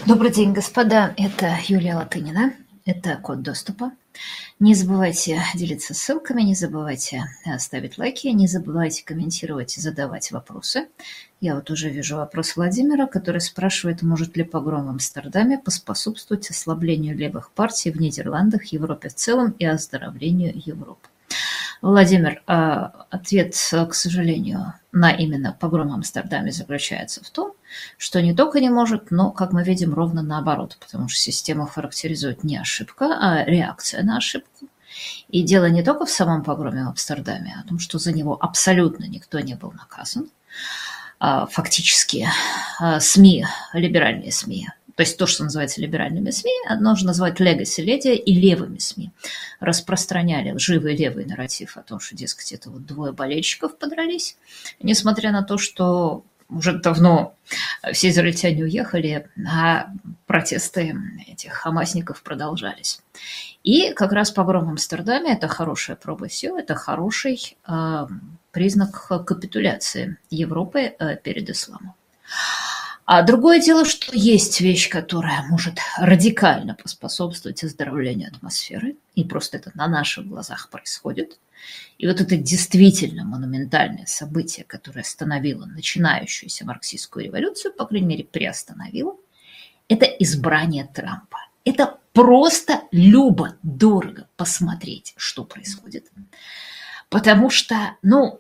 Добрый день, господа. Это Юлия Латынина. Это код доступа. Не забывайте делиться ссылками, не забывайте ставить лайки, не забывайте комментировать и задавать вопросы. Я вот уже вижу вопрос Владимира, который спрашивает, может ли погром в Амстердаме поспособствовать ослаблению левых партий в Нидерландах, Европе в целом и оздоровлению Европы. Владимир, ответ, к сожалению, на именно погром в Амстердаме заключается в том, что не только не может, но, как мы видим, ровно наоборот, потому что систему характеризует не ошибка, а реакция на ошибку. И дело не только в самом погроме в Амстердаме, а о том, что за него абсолютно никто не был наказан. Фактически СМИ, либеральные СМИ, то есть то, что называется либеральными СМИ, нужно называть legacy-медиа и левыми СМИ, распространяли лживый левый нарратив о том, что, дескать, это вот двое болельщиков подрались, несмотря на то, что уже давно все израильтяне уехали, а протесты этих хамасников продолжались. И как раз погром в Амстердаме – это хорошая проба сил, это хороший признак капитуляции Европы перед исламом. А другое дело, что есть вещь, которая может радикально поспособствовать оздоровлению атмосферы, и просто это на наших глазах происходит. И вот это действительно монументальное событие, которое остановило начинающуюся марксистскую революцию, по крайней мере, приостановило, это избрание Трампа. Это просто любо-дорого посмотреть, что происходит. Потому что,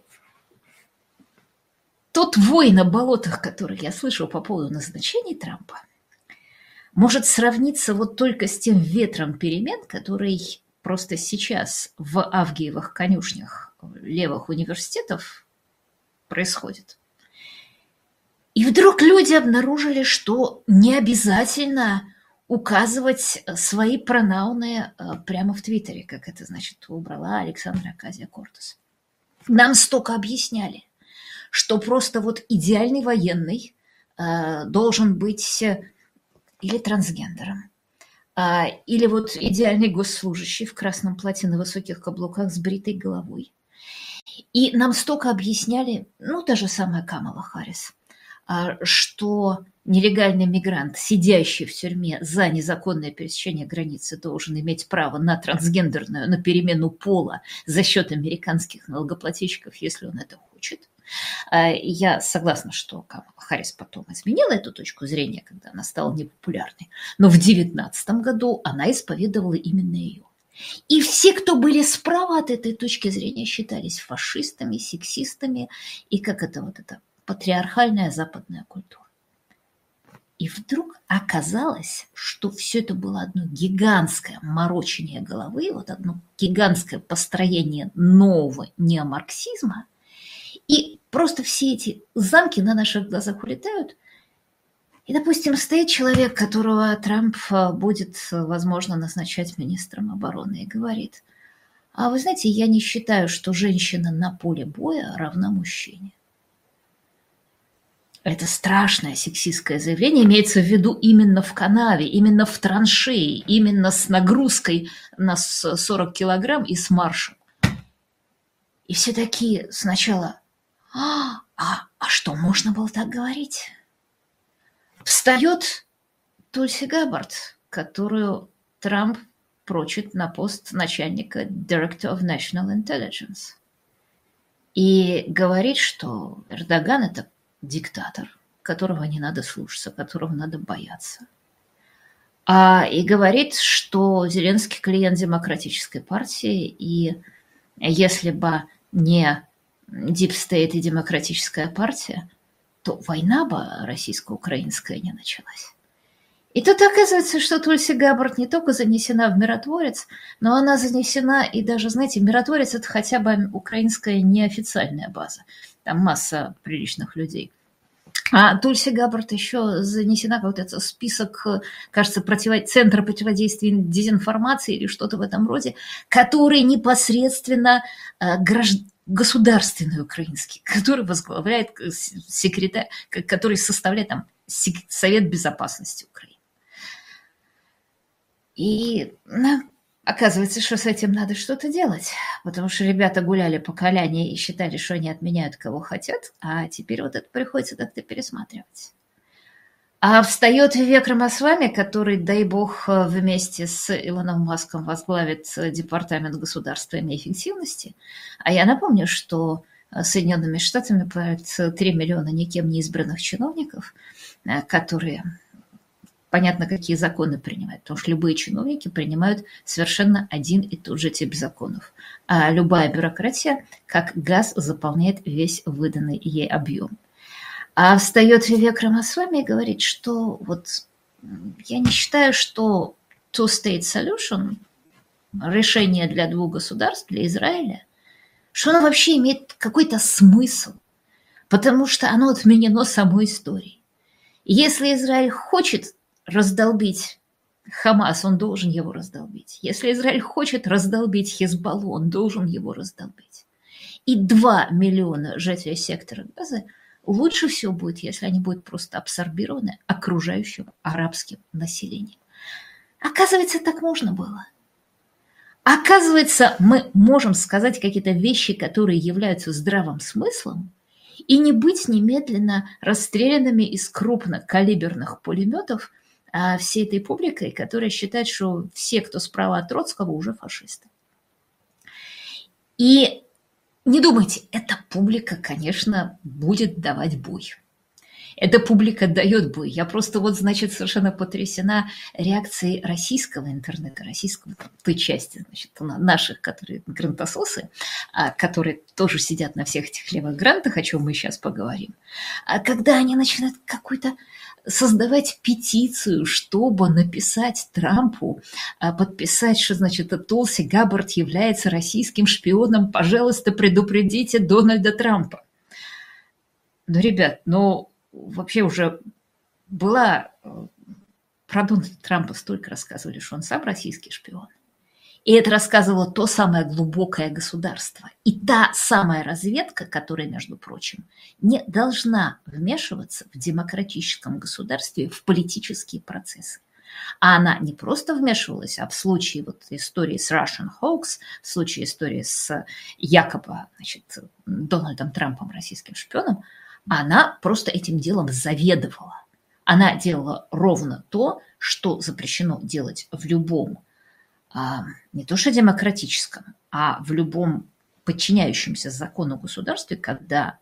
тот вой на болотах, который я слышал по поводу назначения Трампа, может сравниться вот только с тем ветром перемен, который просто сейчас в Авгиевых конюшнях левых университетов происходит. И вдруг люди обнаружили, что не обязательно указывать свои пронауны прямо в Твиттере, как это, значит, убрала Александра Окасио-Кортес. Нам столько объясняли, что просто вот идеальный военный должен быть или трансгендером, или вот идеальный госслужащий в красном платье на высоких каблуках с бритой головой. И нам столько объясняли, та же самая Камала Харрис, что нелегальный мигрант, сидящий в тюрьме за незаконное пересечение границы, должен иметь право на трансгендерную, на перемену пола за счет американских налогоплательщиков, если он это хочет. Я согласна, что Камала Харрис потом изменила эту точку зрения, когда она стала непопулярной. Но в 2019 году она исповедовала именно ее. И все, кто были справа от этой точки зрения, считались фашистами, сексистами и как это патриархальная западная культура. И вдруг оказалось, что все это было одно гигантское морочение головы, одно гигантское построение нового неомарксизма. И просто все эти замки на наших глазах улетают. И, допустим, стоит человек, которого Трамп будет, возможно, назначать министром обороны, и говорит: а вы знаете, я не считаю, что женщина на поле боя равна мужчине. Это страшное сексистское заявление имеется в виду именно в канаве, именно в траншеи, именно с нагрузкой на 40 килограмм и с маршем. И все такие сначала: а что, можно было так говорить? Встает Тульси Габбард, которую Трамп прочит на пост начальника Director of National Intelligence. И говорит, что Эрдоган – это диктатор, которого не надо слушаться, которого надо бояться. И говорит, что Зеленский клиент демократической партии, и если бы не Deep State и демократическая партия, то война бы российско-украинская не началась. И тут оказывается, что Тульси Габбард не только занесена в миротворец, но она занесена и даже, знаете, миротворец – это хотя бы украинская неофициальная база. Там масса приличных людей. А Тульси Габбард еще занесена в этот список, кажется, Центра противодействия дезинформации или что-то в этом роде, который непосредственно государственный украинский, который возглавляет секретарь, который составляет там Совет Безопасности Украины. И оказывается, что с этим надо что-то делать, потому что ребята гуляли по Коляне и считали, что они отменяют кого хотят, а теперь это приходится как-то пересматривать. А встает Вивек Рамасвами, который, дай бог, вместе с Илоном Маском возглавит Департамент государственной эффективности. А я напомню, что Соединенными Штатами правят 3 миллиона никем не избранных чиновников, которые, понятно, какие законы принимают, потому что любые чиновники принимают совершенно один и тот же тип законов. А любая бюрократия, как газ, заполняет весь выданный ей объем. А встает Вивек Рамасвами и говорит, что вот я не считаю, что two-state solution, решение для двух государств, для Израиля, что оно вообще имеет какой-то смысл, потому что оно отменено самой историей. Если Израиль хочет раздолбить Хамас, он должен его раздолбить. Если Израиль хочет раздолбить Хизбаллу, он должен его раздолбить. И 2 миллиона жителей сектора Газа лучше всего будет, если они будут просто абсорбированы окружающим арабским населением. Оказывается, так можно было. Оказывается, мы можем сказать какие-то вещи, которые являются здравым смыслом, и не быть немедленно расстрелянными из крупнокалиберных пулеметов всей этой публикой, которая считает, что все, кто справа от Троцкого, уже фашисты. И не думайте, эта публика, конечно, будет давать бой. Эта публика дает бой. Я просто вот, значит, совершенно потрясена реакцией российского интернета, российского той части, значит, наших, которые грантососы, которые тоже сидят на всех этих левых грантах, о чем мы сейчас поговорим. А когда они начинают какую-то создавать петицию, чтобы написать Трампу, подписать, что, значит, Толси Габбард является российским шпионом, пожалуйста, предупредите Дональда Трампа. Ну, ребят, вообще уже была про Дональда Трампа столько рассказывали, что он сам российский шпион. И это рассказывало то самое глубокое государство. И та самая разведка, которая, между прочим, не должна вмешиваться в демократическом государстве в политические процессы. А она не просто вмешивалась, а в случае вот истории с Russian Hoax, в случае истории с якобы, значит, Дональдом Трампом, российским шпионом, она просто этим делом заведовала. Она делала ровно то, что запрещено делать в любом, не то что демократическом, а в любом подчиняющемся закону государстве, когда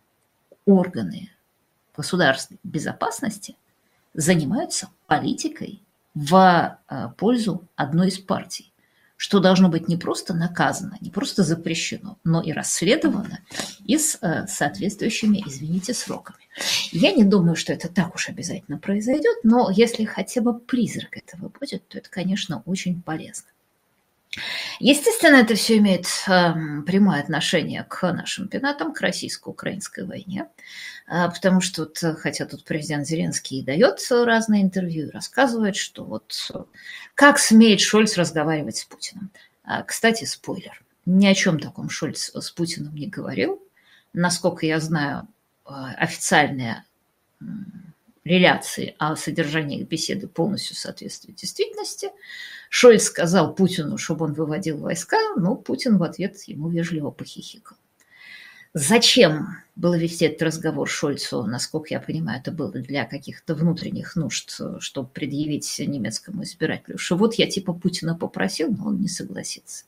органы государственной безопасности занимаются политикой в пользу одной из партий, что должно быть не просто наказано, не просто запрещено, но и расследовано и с соответствующими, извините, сроками. Я не думаю, что это так уж обязательно произойдет, но если хотя бы призрак этого будет, то это, конечно, очень полезно. Естественно, это все имеет прямое отношение к нашим пенатам, к российско-украинской войне, потому что, вот, хотя тут президент Зеленский дает разные интервью и рассказывает, что вот как смеет Шольц разговаривать с Путиным. Кстати, спойлер, ни о чем таком Шольц с Путиным не говорил. Насколько я знаю, официальные реляции о содержании их беседы полностью соответствуют действительности. Шольц сказал Путину, чтобы он выводил войска, но Путин в ответ ему вежливо похихикал. Зачем было вести этот разговор Шольцу? Насколько я понимаю, это было для каких-то внутренних нужд, чтобы предъявить немецкому избирателю, что вот я типа Путина попросил, но он не согласится.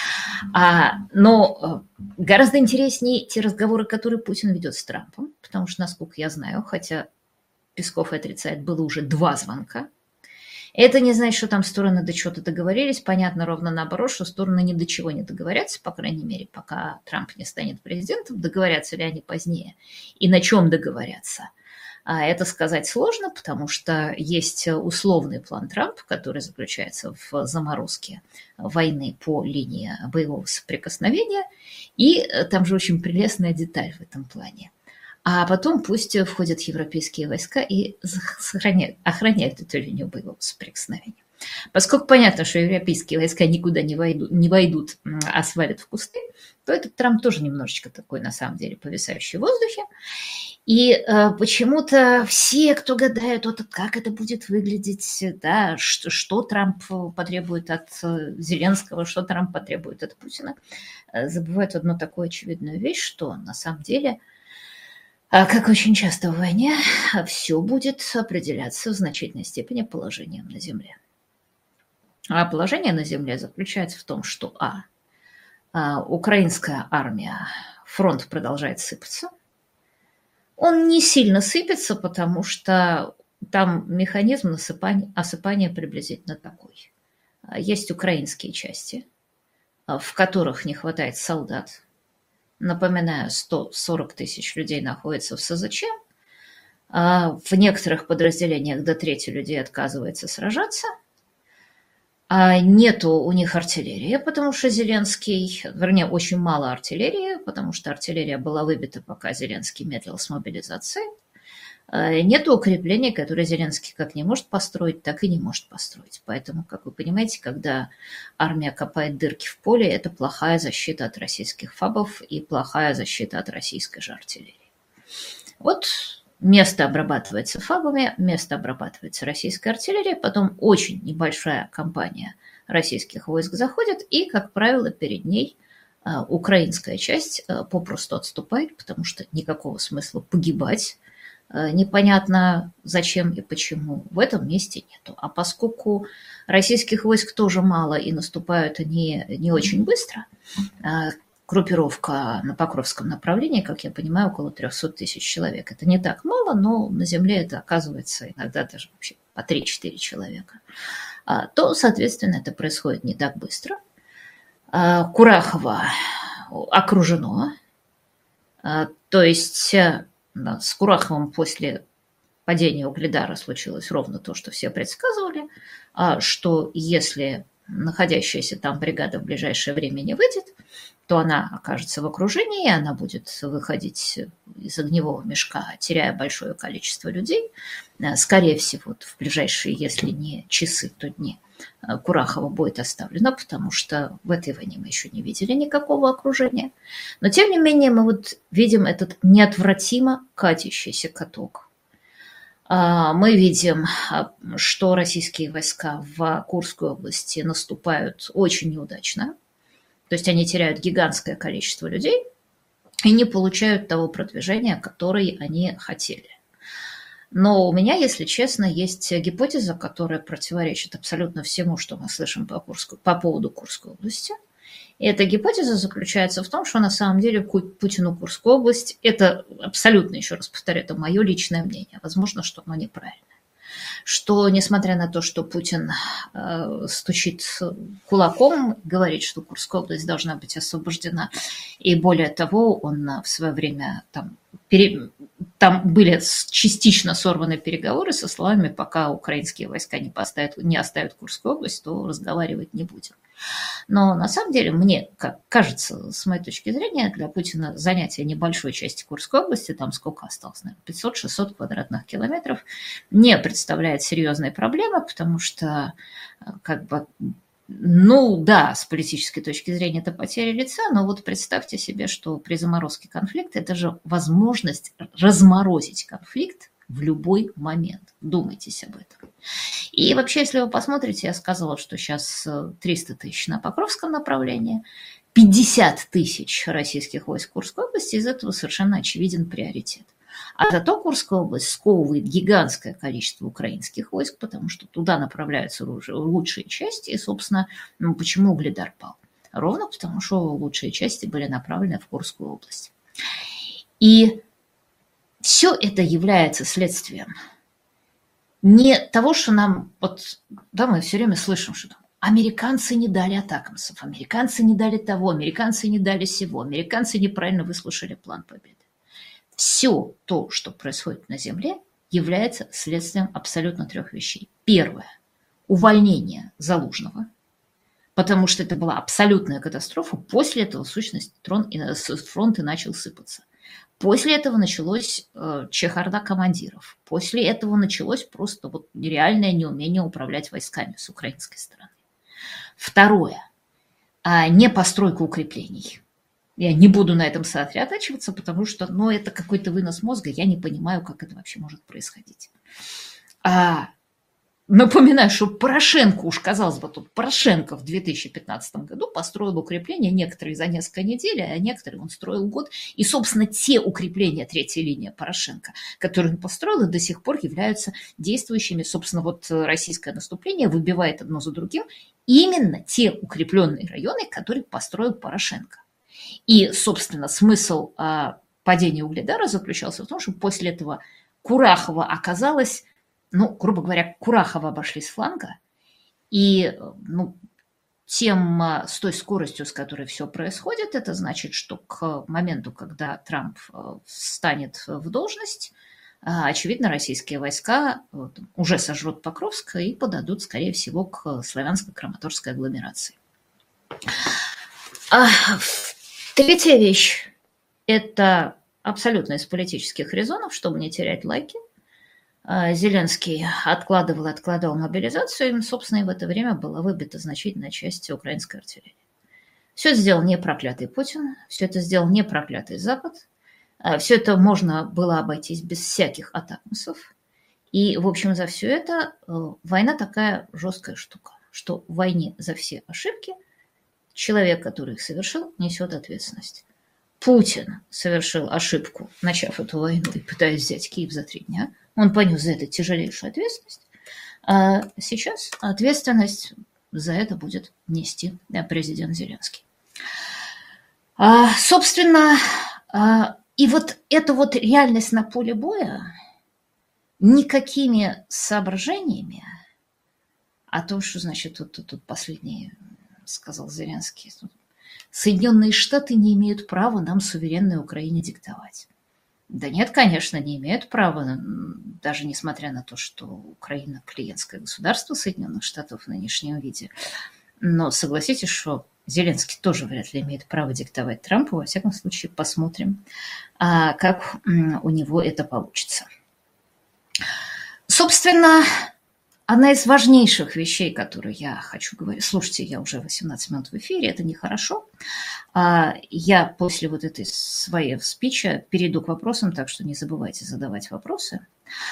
Но гораздо интереснее те разговоры, которые Путин ведет с Трампом, потому что, насколько я знаю, хотя Песков и отрицает, было уже 2 звонка. Это не значит, что там стороны до чего-то договорились. Понятно, ровно наоборот, что стороны ни до чего не договорятся, по крайней мере, пока Трамп не станет президентом. Договорятся ли они позднее и на чем договорятся? Это сказать сложно, потому что есть условный план Трампа, который заключается в заморозке войны по линии боевого соприкосновения. И там же очень прелестная деталь в этом плане. А потом пусть входят европейские войска и охраняют эту линию боевого соприкосновения. Поскольку понятно, что европейские войска никуда не войдут, а свалят в кусты, то этот Трамп тоже немножечко такой, на самом деле, повисающий в воздухе. И почему-то все, кто гадают, вот как это будет выглядеть, да, что Трамп потребует от Зеленского, что Трамп потребует от Путина, забывают одну такую очевидную вещь, что на самом деле А как очень часто в войне, все будет определяться в значительной степени положением на земле. А положение на земле заключается в том, что украинская армия, фронт продолжает сыпаться. Он не сильно сыпется, потому что там механизм осыпания приблизительно такой. Есть украинские части, в которых не хватает солдат. Напоминаю, 140 тысяч людей находится в СЗЧ. В некоторых подразделениях до трети людей отказывается сражаться. Нету у них артиллерии, потому что Зеленский, вернее, очень мало артиллерии, потому что артиллерия была выбита, пока Зеленский медлил с мобилизацией. Нету укреплений, которые Зеленский как не может построить, так и не может построить. Поэтому, как вы понимаете, когда армия копает дырки в поле, это плохая защита от российских фабов и плохая защита от российской же артиллерии. Вот место обрабатывается фабами, место обрабатывается российской артиллерией, потом очень небольшая компания российских войск заходит, и, как правило, перед ней украинская часть попросту отступает, потому что никакого смысла погибать непонятно зачем и почему, в этом месте нету. А поскольку российских войск тоже мало и наступают они не очень быстро, группировка на Покровском направлении, как я понимаю, около 300 тысяч человек. Это не так мало, но на земле это оказывается иногда даже вообще по 3-4 человека. То, соответственно, это происходит не так быстро. Курахово окружено, то есть с Кураховым после падения Угледара случилось ровно то, что все предсказывали, что если находящаяся там бригада в ближайшее время не выйдет, то она окажется в окружении, она будет выходить из огневого мешка, теряя большое количество людей. Скорее всего, в ближайшие, если не часы, то дни, Курахово будет оставлено, потому что в этой войне мы еще не видели никакого окружения. Но, тем не менее, мы вот видим этот неотвратимо катящийся каток. Мы видим, что российские войска в Курской области наступают очень неудачно. То есть они теряют гигантское количество людей и не получают того продвижения, которое они хотели. Но у меня, если честно, есть гипотеза, которая противоречит абсолютно всему, что мы слышим по поводу Курской области. И эта гипотеза заключается в том, что на самом деле Путину Курскую область, это абсолютно, еще раз повторяю, это мое личное мнение, возможно, что оно неправильно. Что, несмотря на то, что Путин стучит кулаком, говорит, что Курская область должна быть освобождена, и более того, он в свое время там были частично сорваны переговоры со словами, пока украинские войска не оставят Курскую область, то разговаривать не будем. Но на самом деле, мне как кажется, с моей точки зрения, для Путина занятие небольшой части Курской области, там сколько осталось, наверное, 500-600 квадратных километров, не представляет серьезной проблемы, потому что как бы, ну да, с политической точки зрения это потеря лица, но вот представьте себе, что при заморозке конфликта это же возможность разморозить конфликт в любой момент. Думайтесь об этом. И вообще, если вы посмотрите, я сказала, что сейчас 300 тысяч на Покровском направлении, 50 тысяч российских войск в Курской области, из этого совершенно очевиден приоритет. А зато Курская область сковывает гигантское количество украинских войск, потому что туда направляются лучшие части, и, собственно, почему Угледар пал? Ровно потому, что лучшие части были направлены в Курскую область. И все это является следствием не того, что нам, вот, да, мы все время слышим, что американцы не дали атакамсов, американцы не дали того, американцы не дали сего, американцы неправильно выслушали план победы. Все то, что происходит на земле, является следствием абсолютно трех вещей. Первое – увольнение Залужного, потому что это была абсолютная катастрофа. После этого, в сущности, фронт и начал сыпаться. После этого началась чехарда командиров. После этого началось просто вот нереальное неумение управлять войсками с украинской стороны. Второе – не постройка укреплений. Я не буду на этом сосредотачиваться, потому что это какой-то вынос мозга, я не понимаю, как это вообще может происходить. Напоминаю, что Порошенко, уж казалось бы, тут Порошенко в 2015 году построил укрепления, некоторые за несколько недель, а некоторые он строил год. И, собственно, те укрепления третьей линии Порошенко, которые он построил, до сих пор являются действующими. Собственно, вот российское наступление выбивает одно за другим именно те укрепленные районы, которые построил Порошенко. И, собственно, смысл падения Угледара заключался в том, что после этого Курахова оказалось, ну, грубо говоря, Курахова обошли с фланга, и, ну, с той скоростью, с которой все происходит, это значит, что к моменту, когда Трамп встанет в должность, очевидно, российские войска уже сожрут Покровск и подадут, скорее всего, к славянско-краматорской агломерации. Третья вещь – это абсолютно из политических резонов, чтобы не терять лайки. Зеленский откладывал мобилизацию, и, собственно, и в это время была выбита значительная часть украинской артиллерии. Все это сделал не проклятый Путин, все это сделал не проклятый Запад, все это можно было обойтись без всяких атакмсов. И, в общем, за все это война такая жесткая штука, что в войне за все ошибки человек, который их совершил, несет ответственность. Путин совершил ошибку, начав эту войну и пытаясь взять Киев за 3 дня. Он понес за это тяжелейшую ответственность. А сейчас ответственность за это будет нести президент Зеленский. Собственно, и вот эта вот реальность на поле боя никакими соображениями о том, что, значит, тут последний сказал Зеленский, Соединенные Штаты не имеют права нам, суверенной Украине, диктовать. Да нет, конечно, не имеют права, даже несмотря на то, что Украина клиентское государство Соединенных Штатов в нынешнем виде. Но согласитесь, что Зеленский тоже вряд ли имеет право диктовать Трампу. Во всяком случае, посмотрим, как у него это получится. Собственно, одна из важнейших вещей, которые я хочу говорить... Слушайте, я уже 18 минут в эфире, это нехорошо. Я после вот этой своей спича перейду к вопросам, так что не забывайте задавать вопросы.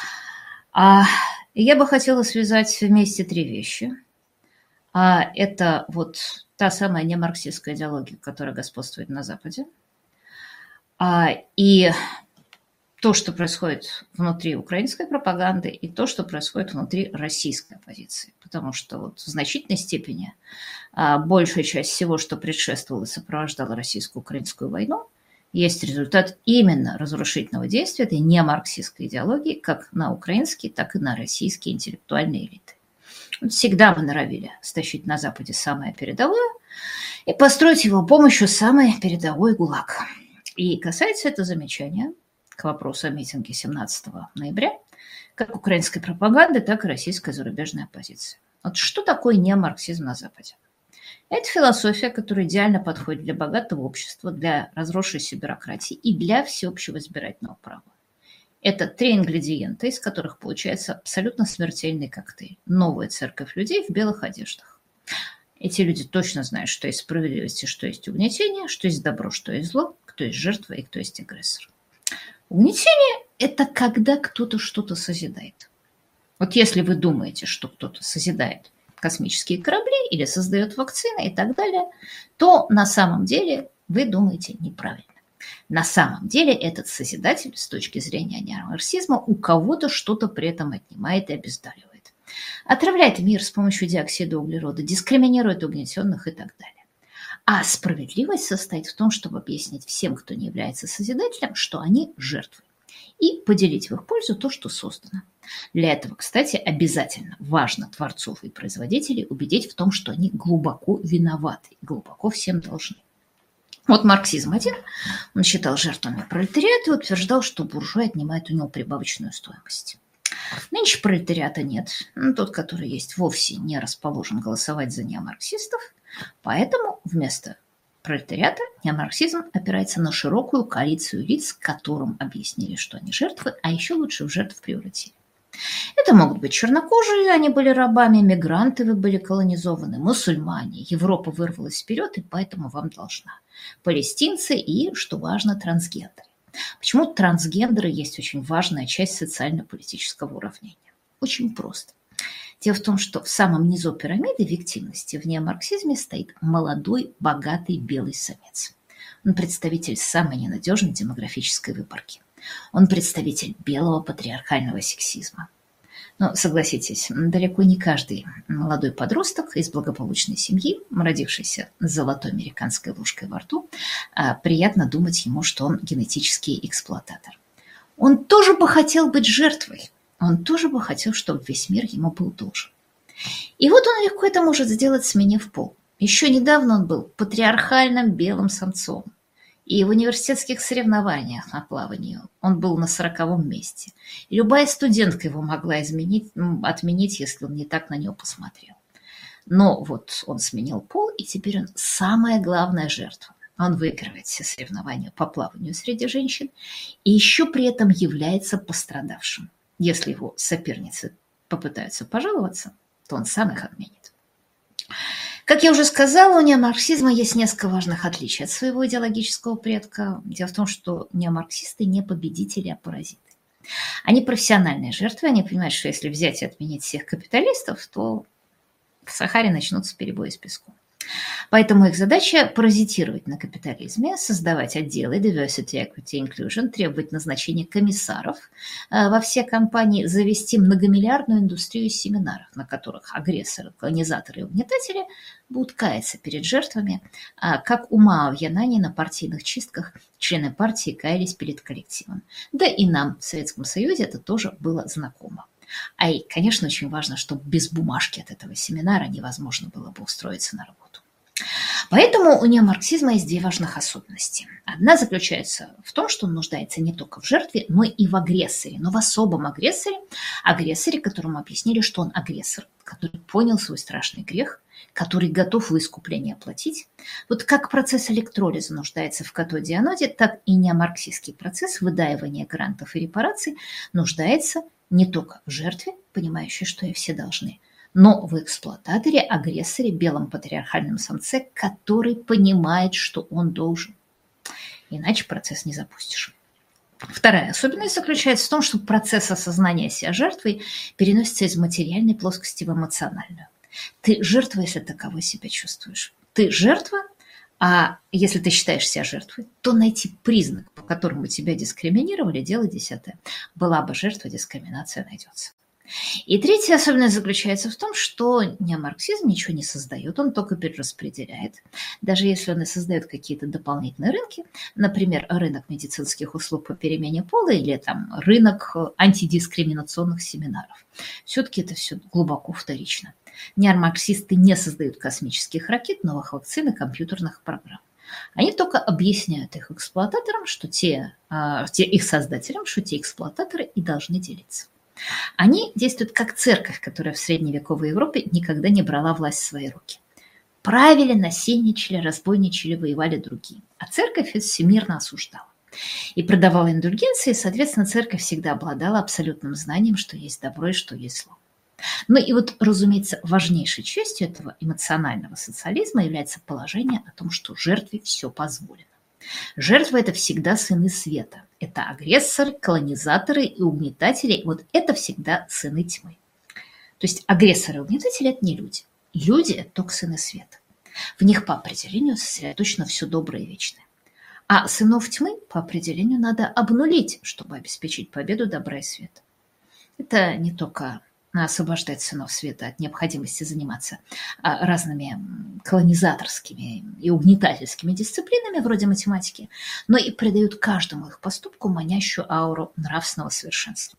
Я бы хотела связать вместе 3 вещи. Это вот та самая немарксистская идеология, которая господствует на Западе. И то, что происходит внутри украинской пропаганды, и то, что происходит внутри российской оппозиции. Потому что вот в значительной степени большая часть всего, что предшествовало и сопровождало российско-украинскую войну, есть результат именно разрушительного действия этой немарксистской идеологии, как на украинские, так и на российские интеллектуальные элиты. Вот всегда мы норовили стащить на Западе самое передовое и построить его помощью самый передовой ГУЛАГ. И касается это замечания к вопросу о митинге 17 ноября, как украинской пропаганды, так и российской зарубежной оппозиции. Вот что такое неомарксизм на Западе? Это философия, которая идеально подходит для богатого общества, для разросшейся бюрократии и для всеобщего избирательного права. Это 3 ингредиента, из которых получается абсолютно смертельный коктейль. Новая церковь людей в белых одеждах. Эти люди точно знают, что есть справедливость и что есть угнетение, что есть добро, что есть зло, кто есть жертва и кто есть агрессор. Угнетение – это когда кто-то что-то созидает. Вот если вы думаете, что кто-то созидает космические корабли или создает вакцины и так далее, то на самом деле вы думаете неправильно. На самом деле этот созидатель с точки зрения неомарксизма у кого-то что-то при этом отнимает и обездоливает. Отравляет мир с помощью диоксида углерода, дискриминирует угнетенных и так далее. А справедливость состоит в том, чтобы объяснить всем, кто не является созидателем, что они жертвы, и поделить в их пользу то, что создано. Для этого, кстати, обязательно важно творцов и производителей убедить в том, что они глубоко виноваты, глубоко всем должны. Вот марксизм один, он считал жертвами пролетариат и утверждал, что буржуа отнимает у него прибавочную стоимость. Нынче пролетариата нет. Тот, который есть, вовсе не расположен голосовать за неомарксистов, поэтому вместо пролетариата неомарксизм опирается на широкую коалицию лиц, которым объяснили, что они жертвы, а еще лучше в жертв превратили. Это могут быть чернокожие, они были рабами, мигранты, вы были колонизованы, мусульмане, Европа вырвалась вперед и поэтому вам должна. Палестинцы и, что важно, трансгендеры. Почему трансгендеры есть очень важная часть социально-политического уравнения? Очень просто. Дело в том, что в самом низу пирамиды виктимности в неомарксизме стоит молодой, богатый белый самец. Он представитель самой ненадежной демографической выборки. Он представитель белого патриархального сексизма. Но, согласитесь, далеко не каждый молодой подросток из благополучной семьи, родившийся с золотой американской ложкой во рту, приятно думать ему, что он генетический эксплуататор. Он тоже бы хотел быть жертвой. Он тоже бы хотел, чтобы весь мир ему был должен. И вот он легко это может сделать, сменив пол. Еще недавно он был патриархальным белым самцом. И в университетских соревнованиях по плаванию он был на 40-м месте. И любая студентка его могла отменить, если он не так на него посмотрел. Но вот он сменил пол, и теперь он самая главная жертва. Он выигрывает все соревнования по плаванию среди женщин и еще при этом является пострадавшим. Если его соперницы попытаются пожаловаться, то он сам их отменит. Как я уже сказала, у неомарксизма есть несколько важных отличий от своего идеологического предка. Дело в том, что неомарксисты не победители, а паразиты. Они профессиональные жертвы, они понимают, что если взять и отменить всех капиталистов, то в Сахаре начнутся перебои с песком. Поэтому их задача – паразитировать на капитализме, создавать отделы diversity, equity, inclusion, требовать назначения комиссаров во все компании, завести многомиллиардную индустрию семинаров, на которых агрессоры, колонизаторы и угнетатели будут каяться перед жертвами, как у Мао в Янане на партийных чистках члены партии каялись перед коллективом. Да и нам в Советском Союзе это тоже было знакомо. И, конечно, очень важно, чтобы без бумажки от этого семинара невозможно было бы устроиться на работу. Поэтому у неомарксизма есть две важных особенности. Одна заключается в том, что он нуждается не только в жертве, но и в агрессоре, но в особом агрессоре, которому объяснили, что он агрессор, который понял свой страшный грех, который готов в искупление платить. Вот как процесс электролиза нуждается в катоде и аноде, так и неомарксистский процесс выдаивания грантов и репараций нуждается не только в жертве, понимающей, что и все должны, но в эксплуататоре, агрессоре, белом патриархальном самце, который понимает, что он должен. Иначе процесс не запустишь. Вторая особенность заключается в том, что процесс осознания себя жертвой переносится из материальной плоскости в эмоциональную. Ты жертва, если таковой себя чувствуешь. Ты жертва, а если ты считаешь себя жертвой, то найти признак, по которому тебя дискриминировали, дело десятое. Была бы жертва, дискриминация найдется. И третья особенность заключается в том, что неомарксизм ничего не создает, он только перераспределяет. Даже если он и создает какие-то дополнительные рынки, например, рынок медицинских услуг по перемене пола или там рынок антидискриминационных семинаров. Все-таки это все глубоко вторично. Неомарксисты не создают космических ракет, новых вакцин и компьютерных программ. Они только объясняют их эксплуататорам, что их создателям, что те эксплуататоры и должны делиться. Они действуют как церковь, которая в средневековой Европе никогда не брала власть в свои руки. Правили, насильничали, разбойничали, воевали другие. А церковь это всемирно осуждала. И продавала индульгенции, и, соответственно, церковь всегда обладала абсолютным знанием, что есть добро и что есть зло. Ну и вот, разумеется, важнейшей частью этого эмоционального социализма является положение о том, что жертве все позволено. Жертва – это всегда сыны света. Это агрессоры, колонизаторы и угнетатели. Вот это всегда сыны тьмы. То есть агрессоры и угнетатели – это не люди. Люди – это только сыны света. В них по определению сосредоточено все доброе и вечное. А сынов тьмы по определению надо обнулить, чтобы обеспечить победу добра и света. Это не только освобождать сынов света от необходимости заниматься разными колонизаторскими и угнетательскими дисциплинами, вроде математики, но и придают каждому их поступку манящую ауру нравственного совершенства.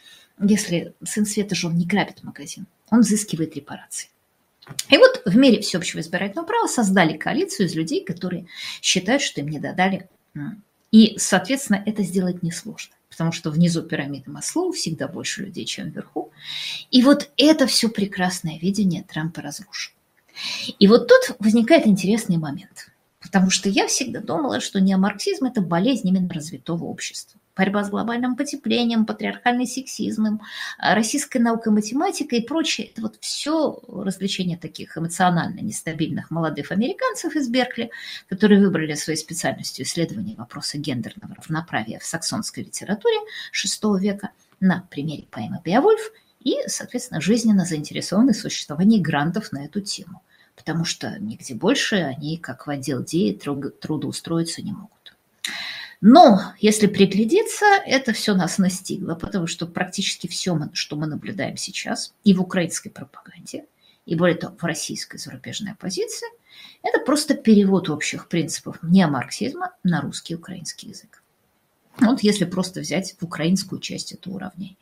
Если сын света же он не грабит магазин, он взыскивает репарации. И вот в мире всеобщего избирательного права создали коалицию из людей, которые считают, что им не додали. И, соответственно, это сделать несложно. Потому что внизу пирамиды Маслоу всегда больше людей, чем вверху. И вот это все прекрасное видение Трампа разрушило. И вот тут возникает интересный момент. Потому что я всегда думала, что неомарксизм – это болезнь именно развитого общества. Борьба с глобальным потеплением, патриархальный сексизм, российская наука и математика и прочее. Это вот все развлечения таких эмоционально нестабильных молодых американцев из Беркли, которые выбрали своей специальностью исследования вопроса гендерного равноправия в саксонской литературе VI века на примере поэмы «Беовульф» и, соответственно, жизненно заинтересованы в существовании грантов на эту тему, потому что нигде больше они, как в отдел ДЕИ, трудоустроиться не могут. Но если приглядеться, это все нас настигло, потому что практически все, что мы наблюдаем сейчас и в украинской пропаганде, и более того, в российской зарубежной оппозиции, это просто перевод общих принципов неомарксизма на русский и украинский язык. Вот если просто взять украинскую часть этого уравнения.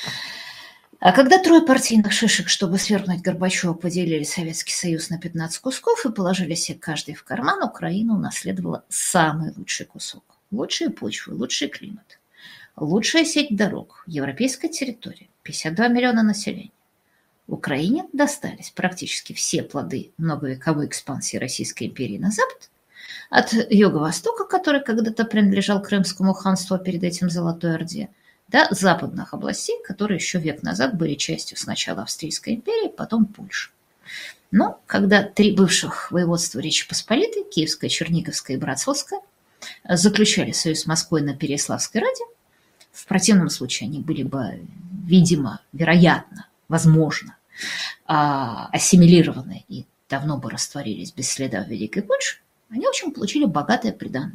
А когда трое партийных шишек, чтобы свергнуть Горбачева, поделили Советский Союз на 15 кусков и положили себе каждый в карман, Украина унаследовала самый лучший кусок. Лучшие почвы, лучший климат, лучшая сеть дорог, европейская территория, 52 миллиона населения. Украине достались практически все плоды многовековой экспансии Российской империи на запад, от юго-востока, который когда-то принадлежал Крымскому ханству, а перед этим Золотой Орде, до западных областей, которые еще век назад были частью сначала Австрийской империи, потом Польши. Но когда три бывших воеводства Речи Посполитой, Киевское, Черниговское и Братславское, заключали союз с Москвой на Переяславской Раде, в противном случае они были бы, видимо, вероятно, возможно, ассимилированы и давно бы растворились без следа в Великой Польше, они, в общем, получили богатое приданое.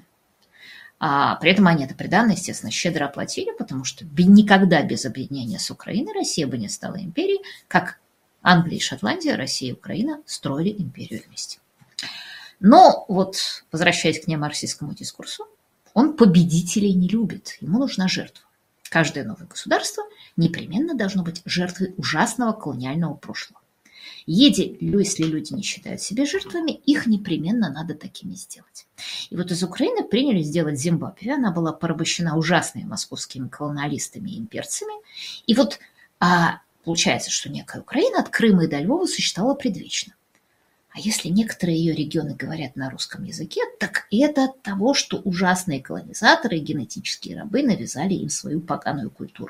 А при этом они это приданое, естественно, щедро оплатили, потому что никогда без объединения с Украиной Россия бы не стала империей, как Англия и Шотландия, Россия и Украина строили империю вместе. Но вот, возвращаясь к неомарксистскому дискурсу, он победителей не любит, ему нужна жертва. Каждое новое государство непременно должно быть жертвой ужасного колониального прошлого. Если люди не считают себя жертвами, их непременно надо такими сделать. И вот из Украины приняли сделать Зимбабве. Она была порабощена ужасными московскими колониалистами и имперцами. И вот получается, что некая Украина от Крыма и до Львова существовала предвечно. А если некоторые ее регионы говорят на русском языке, так это от того, что ужасные колонизаторы и генетические рабы навязали им свою поганую культуру.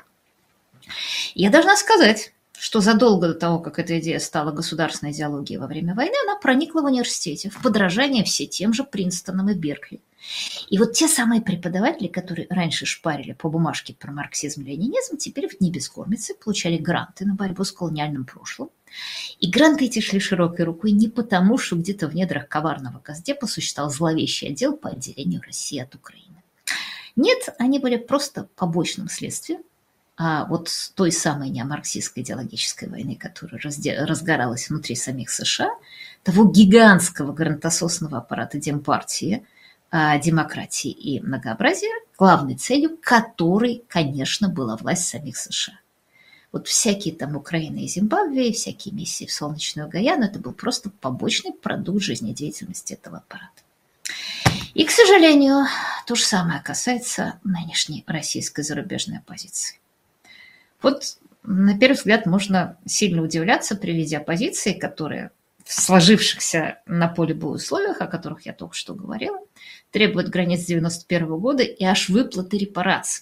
Я должна сказать, что задолго до того, как эта идея стала государственной идеологией во время войны, она проникла в университете в подражание все тем же Принстоном и Беркли. И вот те самые преподаватели, которые раньше шпарили по бумажке про марксизм-ленинизм, теперь в небескормице получали гранты на борьбу с колониальным прошлым. И гранты эти шли широкой рукой не потому, что где-то в недрах коварного Госдепа существовал зловещий отдел по отделению России от Украины. Нет, они были просто побочным следствием вот той самой неомарксистской идеологической войны, которая разгоралась внутри самих США, того гигантского грантососного аппарата Демпартии, демократии и многообразия, главной целью которой, конечно, была власть самих США. Вот всякие там Украины и Зимбабве, всякие миссии в Солнечную Гаяну, это был просто побочный продукт жизнедеятельности этого аппарата. И, к сожалению, то же самое касается нынешней российской зарубежной оппозиции. Вот на первый взгляд можно сильно удивляться при виде оппозиции, которая в сложившихся на поле боя условиях, о которых я только что говорила, требует границ 1991 года и аж выплаты репараций.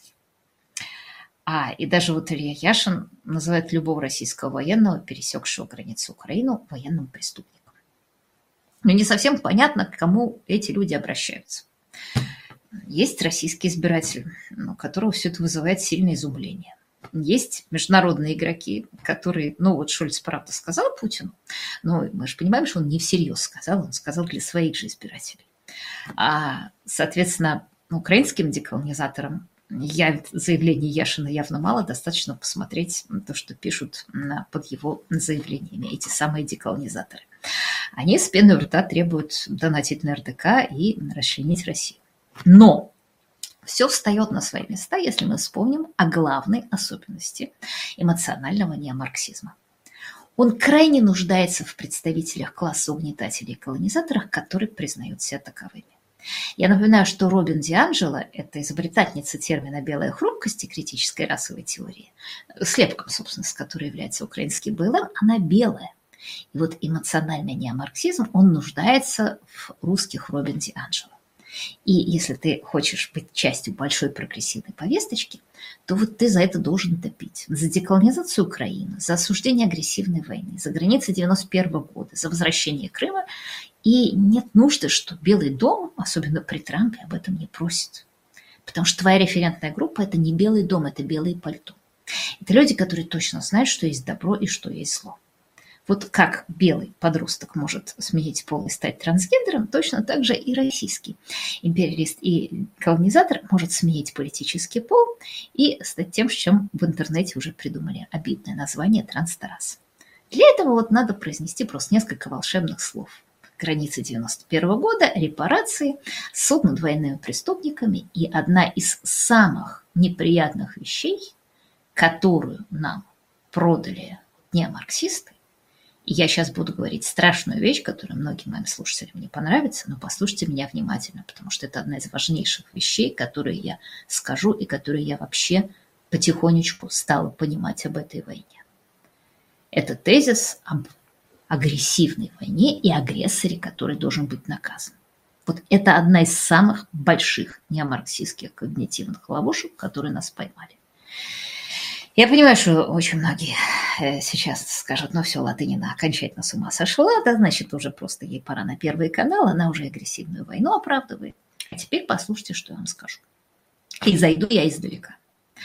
И даже вот Илья Яшин называет любого российского военного, пересекшего границу Украины, военным преступником. Но не совсем понятно, к кому эти люди обращаются. Есть российский избиратель, у которого все это вызывает сильное изумление. Есть международные игроки, которые, вот Шольц, правда, сказал Путину, но мы же понимаем, что он не всерьез сказал, он сказал для своих же избирателей. Соответственно, украинским деколонизаторам заявлений Яшина явно мало, достаточно посмотреть то, что пишут под его заявлениями эти самые деколонизаторы. Они с пеной у рта требуют донатить на РДК и расчленить Россию. Но все встает на свои места, если мы вспомним о главной особенности эмоционального неомарксизма. Он крайне нуждается в представителях класса угнетателей и колонизаторов, которые признают себя таковыми. Я напоминаю, что Робин Дианджело, это изобретательница термина «белая хрупкость» и критической расовой теории, слепком, собственно, с которой является украинский БЛМ, она белая. И вот эмоциональный неомарксизм, он нуждается в русских Робин Дианджело. И если ты хочешь быть частью большой прогрессивной повесточки, то вот ты за это должен топить. За деколонизацию Украины, за осуждение агрессивной войны, за границы 1991 года, за возвращение Крыма. И нет нужды, что Белый дом, особенно при Трампе, об этом не просит. Потому что твоя референтная группа – это не Белый дом, это белые пальто. Это люди, которые точно знают, что есть добро и что есть зло. Вот как белый подросток может сменить пол и стать трансгендером, точно так же и российский империалист и колонизатор может сменить политический пол и стать тем, чем в интернете уже придумали обидное название транстарас. Для этого вот надо произнести просто несколько волшебных слов. Границы 91 года, репарации, суд над военными преступниками и одна из самых неприятных вещей, которую нам продали неомарксисты. И я сейчас буду говорить страшную вещь, которая многим моим слушателям не понравится, но послушайте меня внимательно, потому что это одна из важнейших вещей, которые я скажу и которые я вообще потихонечку стала понимать об этой войне. Это тезис об агрессивной войне и агрессоре, который должен быть наказан. Вот это одна из самых больших неомарксистских когнитивных ловушек, которые нас поймали. Я понимаю, что очень многие сейчас скажут, ну все, Латынина окончательно с ума сошла, да, значит, уже просто ей пора на Первый канал, она уже агрессивную войну оправдывает. А теперь послушайте, что я вам скажу. И зайду я издалека.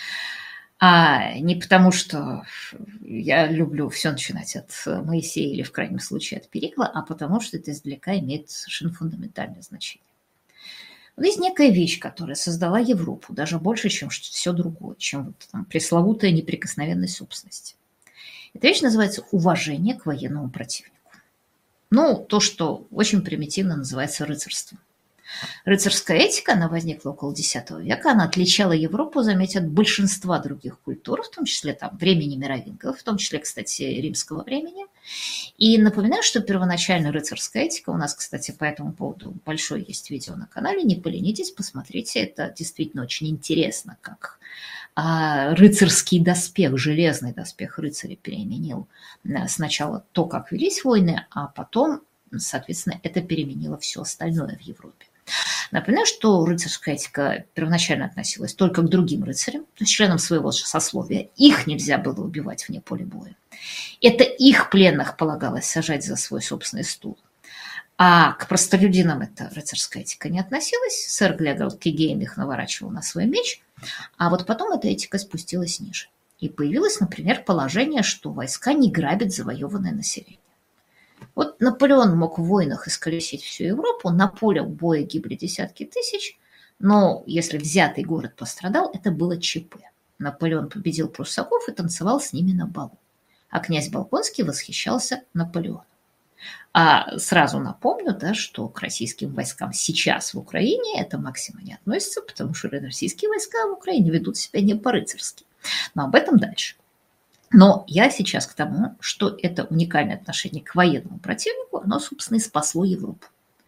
А не потому, что я люблю все начинать от Моисея или в крайнем случае от Перикла, а потому, что это издалека имеет совершенно фундаментальное значение. Вот есть некая вещь, которая создала Европу даже больше, чем все другое, чем вот там пресловутая неприкосновенность собственности. Эта вещь называется уважение к военному противнику. Ну, то, что очень примитивно называется рыцарством. Рыцарская этика, она возникла около X века, она отличала Европу, заметьте, от большинства других культур, в том числе там времени мировингов, в том числе, кстати, римского времени. И напоминаю, что первоначально рыцарская этика, у нас, кстати, по этому поводу большое есть видео на канале, не поленитесь, посмотрите, это действительно очень интересно, как рыцарский доспех, железный доспех рыцаря переменил сначала то, как велись войны, а потом, соответственно, это переменило все остальное в Европе. Напоминаю, что рыцарская этика первоначально относилась только к другим рыцарям, то есть членам своего же сословия. Их нельзя было убивать вне поля боя. Это их пленных полагалось сажать за свой собственный стул. А к простолюдинам эта рыцарская этика не относилась. Сэр Глегор Клигейн их наворачивал на свой меч. А вот потом эта этика спустилась ниже. И появилось, например, положение, что войска не грабят завоеванное население. Вот Наполеон мог в войнах исколесить всю Европу, на поле боя гибли десятки тысяч, но если взятый город пострадал, это было ЧП. Наполеон победил пруссаков и танцевал с ними на балу. А князь Болконский восхищался Наполеоном. А сразу напомню, да, что к российским войскам сейчас в Украине эта максима не относится, потому что российские войска в Украине ведут себя не по-рыцарски. Но об этом дальше. Но я сейчас к тому, что это уникальное отношение к военному противнику, оно, собственно, и спасло Европу.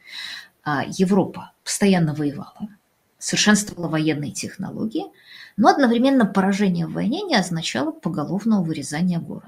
Европа постоянно воевала, совершенствовала военные технологии, но одновременно поражение в войне не означало поголовного вырезания города.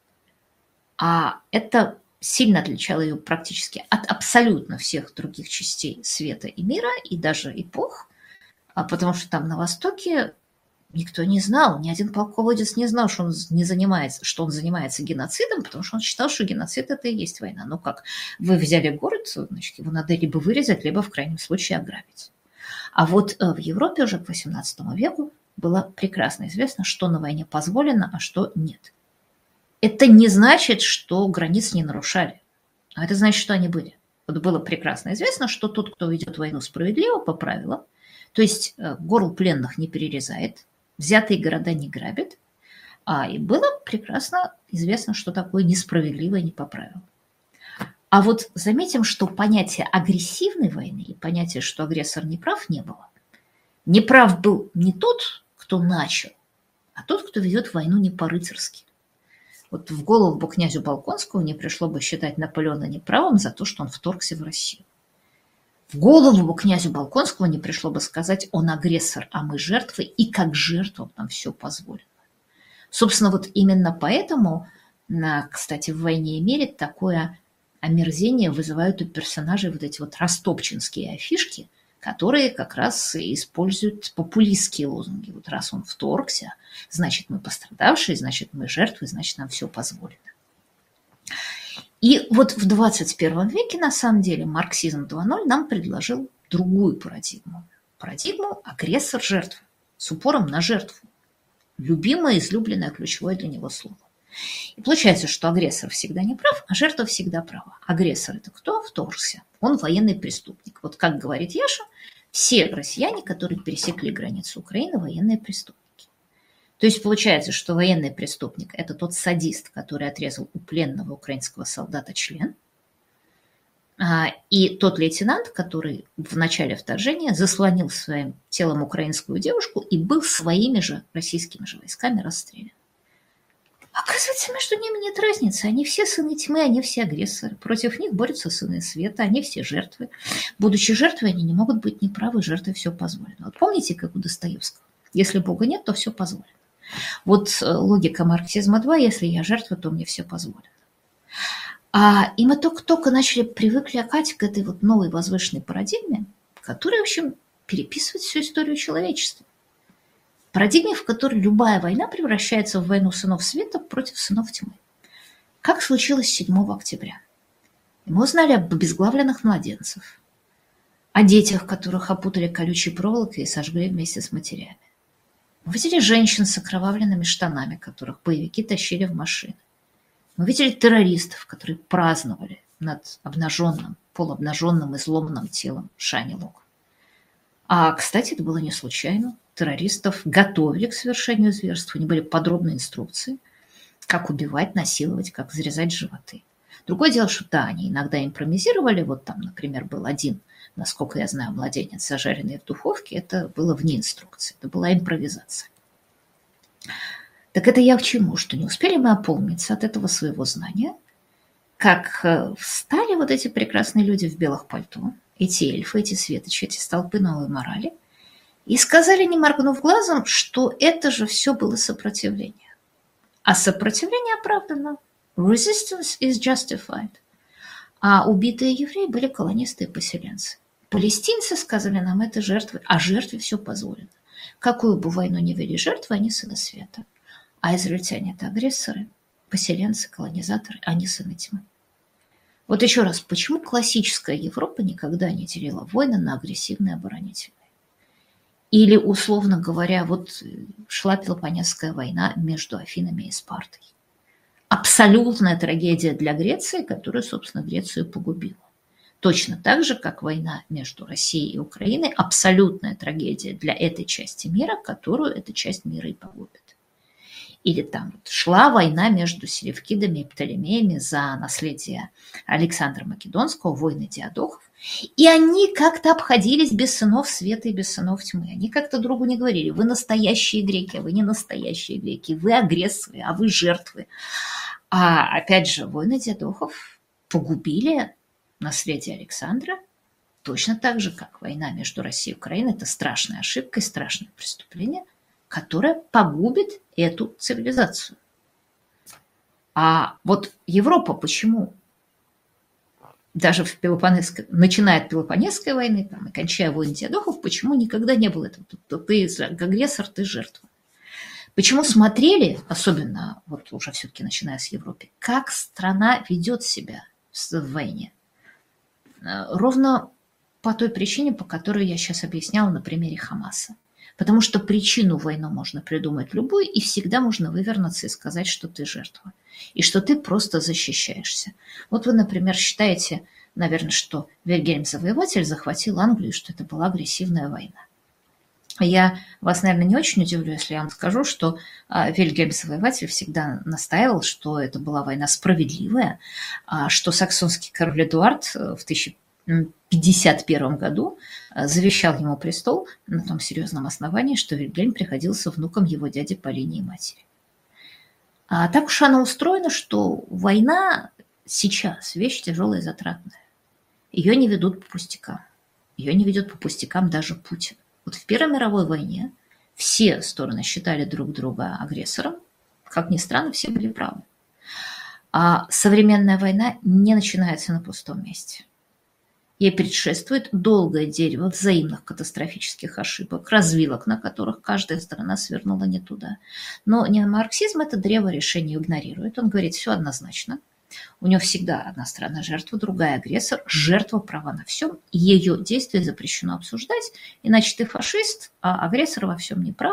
А это сильно отличало ее практически от абсолютно всех других частей света и мира, и даже эпох, потому что там на Востоке никто не знал, ни один полководец не знал, что он занимается геноцидом, потому что он считал, что геноцид – это и есть война. Ну как, вы взяли город, значит, его надо либо вырезать, либо в крайнем случае ограбить. А вот в Европе уже к XVIII веку было прекрасно известно, что на войне позволено, а что нет. Это не значит, что границ не нарушали, а это значит, что они были. Вот было прекрасно известно, что тот, кто ведет войну справедливо, по правилам, то есть горло пленных не перерезает, взятые города не грабят, и было прекрасно известно, что такое несправедливое не по правилам. А вот заметим, что понятие агрессивной войны и понятие, что агрессор не прав, не было. Неправ был не тот, кто начал, а тот, кто ведет войну не по-рыцарски. Вот в голову бы князю Болконскому не пришло бы считать Наполеона неправым за то, что он вторгся в Россию. В голову бы князю Болконскому не пришло бы сказать, он агрессор, а мы жертвы, и как жертвам нам все позволено. Собственно, вот именно поэтому, кстати, в «Войне и мире» такое омерзение вызывают у персонажей вот эти вот растопчинские афишки, которые как раз используют популистские лозунги. Вот раз он вторгся, значит, мы пострадавшие, значит, мы жертвы, значит, нам все позволено. И вот в 21 веке, на самом деле, марксизм 2.0 нам предложил другую парадигму. Парадигму агрессор-жертва, с упором на жертву. любимое, излюбленное, ключевое для него слово. И получается, что агрессор всегда не прав, а жертва всегда права. Агрессор – это кто? Вторгся. Он военный преступник. Вот как говорит Яша, все россияне, которые пересекли границу Украины, военные преступники. То есть получается, что военный преступник – это тот садист, который отрезал у пленного украинского солдата член, и тот лейтенант, который в начале вторжения заслонил своим телом украинскую девушку и был своими же российскими же войсками расстрелян. Оказывается, между ними нет разницы. Они все сыны тьмы, они все агрессоры. Против них борются сыны света, они все жертвы. Будучи жертвой, они не могут быть неправы, жертве все позволено. Вот помните, как у Достоевского? Если Бога нет, то все позволено. Вот логика марксизма 2, если я жертва, то мне все позволено. И мы только начали привыкать к этой вот новой возвышенной парадигме, которая, в общем, переписывает всю историю человечества. Парадигме, в которой любая война превращается в войну сынов света против сынов тьмы. Как случилось 7 октября. И мы узнали об обезглавленных младенцах, о детях, которых опутали колючей проволокой и сожгли вместе с матерями. Мы видели женщин с окровавленными штанами, которых боевики тащили в машины. Мы видели террористов, которые праздновали над обнаженным, полуобнаженным и сломанным телом Шани Лок. Кстати, это было не случайно. Террористов готовили к совершению зверств. У них были подробные инструкции, как убивать, насиловать, как взрезать животы. Другое дело, что да, они иногда импровизировали. Вот там, например, был один, насколько я знаю, младенец, зажаренный в духовке. Это было вне инструкции. Это была импровизация. Так это я к чему? Что не успели мы опомниться от этого своего знания, как встали вот эти прекрасные люди в белых пальто, эти эльфы, эти светочи, эти столпы новой морали, и сказали, не моргнув глазом, что это же все было сопротивление. А сопротивление оправдано. Resistance is justified. А убитые евреи были колонисты и поселенцы. Палестинцы сказали нам, это жертвы, а жертве все позволено. Какую бы войну ни вели жертвы, они сыны света. А израильтяне – это агрессоры, поселенцы, колонизаторы, они сыны тьмы. Вот еще раз, почему классическая Европа никогда не делила войны на агрессивные и оборонительные? Или, условно говоря, вот шла Пелопоннесская война между Афинами и Спартой. Абсолютная трагедия для Греции, которая, собственно, Грецию погубила. Точно так же, как война между Россией и Украиной, абсолютная трагедия для этой части мира, которую эта часть мира и погубит. Или там вот шла война между селевкидами и Птолемеями за наследие Александра Македонского, войны Диадохов. И они как-то обходились без сынов света и без сынов тьмы. Они как-то другу не говорили, вы настоящие греки, а вы не настоящие греки, вы агрессоры, а вы жертвы. Опять же, войны Диадохов погубили наследие Александра точно так же, как война между Россией и Украиной. Это страшная ошибка и страшное преступление, которая погубит эту цивилизацию. Вот Европа почему даже начиная от Пелопоннесской войны там, и кончая войны Диадохов, почему никогда не было этого? Ты агрессор, ты жертва. Почему смотрели, особенно вот уже все-таки начиная с Европы, как страна ведет себя в войне? Ровно по той причине, по которой я сейчас объясняла на примере Хамаса. Потому что причину войны можно придумать любую, и всегда можно вывернуться и сказать, что ты жертва. И что ты просто защищаешься. Вот вы, например, считаете, наверное, что Вильгельм Завоеватель захватил Англию, что это была агрессивная война. Я вас, наверное, не очень удивлю, если я вам скажу, что Вильгельм Завоеватель всегда настаивал, что это была война справедливая, что саксонский король Эдуард в 1051 году завещал ему престол на том серьезном основании, что Вильгельм приходился внуком его дяди по линии матери. Так уж она устроена, что война сейчас вещь тяжелая и затратная. Ее не ведут по пустякам. Ее не ведет по пустякам даже Путин. Вот в Первой мировой войне все стороны считали друг друга агрессором. Как ни странно, все были правы. А современная война не начинается на пустом месте. Ей предшествует долгое дерево взаимных катастрофических ошибок, развилок, на которых каждая сторона свернула не туда. Но неомарксизм это древо решений игнорирует. Он говорит, все однозначно. У него всегда одна сторона жертва, другая агрессор. Жертва права на всем. Ее действия запрещено обсуждать, иначе ты фашист, а агрессор во всем не прав.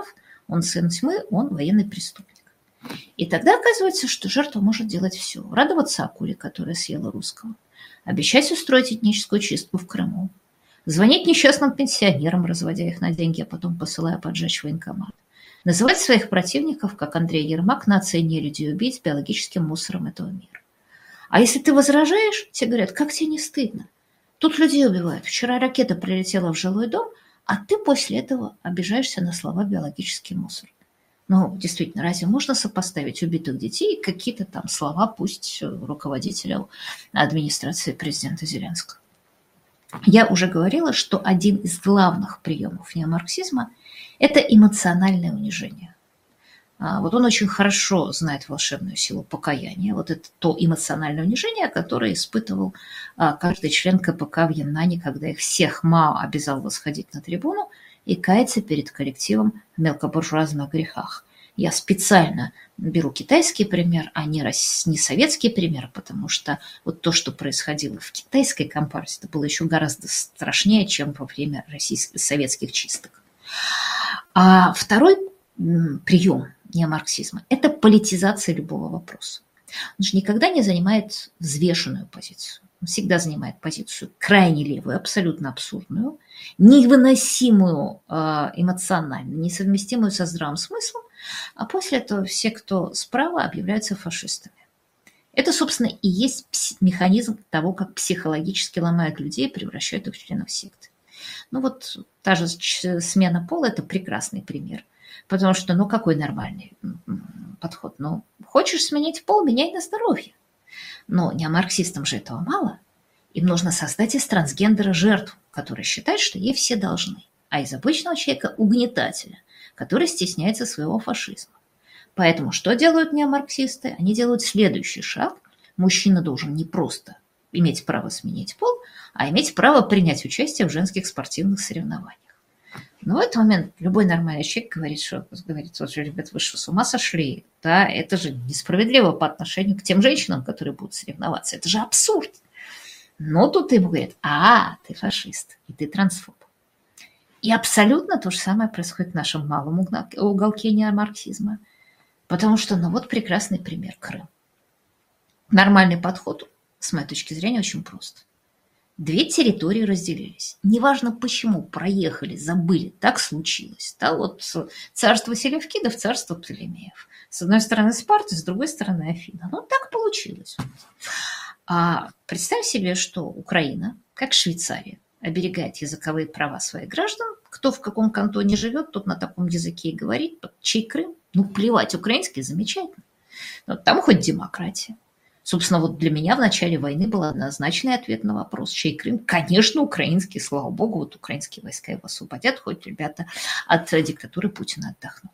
Он сын тьмы, он военный преступник. И тогда оказывается, что жертва может делать все. Радоваться акуле, которая съела русского. Обещать устроить этническую чистку в Крыму. Звонить несчастным пенсионерам, разводя их на деньги, а потом посылая поджечь военкомат. Называть своих противников, как Андрей Ермак, нацией нелюдей и убийц, биологическим мусором этого мира. А если ты возражаешь, тебе говорят, как тебе не стыдно? Тут людей убивают. Вчера ракета прилетела в жилой дом, а ты после этого обижаешься на слова «биологический мусор». Ну, действительно, разве можно сопоставить убитых детей и какие-то там слова, пусть руководителя администрации президента Зеленского? Я уже говорила, что один из главных приемов неомарксизма – это эмоциональное унижение. Вот он очень хорошо знает волшебную силу покаяния. Вот это то эмоциональное унижение, которое испытывал каждый член КПК в Яннане, когда их всех Мао обязал восходить на трибуну и каяться перед коллективом в мелкобуржуазных грехах. Я специально беру китайский пример, а не советский пример, потому что вот то, что происходило в китайской компартии, это было еще гораздо страшнее, чем во время советских чисток. А второй прием неомарксизма – это политизация любого вопроса. Он же никогда не занимает взвешенную позицию. Он всегда занимает позицию крайне левую, абсолютно абсурдную, невыносимую эмоционально, несовместимую со здравым смыслом, а после этого все, кто справа, объявляются фашистами. Это, собственно, и есть механизм того, как психологически ломают людей и превращают их в членов секты. Ну вот та же смена пола – это прекрасный пример. Потому что, ну, какой нормальный подход? Ну, хочешь сменить пол, меняй на здоровье. Но неомарксистам же этого мало. Им нужно создать из трансгендера жертву, которая считает, что ей все должны. А из обычного человека – угнетателя, который стесняется своего фашизма. Поэтому что делают неомарксисты? Они делают следующий шаг. Мужчина должен не просто иметь право сменить пол, а иметь право принять участие в женских спортивных соревнованиях. Но в этот момент любой нормальный человек говорит, что ребят, вы что, с ума сошли? Да, это же несправедливо по отношению к тем женщинам, которые будут соревноваться. Это же абсурд. Но тут ему говорят, ты фашист, и ты трансфоб. И абсолютно то же самое происходит в нашем малом уголке неомарксизма. Потому что, ну вот прекрасный пример – Крым. Нормальный подход, с моей точки зрения, очень прост. Две территории разделились. Неважно почему, проехали, забыли, так случилось. Да, вот царство Селевкидов, царство Птолемеев. С одной стороны Спарта, с другой стороны Афина. Ну, так получилось. А представь себе, что Украина, как Швейцария, оберегает языковые права своих граждан. Кто в каком кантоне живет, тот на таком языке и говорит. Чей Крым? Ну, плевать, украинский замечательно. Но там хоть демократия. Собственно, вот для меня в начале войны был однозначный ответ на вопрос, чей Крым? Конечно, украинский, слава богу, вот украинские войска его освободят, хоть ребята от диктатуры Путина отдохнут.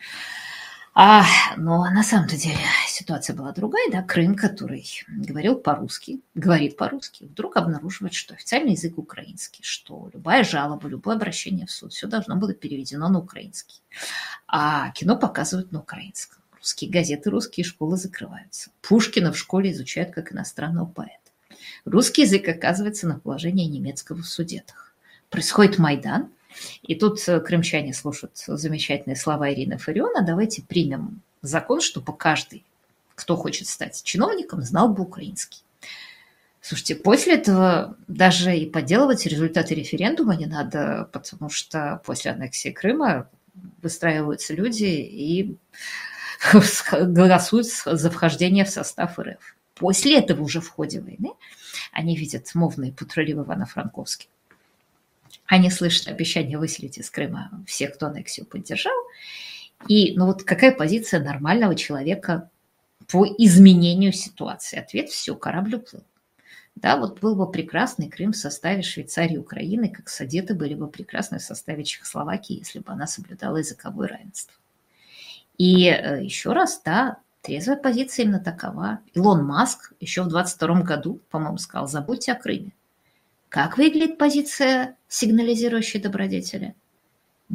Но на самом-то деле ситуация была другая, да, Крым, который говорил по-русски, говорит по-русски, вдруг обнаруживает, что официальный язык украинский, что любая жалоба, любое обращение в суд, все должно было переведено на украинский. А кино показывают на украинском. Русские газеты, русские школы закрываются. Пушкина в школе изучают как иностранного поэта. Русский язык оказывается на положении немецкого в Судетах. Происходит Майдан, и тут крымчане слушают замечательные слова Ирины Фариона. Давайте примем закон, чтобы каждый, кто хочет стать чиновником, знал бы украинский. Слушайте, после этого даже и подделывать результаты референдума не надо, потому что после аннексии Крыма выстраиваются люди и голосуют за вхождение в состав РФ. После этого уже в ходе войны они видят мовные патрули в Ивано-Франковске. Они слышат обещание выселить из Крыма всех, кто аннексию поддержал. И ну вот какая позиция нормального человека по изменению ситуации? Ответ – все, корабль уплыл. Да, вот был бы прекрасный Крым в составе Швейцарии и Украины, как Судеты были бы прекрасны в составе Чехословакии, если бы она соблюдала языковое равенство. И еще раз, да, трезвая позиция именно такова. Илон Маск еще в 2022 году, по-моему, сказал, забудьте о Крыме. Как выглядит позиция сигнализирующей добродетели?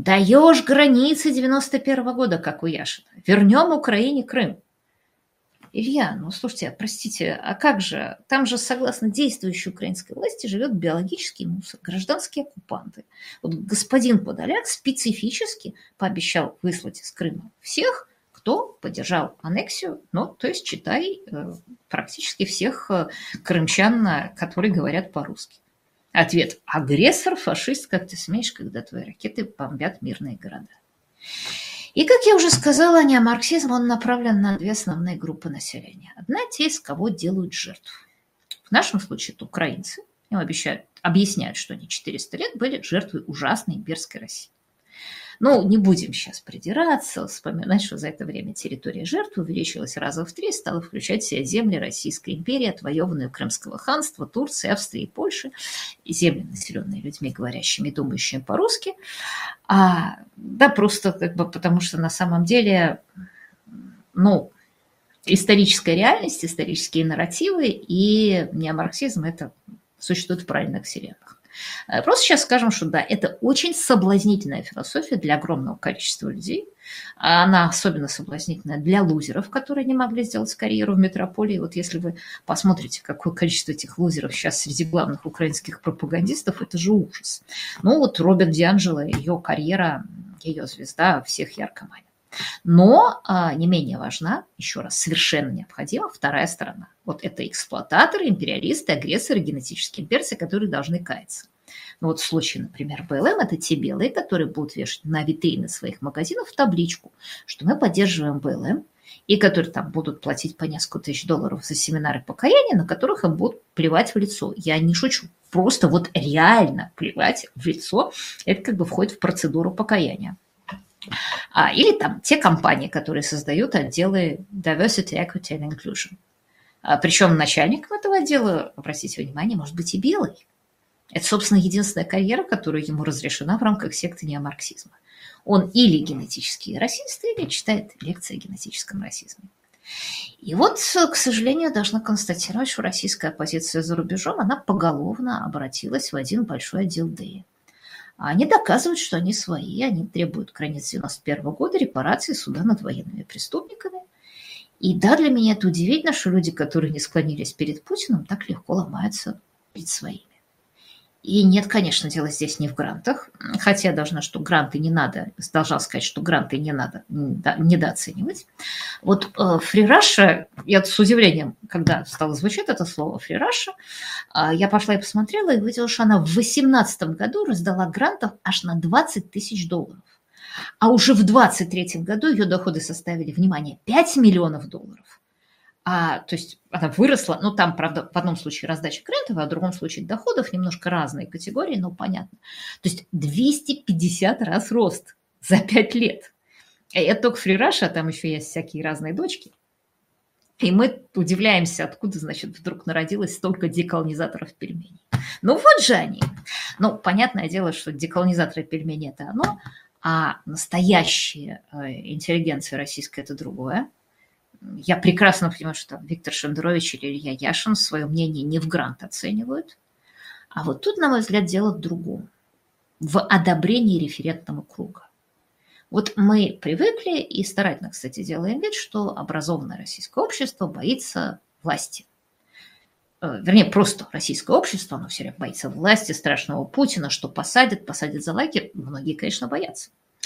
Даешь границы 91 года, как у Яшина. Вернем Украине Крым. Илья, ну слушайте, простите, а как же? Там же, согласно действующей украинской власти, живет биологический мусор, гражданские оккупанты. Вот господин Подоляк специфически пообещал выслать из Крыма всех, кто поддержал аннексию, ну, то есть, читай, практически всех крымчан, которые говорят по-русски. Ответ: агрессор, фашист, как ты смеешь, когда твои ракеты бомбят мирные города. И, как я уже сказала, неомарксизм, он направлен на две основные группы населения. Одна – те, из кого делают жертв. В нашем случае это украинцы. Им объясняют, что они 400 лет были жертвой ужасной имперской России. Ну, не будем сейчас придираться, вспоминать, что за это время территория жертв увеличилась раза в 3, стала включать в себя земли Российской империи, отвоеванные у Крымского ханства, Турции, Австрии и Польши, и земли, населенные людьми, говорящими и думающими по-русски. Да, просто потому что на самом деле, ну, историческая реальность, исторические нарративы и неомарксизм – это существует в параллельных вселенных. Просто сейчас скажем, что да, это очень соблазнительная философия для огромного количества людей. Она особенно соблазнительная для лузеров, которые не могли сделать карьеру в метрополии. Вот если вы посмотрите, какое количество этих лузеров сейчас среди главных украинских пропагандистов, это же ужас. Ну вот Робин Дианджело, ее карьера, ее звезда всех ярко манит. Но не менее важна, еще раз, совершенно необходима вторая сторона. Вот это эксплуататоры, империалисты, агрессоры, генетические имперцы, которые должны каяться. Ну вот в случае, например, БЛМ, это те белые, которые будут вешать на витрины своих магазинов табличку, что мы поддерживаем БЛМ, и которые там будут платить по несколько тысяч долларов за семинары покаяния, на которых им будут плевать в лицо. Я не шучу. Просто вот реально плевать в лицо, это как бы входит в процедуру покаяния. Или там те компании, которые создают отделы Diversity, Equity and Inclusion. Причем начальником этого отдела, обратите внимание, может быть и белый. Это, собственно, единственная карьера, которая ему разрешена в рамках секты неомарксизма. Он или генетический расист, или читает лекции о генетическом расизме. И вот, к сожалению, должна констатировать, что российская оппозиция за рубежом, она поголовно обратилась в один большой отдел ДЭИ. Они доказывают, что они свои, они требуют границ 1991 года, репарации, суда над военными преступниками. И да, для меня это удивительно, что люди, которые не склонились перед Путиным, так легко ломаются перед своими. И нет, конечно, дело здесь не в грантах, хотя я должна сказать, что гранты не надо недооценивать. Вот Free Russia, я с удивлением, когда стало звучать это слово Free Russia, я пошла и посмотрела, и увидела, что она в 2018 году раздала грантов аж на 20 тысяч долларов. А уже в 2023 году ее доходы составили, внимание, 5 миллионов долларов. То есть она выросла, ну там, правда, в одном случае раздача грантов, а в другом случае доходов, немножко разные категории, но понятно. То есть 250 раз рост за 5 лет. И это только Free Russia, а там еще есть всякие разные дочки. И мы удивляемся, откуда, значит, вдруг народилось столько деколонизаторов пельменей. Ну вот же они. Ну, понятное дело, что деколонизаторы пельменей – это одно, а настоящая интеллигенция российская – это другое. Я прекрасно понимаю, что Виктор Шендерович или Илья Яшин свое мнение не в грант оценивают. А вот тут, на мой взгляд, дело в другом. В одобрении референтного круга. Вот мы привыкли и старательно, кстати, делаем вид, что образованное российское общество боится власти. Вернее, просто российское общество, оно все время боится власти, страшного Путина, что посадят за лайки. Многие, конечно, боятся.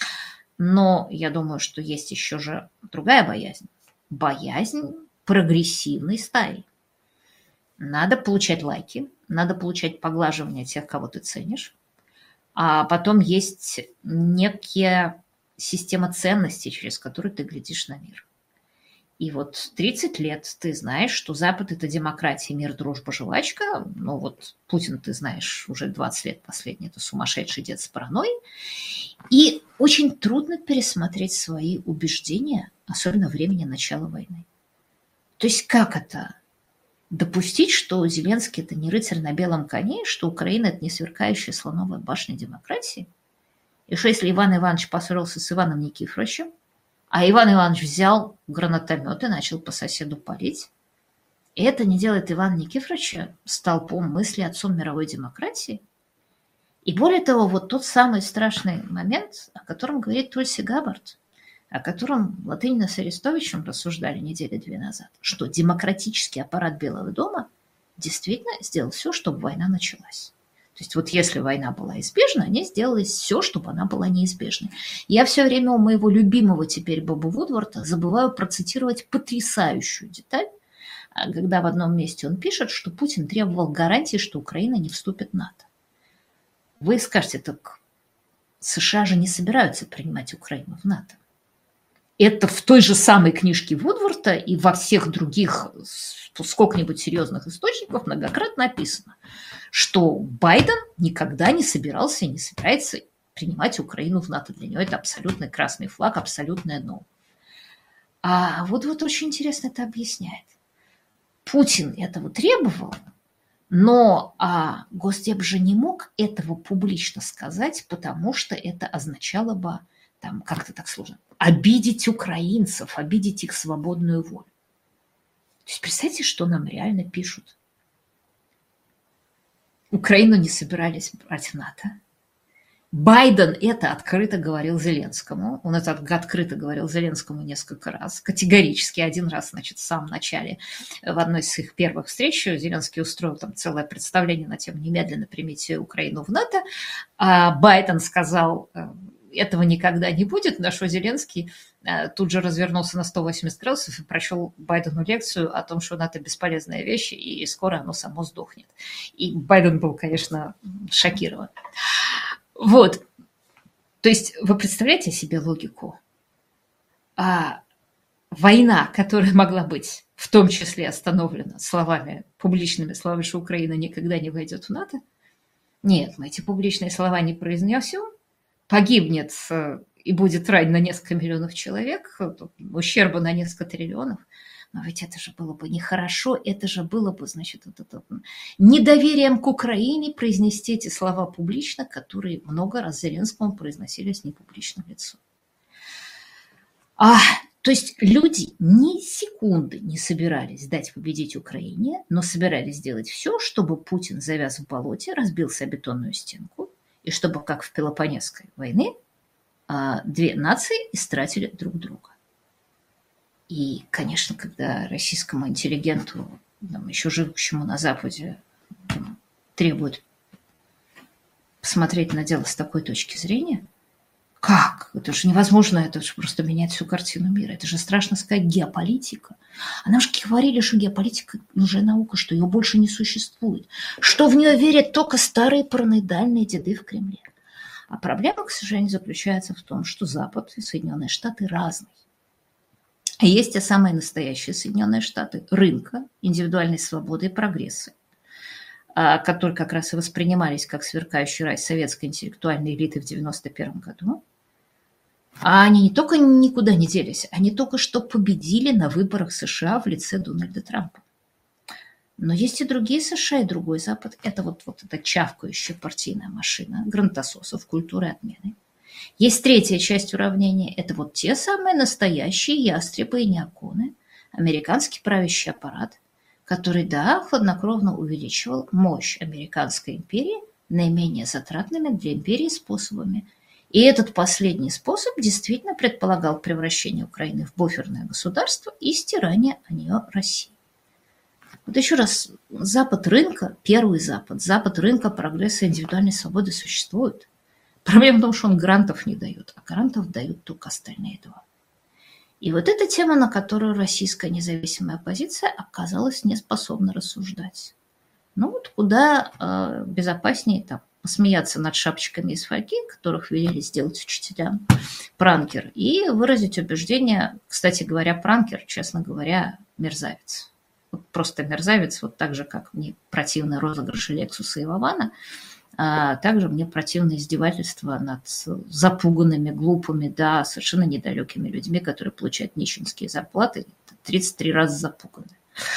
Но я думаю, что есть еще же другая боязнь. Боязнь прогрессивной стаи. Надо получать лайки, надо получать поглаживание тех, кого ты ценишь. А потом есть некая система ценностей, через которую ты глядишь на мир. И вот 30 лет ты знаешь, что Запад – это демократия, мир, дружба, жвачка. Ну вот Путин, ты знаешь, уже 20 лет последний – это сумасшедший дед с паранойей. И очень трудно пересмотреть свои убеждения, особенно времени начала войны. То есть как это? Допустить, что Зеленский – это не рыцарь на белом коне, что Украина – это не сверкающая слоновая башня демократии? И что если Иван Иванович поссорился с Иваном Никифоровичем, а Иван Иванович взял гранатомет и начал по соседу палить? И это не делает Ивана Никифоровича столпом мысли отцом мировой демократии? И более того, вот тот самый страшный момент, о котором говорит Тульси Габбард. о котором Латынина с Арестовичем рассуждали недели 2 назад, что демократический аппарат Белого дома действительно сделал все, чтобы война началась. То есть вот если война была избежна, они сделали все, чтобы она была неизбежной. Я все время у моего любимого теперь Боба Вудворта забываю процитировать потрясающую деталь, когда в одном месте он пишет, что Путин требовал гарантии, что Украина не вступит в НАТО. Вы скажете, так США же не собираются принимать Украину в НАТО. Это в той же самой книжке Вудворта и во всех других сколько-нибудь серьезных источниках многократно написано, что Байден никогда не собирался и не собирается принимать Украину в НАТО. Для него это абсолютный красный флаг, абсолютное «но». А Вудворт очень интересно это объясняет. Путин этого требовал, но Госдеп же не мог этого публично сказать, потому что это означало бы, там как-то так сложно, обидеть украинцев, обидеть их свободную волю. То есть представьте, что нам реально пишут. Украину не собирались брать в НАТО. Байден это открыто говорил Зеленскому. Он это открыто говорил Зеленскому несколько раз. Категорически. Один раз, значит, в самом начале, в одной из их первых встреч, Зеленский устроил там целое представление на тему «Немедленно примите Украину в НАТО». А Байден сказал, этого никогда не будет, на что Зеленский тут же развернулся на 180 градусов и прочел Байдену лекцию о том, что НАТО бесполезная вещь, и скоро оно само сдохнет. И Байден был, конечно, шокирован. Вот. То есть вы представляете себе логику? Война, которая могла быть в том числе остановлена словами, публичными словами, что Украина никогда не войдет в НАТО. Нет, мы эти публичные слова не произнесем. Погибнет и будет ранено несколько миллионов человек, ущерба на несколько триллионов. Но ведь это же было бы нехорошо, это же было бы, значит, недоверием к Украине произнести эти слова публично, которые много раз Зеленскому произносили с непубличным лицом. То есть люди ни секунды не собирались дать победить Украине, но собирались сделать все, чтобы Путин завяз в болоте, разбился о бетонную стенку, и чтобы, как в Пелопоннесской войне, две нации истратили друг друга. И, конечно, когда российскому интеллигенту, еще живущему на Западе, требуют посмотреть на дело с такой точки зрения, как? Это же невозможно, это же просто менять всю картину мира. Это же страшно сказать геополитика. А нам же говорили, что геополитика уже наука, что ее больше не существует, что в нее верят только старые параноидальные деды в Кремле. А проблема, к сожалению, заключается в том, что Запад и Соединенные Штаты разные. Есть те самые настоящие Соединенные Штаты рынка, индивидуальной свободы и прогресса, которые как раз и воспринимались как сверкающий рай советской интеллектуальной элиты в 1991 году. А они не только никуда не делись, они только что победили на выборах США в лице Дональда Трампа. Но есть и другие США, и другой Запад. Это вот эта чавкающая партийная машина грантососов, культуры отмены. Есть третья часть уравнения. Это вот те самые настоящие ястребы и неоконы, американский правящий аппарат, который, да, хладнокровно увеличивал мощь американской империи наименее затратными для империи способами. И этот последний способ действительно предполагал превращение Украины в буферное государство и стирание о нее России. Вот еще раз, Запад рынка, первый Запад, Запад рынка прогресса и индивидуальной свободы существует. Проблема в том, что он грантов не дает, а грантов дают только остальные два. И вот эта тема, на которую российская независимая оппозиция оказалась не способна рассуждать. Ну вот куда безопаснее там посмеяться над шапочками из фольги, которых велели сделать учителям, пранкер, и выразить убеждение, кстати говоря, пранкер, честно говоря, мерзавец. Вот просто мерзавец, вот так же, как мне противны розыгрыши Лексуса и Вована, а также мне противно издевательство над запуганными, глупыми, да, совершенно недалекими людьми, которые получают нищенские зарплаты, 33 раза запуганы.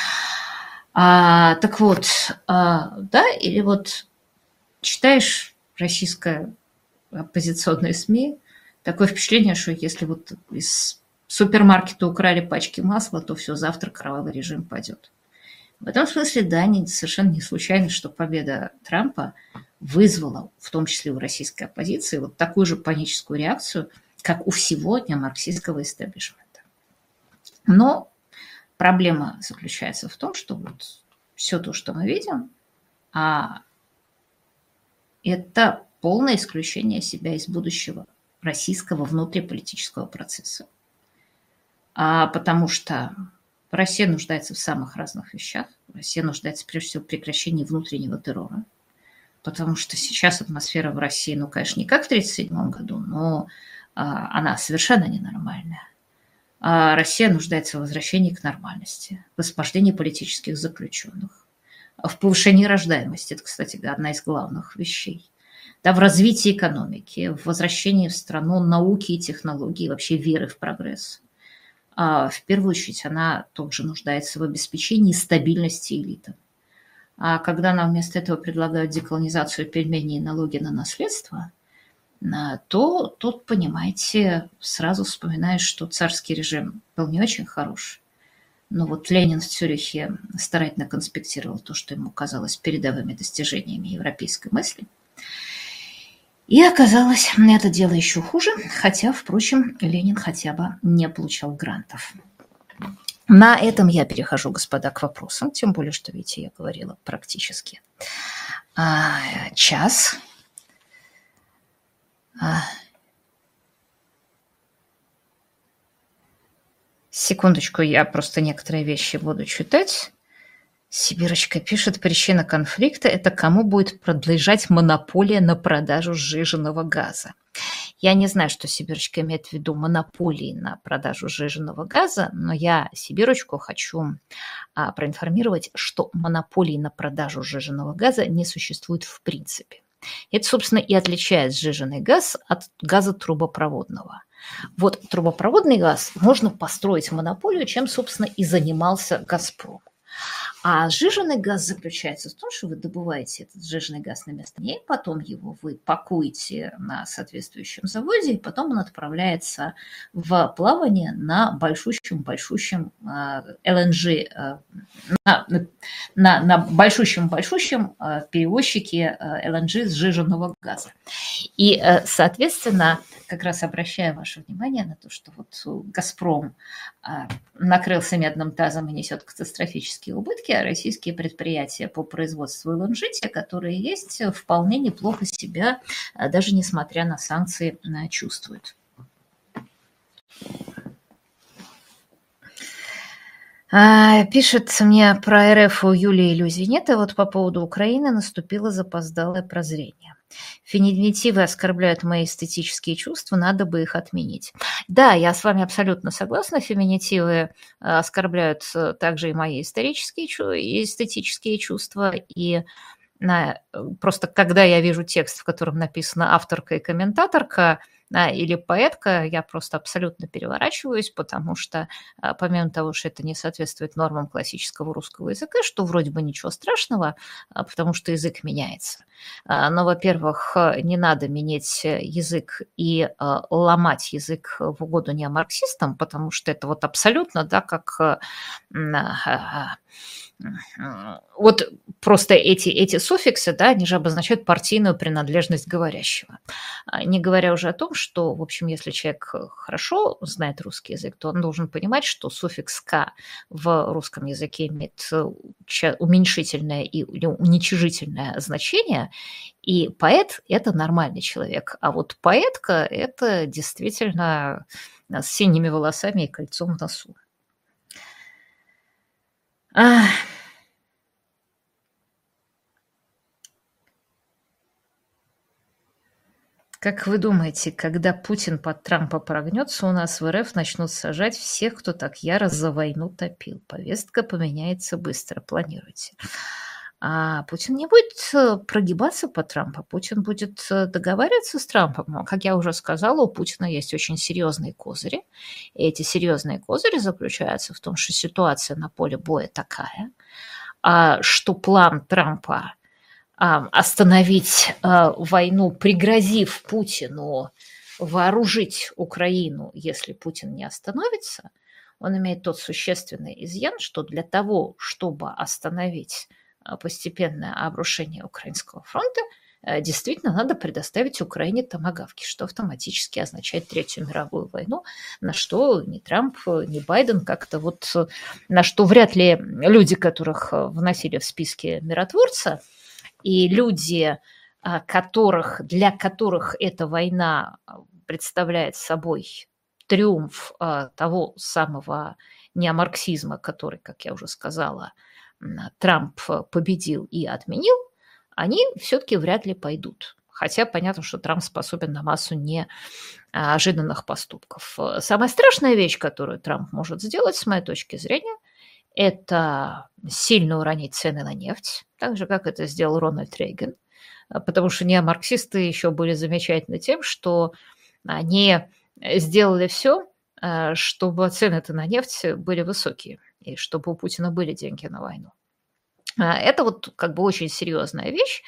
Так вот, да, или вот читаешь российское оппозиционные СМИ, такое впечатление, что если вот из супермаркета украли пачки масла, то все, завтра кровавый режим падет. В этом смысле, да, совершенно не случайно, что победа Трампа вызвала, в том числе у российской оппозиции, вот такую же паническую реакцию, как у всего неомарксистского истеблишмента. Но проблема заключается в том, что вот все то, что мы видим, это полное исключение себя из будущего российского внутриполитического процесса. Потому что Россия нуждается в самых разных вещах. Россия нуждается, прежде всего, в прекращении внутреннего террора. Потому что сейчас атмосфера в России, ну, конечно, не как в 1937 году, но она совершенно ненормальная. Россия нуждается в возвращении к нормальности, в освобождении политических заключенных, в повышении рождаемости. Это, кстати, одна из главных вещей. Да, в развитии экономики, в возвращении в страну науки и технологий, вообще веры в прогресс. В первую очередь она также нуждается в обеспечении стабильности элиты. А когда нам вместо этого предлагают деколонизацию пельменей и налоги на наследство, то тут, понимаете, сразу вспоминаешь, что царский режим был не очень хорош. Но вот Ленин в Цюрихе старательно конспектировал то, что ему казалось передовыми достижениями европейской мысли. И оказалось, это дело еще хуже, хотя, впрочем, Ленин хотя бы не получал грантов. На этом я перехожу, господа, к вопросам, тем более, что, видите, я говорила практически час. Секундочку, я просто некоторые вещи буду читать. Сибирочка пишет, причина конфликта – это кому будет принадлежать монополия на продажу сжиженного газа. Я не знаю, что Сибирочка имеет в виду монополии на продажу сжиженного газа, но я Сибирочку хочу проинформировать, что монополии на продажу сжиженного газа не существует в принципе. Это, собственно, и отличает сжиженный газ от газа трубопроводного. Вот трубопроводный газ можно построить монополию, чем, собственно, и занимался «Газпром». А сжиженный газ заключается в том, что вы добываете этот сжиженный газ на месте, потом его вы пакуете на соответствующем заводе, и потом он отправляется в плавание на большущем ЛНЖ, на большущем перевозчике ЛНЖ сжиженного газа. И, соответственно, как раз обращаю ваше внимание на то, что вот «Газпром» накрылся медным тазом и несет катастрофические убытки, а российские предприятия по производству ЛНЖ, те, которые есть, вполне неплохо себя, даже несмотря на санкции, чувствуют. Пишет мне про РФ у Юлии иллюзий нет, а вот по поводу Украины наступило запоздалое прозрение. Феминитивы оскорбляют мои эстетические чувства, надо бы их отменить. Да, я с вами абсолютно согласна, феминитивы оскорбляют также и мои эстетические чувства, и просто когда я вижу текст, в котором написано авторка и комментаторка, или поэтка, я просто абсолютно переворачиваюсь, потому что помимо того, что это не соответствует нормам классического русского языка, что вроде бы ничего страшного, потому что язык меняется. Но, во-первых, не надо менять язык и ломать язык в угоду неомарксистам, потому что это вот абсолютно, да, как... Вот просто эти суффиксы, да, они же обозначают партийную принадлежность говорящего. Не говоря уже о том, что, в общем, если человек хорошо знает русский язык, то он должен понимать, что суффикс «к» в русском языке имеет уменьшительное или уничижительное значение, и поэт – это нормальный человек, а вот поэтка – это действительно с синими волосами и кольцом в носу. Как вы думаете, когда Путин под Трампа прогнется, у нас в РФ начнут сажать всех, кто так яро за войну топил? Повестка поменяется быстро, планируйте. А Путин не будет прогибаться под Трампа, Путин будет договариваться с Трампом. Но, как я уже сказала, у Путина есть очень серьезные козыри. И эти серьезные козыри заключаются в том, что ситуация на поле боя такая, что план Трампа остановить войну, пригрозив Путину вооружить Украину, если Путин не остановится, он имеет тот существенный изъян, что для того, чтобы остановить постепенное обрушение Украинского фронта, действительно надо предоставить Украине томагавки, что автоматически означает Третью мировую войну, на что ни Трамп, ни Байден как-то вот, на что вряд ли люди, которых вносили в списки миротворца, и люди, для которых эта война представляет собой триумф того самого неомарксизма, который, как я уже сказала, Трамп победил и отменил, они все-таки вряд ли пойдут. Хотя понятно, что Трамп способен на массу неожиданных поступков. Самая страшная вещь, которую Трамп может сделать, с моей точки зрения, это сильно уронить цены на нефть, так же, как это сделал Рональд Рейган, потому что неомарксисты еще были замечательны тем, что они сделали все, чтобы цены-то на нефть были высокие, и чтобы у Путина были деньги на войну. Это вот как бы очень серьезная вещь.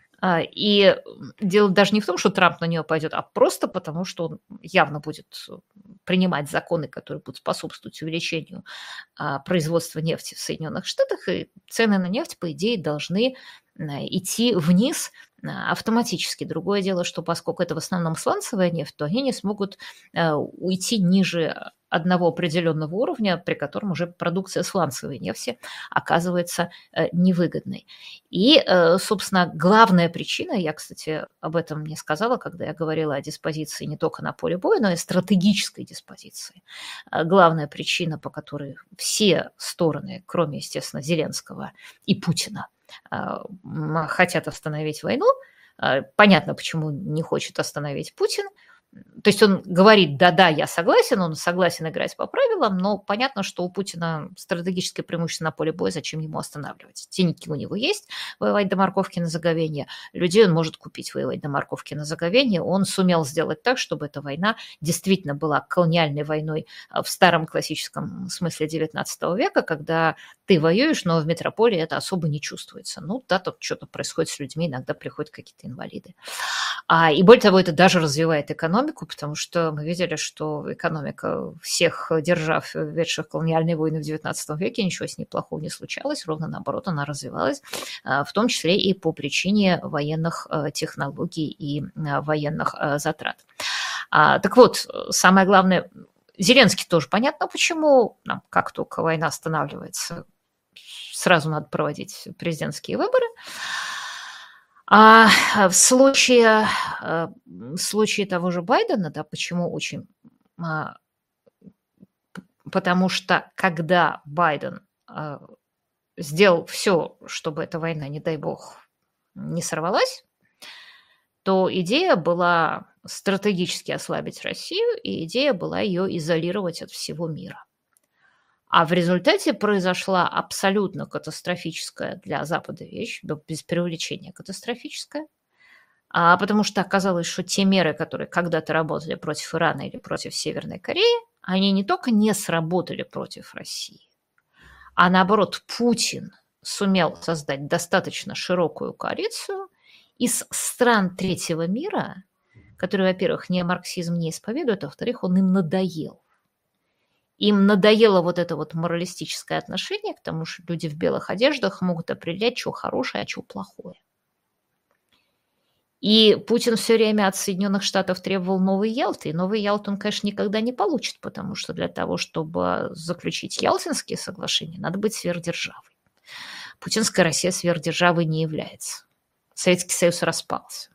И дело даже не в том, что Трамп на нее пойдет, а просто потому, что он явно будет принимать законы, которые будут способствовать увеличению производства нефти в Соединенных Штатах, и цены на нефть, по идее, должны идти вниз автоматически. Другое дело, что поскольку это в основном сланцевая нефть, то они не смогут уйти ниже одного определенного уровня, при котором уже продукция сланцевой нефти оказывается невыгодной. И, собственно, главная причина, я, кстати, об этом не сказала, когда я говорила о диспозиции не только на поле боя, но и стратегической диспозиции. Главная причина, по которой все стороны, кроме, естественно, Зеленского и Путина, хотят остановить войну. Понятно, почему не хочет остановить Путин. То есть он говорит, да-да, я согласен, он согласен играть по правилам, но понятно, что у Путина стратегическое преимущество на поле боя, зачем ему останавливать? Деньги у него есть, воевать до морковки на заговение, людей он может купить, воевать до морковки на заговение. Он сумел сделать так, чтобы эта война действительно была колониальной войной в старом классическом смысле XIX века, когда ты воюешь, но в метрополии это особо не чувствуется. Ну да, тут что-то происходит с людьми, иногда приходят какие-то инвалиды. И более того, это даже развивает экономику, потому что мы видели, что экономика всех держав, ведших колониальные войны в XIX веке, ничего с ней плохого не случалось, ровно наоборот, она развивалась, в том числе и по причине военных технологий и военных затрат. Так вот, самое главное, Зеленский тоже понятно, почему, как только война останавливается, сразу надо проводить президентские выборы. А в случае того же Байдена, да, почему очень... Потому что когда Байден сделал все, чтобы эта война, не дай бог, не сорвалась, то идея была стратегически ослабить Россию, и идея была ее изолировать от всего мира. А в результате произошла абсолютно катастрофическая для Запада вещь, без преувеличения катастрофическая, потому что оказалось, что те меры, которые когда-то работали против Ирана или против Северной Кореи, они не только не сработали против России, а наоборот, Путин сумел создать достаточно широкую коалицию из стран третьего мира, которые, во-первых, неомарксизм не исповедуют, а во-вторых, он им надоел. Им надоело вот это вот моралистическое отношение к тому, что люди в белых одеждах могут определять, что хорошее, а что плохое. И Путин все время от Соединенных Штатов требовал новой Ялты, и новый Ялты он, конечно, никогда не получит, потому что для того, чтобы заключить Ялтинские соглашения, надо быть сверхдержавой. Путинская Россия сверхдержавой не является. Советский Союз распался.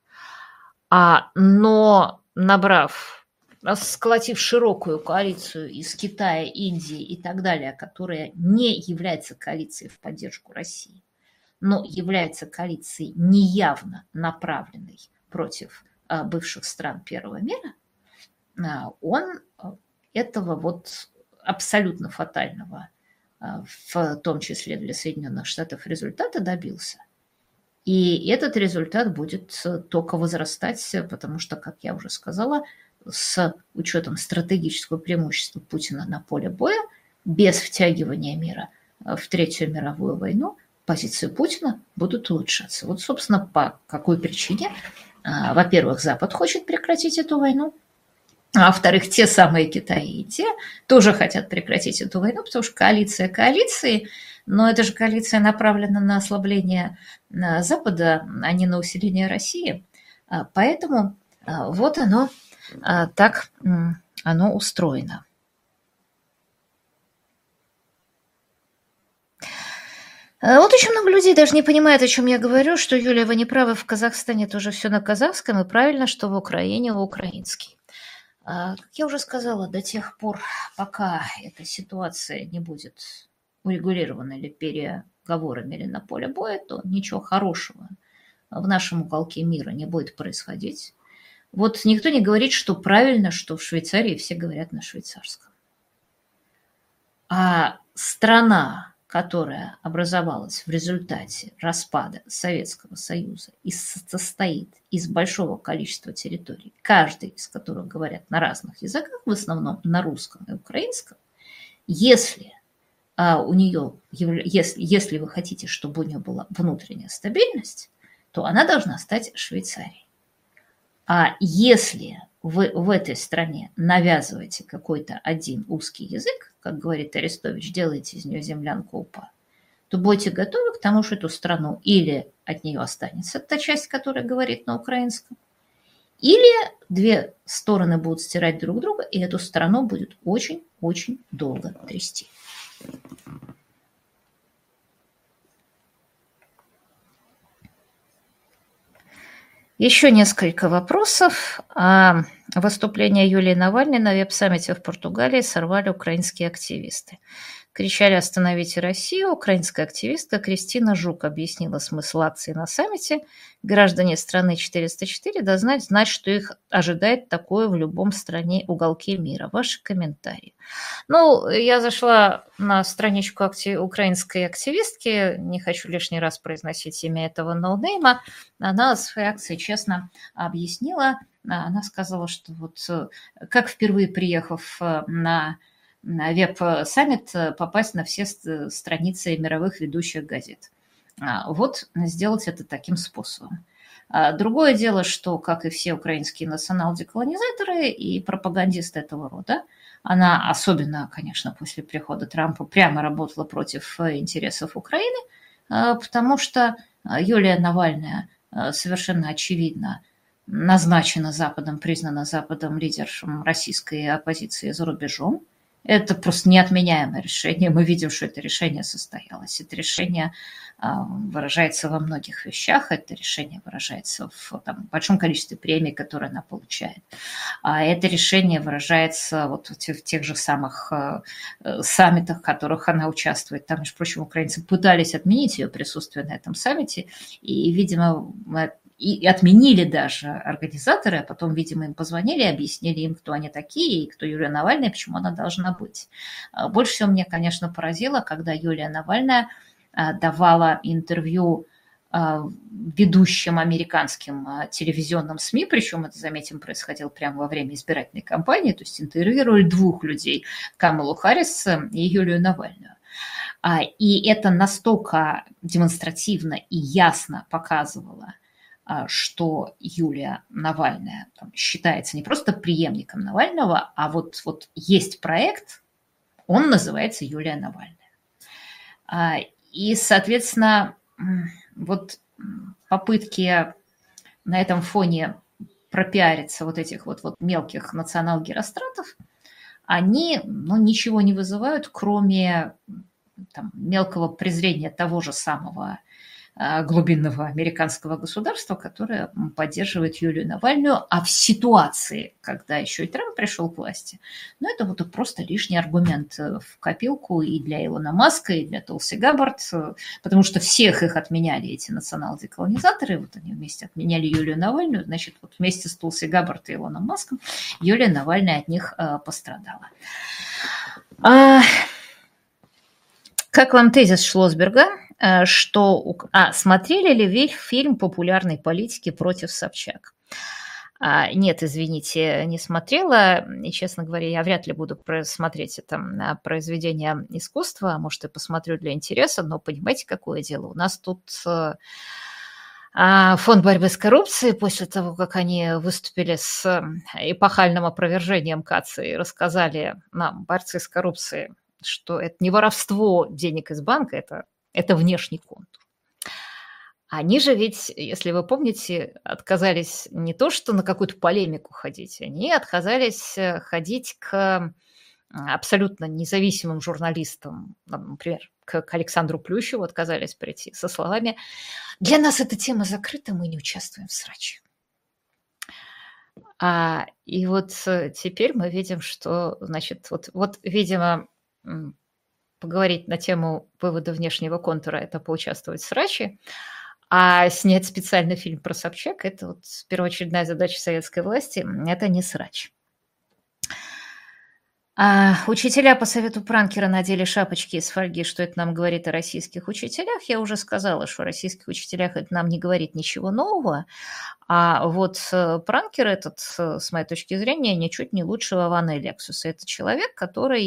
Но сколотив широкую коалицию из Китая, Индии и так далее, которая не является коалицией в поддержку России, но является коалицией неявно направленной против бывших стран Первого мира, он этого вот абсолютно фатального, в том числе для Соединенных Штатов, результата добился. И этот результат будет только возрастать, потому что, как я уже сказала, с учетом стратегического преимущества Путина на поле боя, без втягивания мира в Третью мировую войну, позиции Путина будут улучшаться. Вот, собственно, по какой причине? Во-первых, Запад хочет прекратить эту войну, а во-вторых, те самые Китай и Индия тоже хотят прекратить эту войну, потому что коалиция коалиции, Но эта же коалиция направлена на ослабление Запада, а не на усиление России. Поэтому вот оно так оно устроено. Вот очень много людей даже не понимает, о чем я говорю, что, Юлия, вы не правы, в Казахстане тоже все на казахском, и правильно, что в Украине украинский. Как я уже сказала, до тех пор, пока эта ситуация не будет урегулирована или переговорами, или на поле боя, то ничего хорошего в нашем уголке мира не будет происходить. Вот никто не говорит, что правильно, что в Швейцарии все говорят на швейцарском. А страна, которая образовалась в результате распада Советского Союза и состоит из большого количества территорий, каждый из которых говорят на разных языках, в основном на русском и украинском, если у нее, если вы хотите, чтобы у нее была внутренняя стабильность, то она должна стать Швейцарией. А если вы в этой стране навязываете какой-то один узкий язык, как говорит Арестович, делаете из нее землянку УПА, то будьте готовы к тому, что эту страну или от нее останется та часть, которая говорит на украинском, или две стороны будут стирать друг друга, и эту страну будет очень-очень долго трясти. Еще несколько вопросов. Выступление Юлии Навальной на веб-саммите в Португалии сорвали украинские активисты. Кричали «Остановите Россию». Украинская активистка Кристина Жук объяснила смысл акции на саммите. Граждане страны 404 должны знать, что их ожидает такое в любом стране уголке мира. Ваши комментарии. Ну, я зашла на страничку украинской активистки, не хочу лишний раз произносить имя этого ноунейма. Она своей акции честно объяснила. Она сказала, что вот как впервые приехав на веб-саммит попасть на все страницы мировых ведущих газет. Вот сделать это таким способом. Другое дело, что, как и все украинские национал-деколонизаторы и пропагандисты этого рода, она особенно, конечно, после прихода Трампа прямо работала против интересов Украины, потому что Юлия Навальная совершенно очевидно назначена Западом, признана Западом лидером российской оппозиции за рубежом. Это просто неотменяемое решение. Мы видим, что это решение состоялось. Это решение выражается во многих вещах. Это решение выражается в большом количестве премий, которые она получает. А это решение выражается вот в тех же самых саммитах, в которых она участвует. Там, между прочим, украинцы пытались отменить ее присутствие на этом саммите. И, видимо, и отменили даже организаторы, а потом, видимо, им позвонили, объяснили им, кто они такие и кто Юлия Навальная, и почему она должна быть. Больше всего мне, конечно, поразило, когда Юлия Навальная давала интервью ведущим американским телевизионным СМИ, причем это, заметим, происходило прямо во время избирательной кампании, то есть интервьюировали двух людей, Камалу Харрис и Юлию Навальную. И это настолько демонстративно и ясно показывало, что Юлия Навальная считается не просто преемником Навального, а вот есть проект, он называется Юлия Навальная. И, соответственно, вот попытки на этом фоне пропиариться вот этих вот мелких национал-геростратов, они ничего не вызывают, кроме мелкого презрения того же самого глубинного американского государства, которое поддерживает Юлию Навальную, а в ситуации, когда еще и Трамп пришел к власти, это вот просто лишний аргумент в копилку и для Илона Маска, и для Толси Габбард, потому что всех их отменяли эти национал-деколонизаторы, вот они вместе отменяли Юлию Навальную, значит, вот вместе с Толси Габбард и Илоном Маском Юлия Навальная от них пострадала. Как вам тезис Шлосберга, что... смотрели ли вы фильм популярной политики «Против Собчак»? Нет, извините, не смотрела. И, честно говоря, я вряд ли буду смотреть это произведение искусства. Может, и посмотрю для интереса, но понимаете, какое дело? У нас тут фонд борьбы с коррупцией, после того, как они выступили с эпохальным опровержением КАЦ и рассказали нам, борцы с коррупцией, что это не воровство денег из банка, это внешний контур. Они же ведь, если вы помните, отказались не то что на какую-то полемику ходить, они отказались ходить к абсолютно независимым журналистам, например, к Александру Плющеву отказались прийти со словами: «Для нас эта тема закрыта, мы не участвуем в сраче». И вот теперь мы видим, что, значит, вот видимо, поговорить на тему вывода внешнего контура – это поучаствовать в сраче, а снять специальный фильм про Собчак – это вот первоочередная задача советской власти – это не срач. Учителя по совету Пранкера надели шапочки из фольги. Что это нам говорит о российских учителях? Я уже сказала, что о российских учителях это нам не говорит ничего нового. А вот Пранкер этот, с моей точки зрения, ничуть не лучше Вована и Лексуса. Это человек, который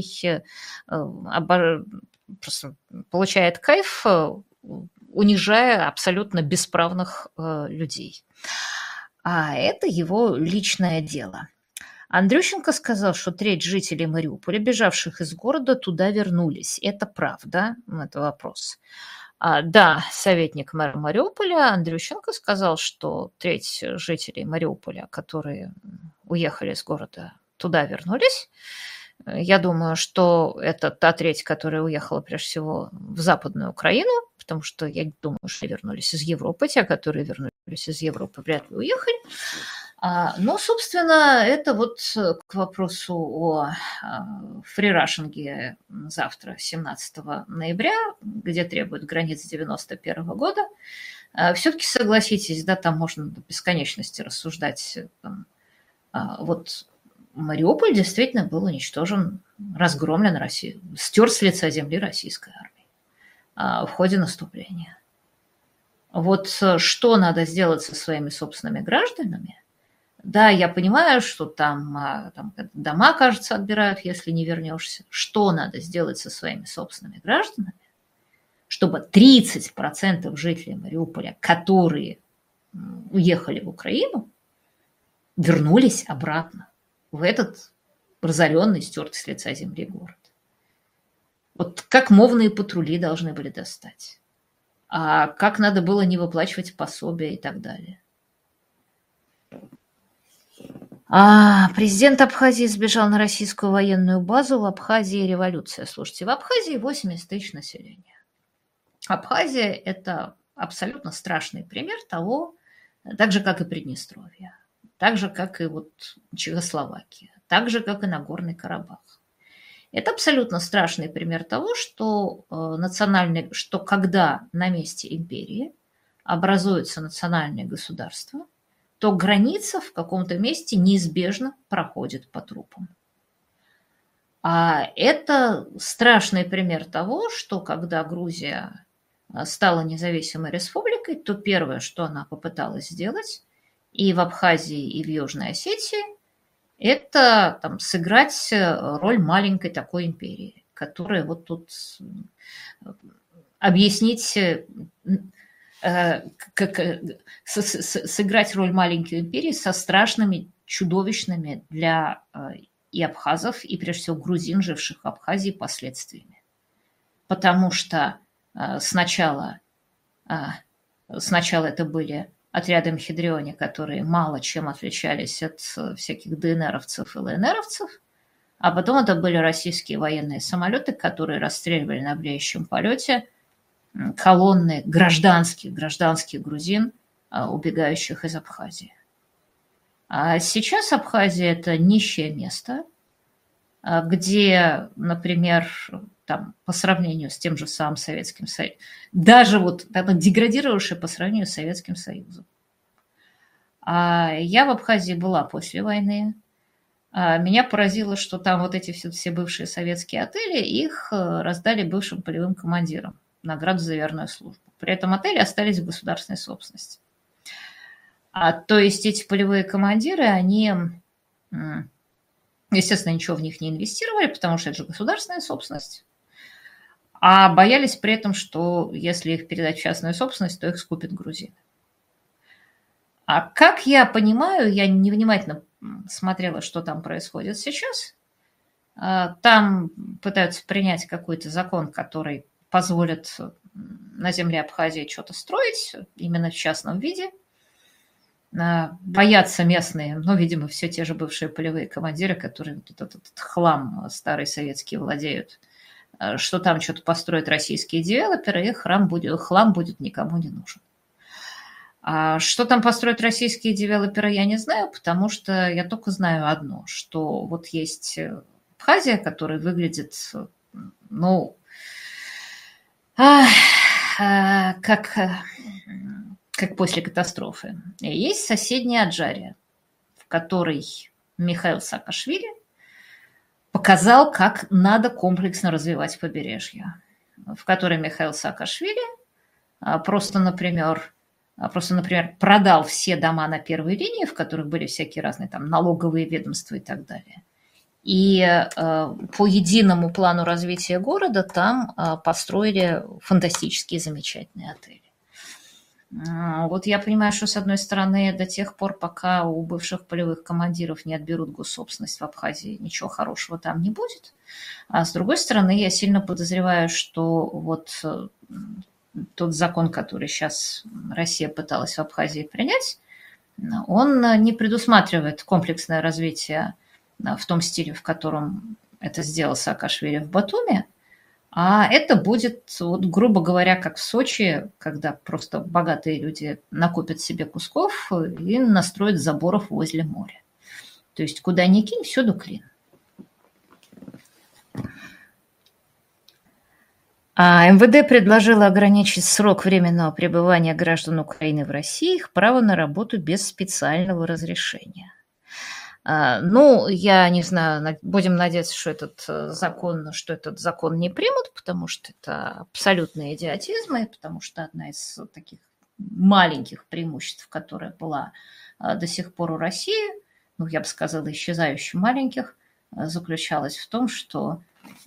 просто получает кайф, унижая абсолютно бесправных людей. А это его личное дело. Андрющенко сказал, что треть жителей Мариуполя, бежавших из города, туда вернулись. Это правда? Это вопрос. Да, советник мэра Мариуполя Андрющенко сказал, что треть жителей Мариуполя, которые уехали из города, туда вернулись. Я думаю, что это та треть, которая уехала прежде всего в Западную Украину, потому что я думаю, что вернулись из Европы. Те, которые вернулись из Европы, вряд ли уехали. Но, собственно, это вот к вопросу о фрирашинге завтра, 17 ноября, где требуют границ 91 года. Все-таки согласитесь, да, там можно до бесконечности рассуждать. Вот Мариуполь действительно был уничтожен, разгромлен Россией, стер с лица земли российской армии в ходе наступления. Вот что надо сделать со своими собственными гражданами? Да, я понимаю, что там дома, кажется, отбирают, если не вернешься. Что надо сделать со своими собственными гражданами, чтобы 30% жителей Мариуполя, которые уехали в Украину, вернулись обратно в этот разоренный, стертый с лица земли город? Вот как мовные патрули должны были достать? А как надо было не выплачивать пособия и так далее? Президент Абхазии сбежал на российскую военную базу. В Абхазии революция. Слушайте, в Абхазии 80 тысяч населения. Абхазия – это абсолютно страшный пример того, так же, как и Приднестровье, так же, как и вот Чехословакия, так же, как и Нагорный Карабах. Это абсолютно страшный пример того, что когда на месте империи образуется национальное государство, то граница в каком-то месте неизбежно проходит по трупам. Это страшный пример того, что когда Грузия стала независимой республикой, то первое, что она попыталась сделать и в Абхазии, и в Южной Осетии, это сыграть роль маленькой такой империи, которая вот тут объяснить, сыграть роль маленькой империи со страшными, чудовищными для и абхазов, и прежде всего грузин, живших в Абхазии, последствиями. Потому что сначала это были отряды Мхидриони, которые мало чем отличались от всяких ДНРовцев и ЛНРовцев, а потом это были российские военные самолеты, которые расстреливали на бреющем полете колонны гражданских грузин, убегающих из Абхазии. А сейчас Абхазия – это нищее место, где, например, по сравнению с тем же самым Советским Союзом, даже деградировавшее по сравнению с Советским Союзом. Я в Абхазии была после войны. Меня поразило, что там вот эти все бывшие советские отели, их раздали бывшим полевым командирам награду за верную службу. При этом отели остались в государственной собственности. То есть эти полевые командиры, они, естественно, ничего в них не инвестировали, потому что это же государственная собственность, а боялись при этом, что если их передать в частную собственность, то их скупят грузины. Как я понимаю, я невнимательно смотрела, что там происходит сейчас, Там пытаются принять какой-то закон, который позволит на земле Абхазии что-то строить, именно в частном виде. Боятся местные, ну, видимо, все те же бывшие полевые командиры, которые вот этот хлам старый советский владеют, что там что-то построят российские девелоперы, и хлам будет никому не нужен. А что там построят российские девелоперы, я не знаю, потому что я только знаю одно, что вот есть Абхазия, которая выглядит, ну, как после катастрофы. И есть соседняя Аджария, в которой Михаил Саакашвили показал, как надо комплексно развивать побережье, в которой Михаил Саакашвили просто, например, продал все дома на первой линии, в которых были всякие разные там налоговые ведомства и так далее. И по единому плану развития города там построили фантастические замечательные отели. Вот я понимаю, что, с одной стороны, до тех пор, пока у бывших полевых командиров не отберут госсобственность в Абхазии, ничего хорошего там не будет. А с другой стороны, я сильно подозреваю, что вот тот закон, который сейчас Россия пыталась в Абхазии принять, он не предусматривает комплексное развитие в том стиле, в котором это сделал Саакашвили в Батуми, а это будет, вот, грубо говоря, как в Сочи, когда просто богатые люди накопят себе кусков и настроят заборов возле моря. То есть куда ни кинь, всюду клин. А МВД предложило ограничить срок временного пребывания граждан Украины в России, их право на работу без специального разрешения. Ну, я не знаю, будем надеяться, что этот закон не примут, потому что это абсолютный идиотизм, и потому что одна из таких маленьких преимуществ, которая была до сих пор у России, ну, я бы сказала, исчезающе маленьких, заключалась в том, что,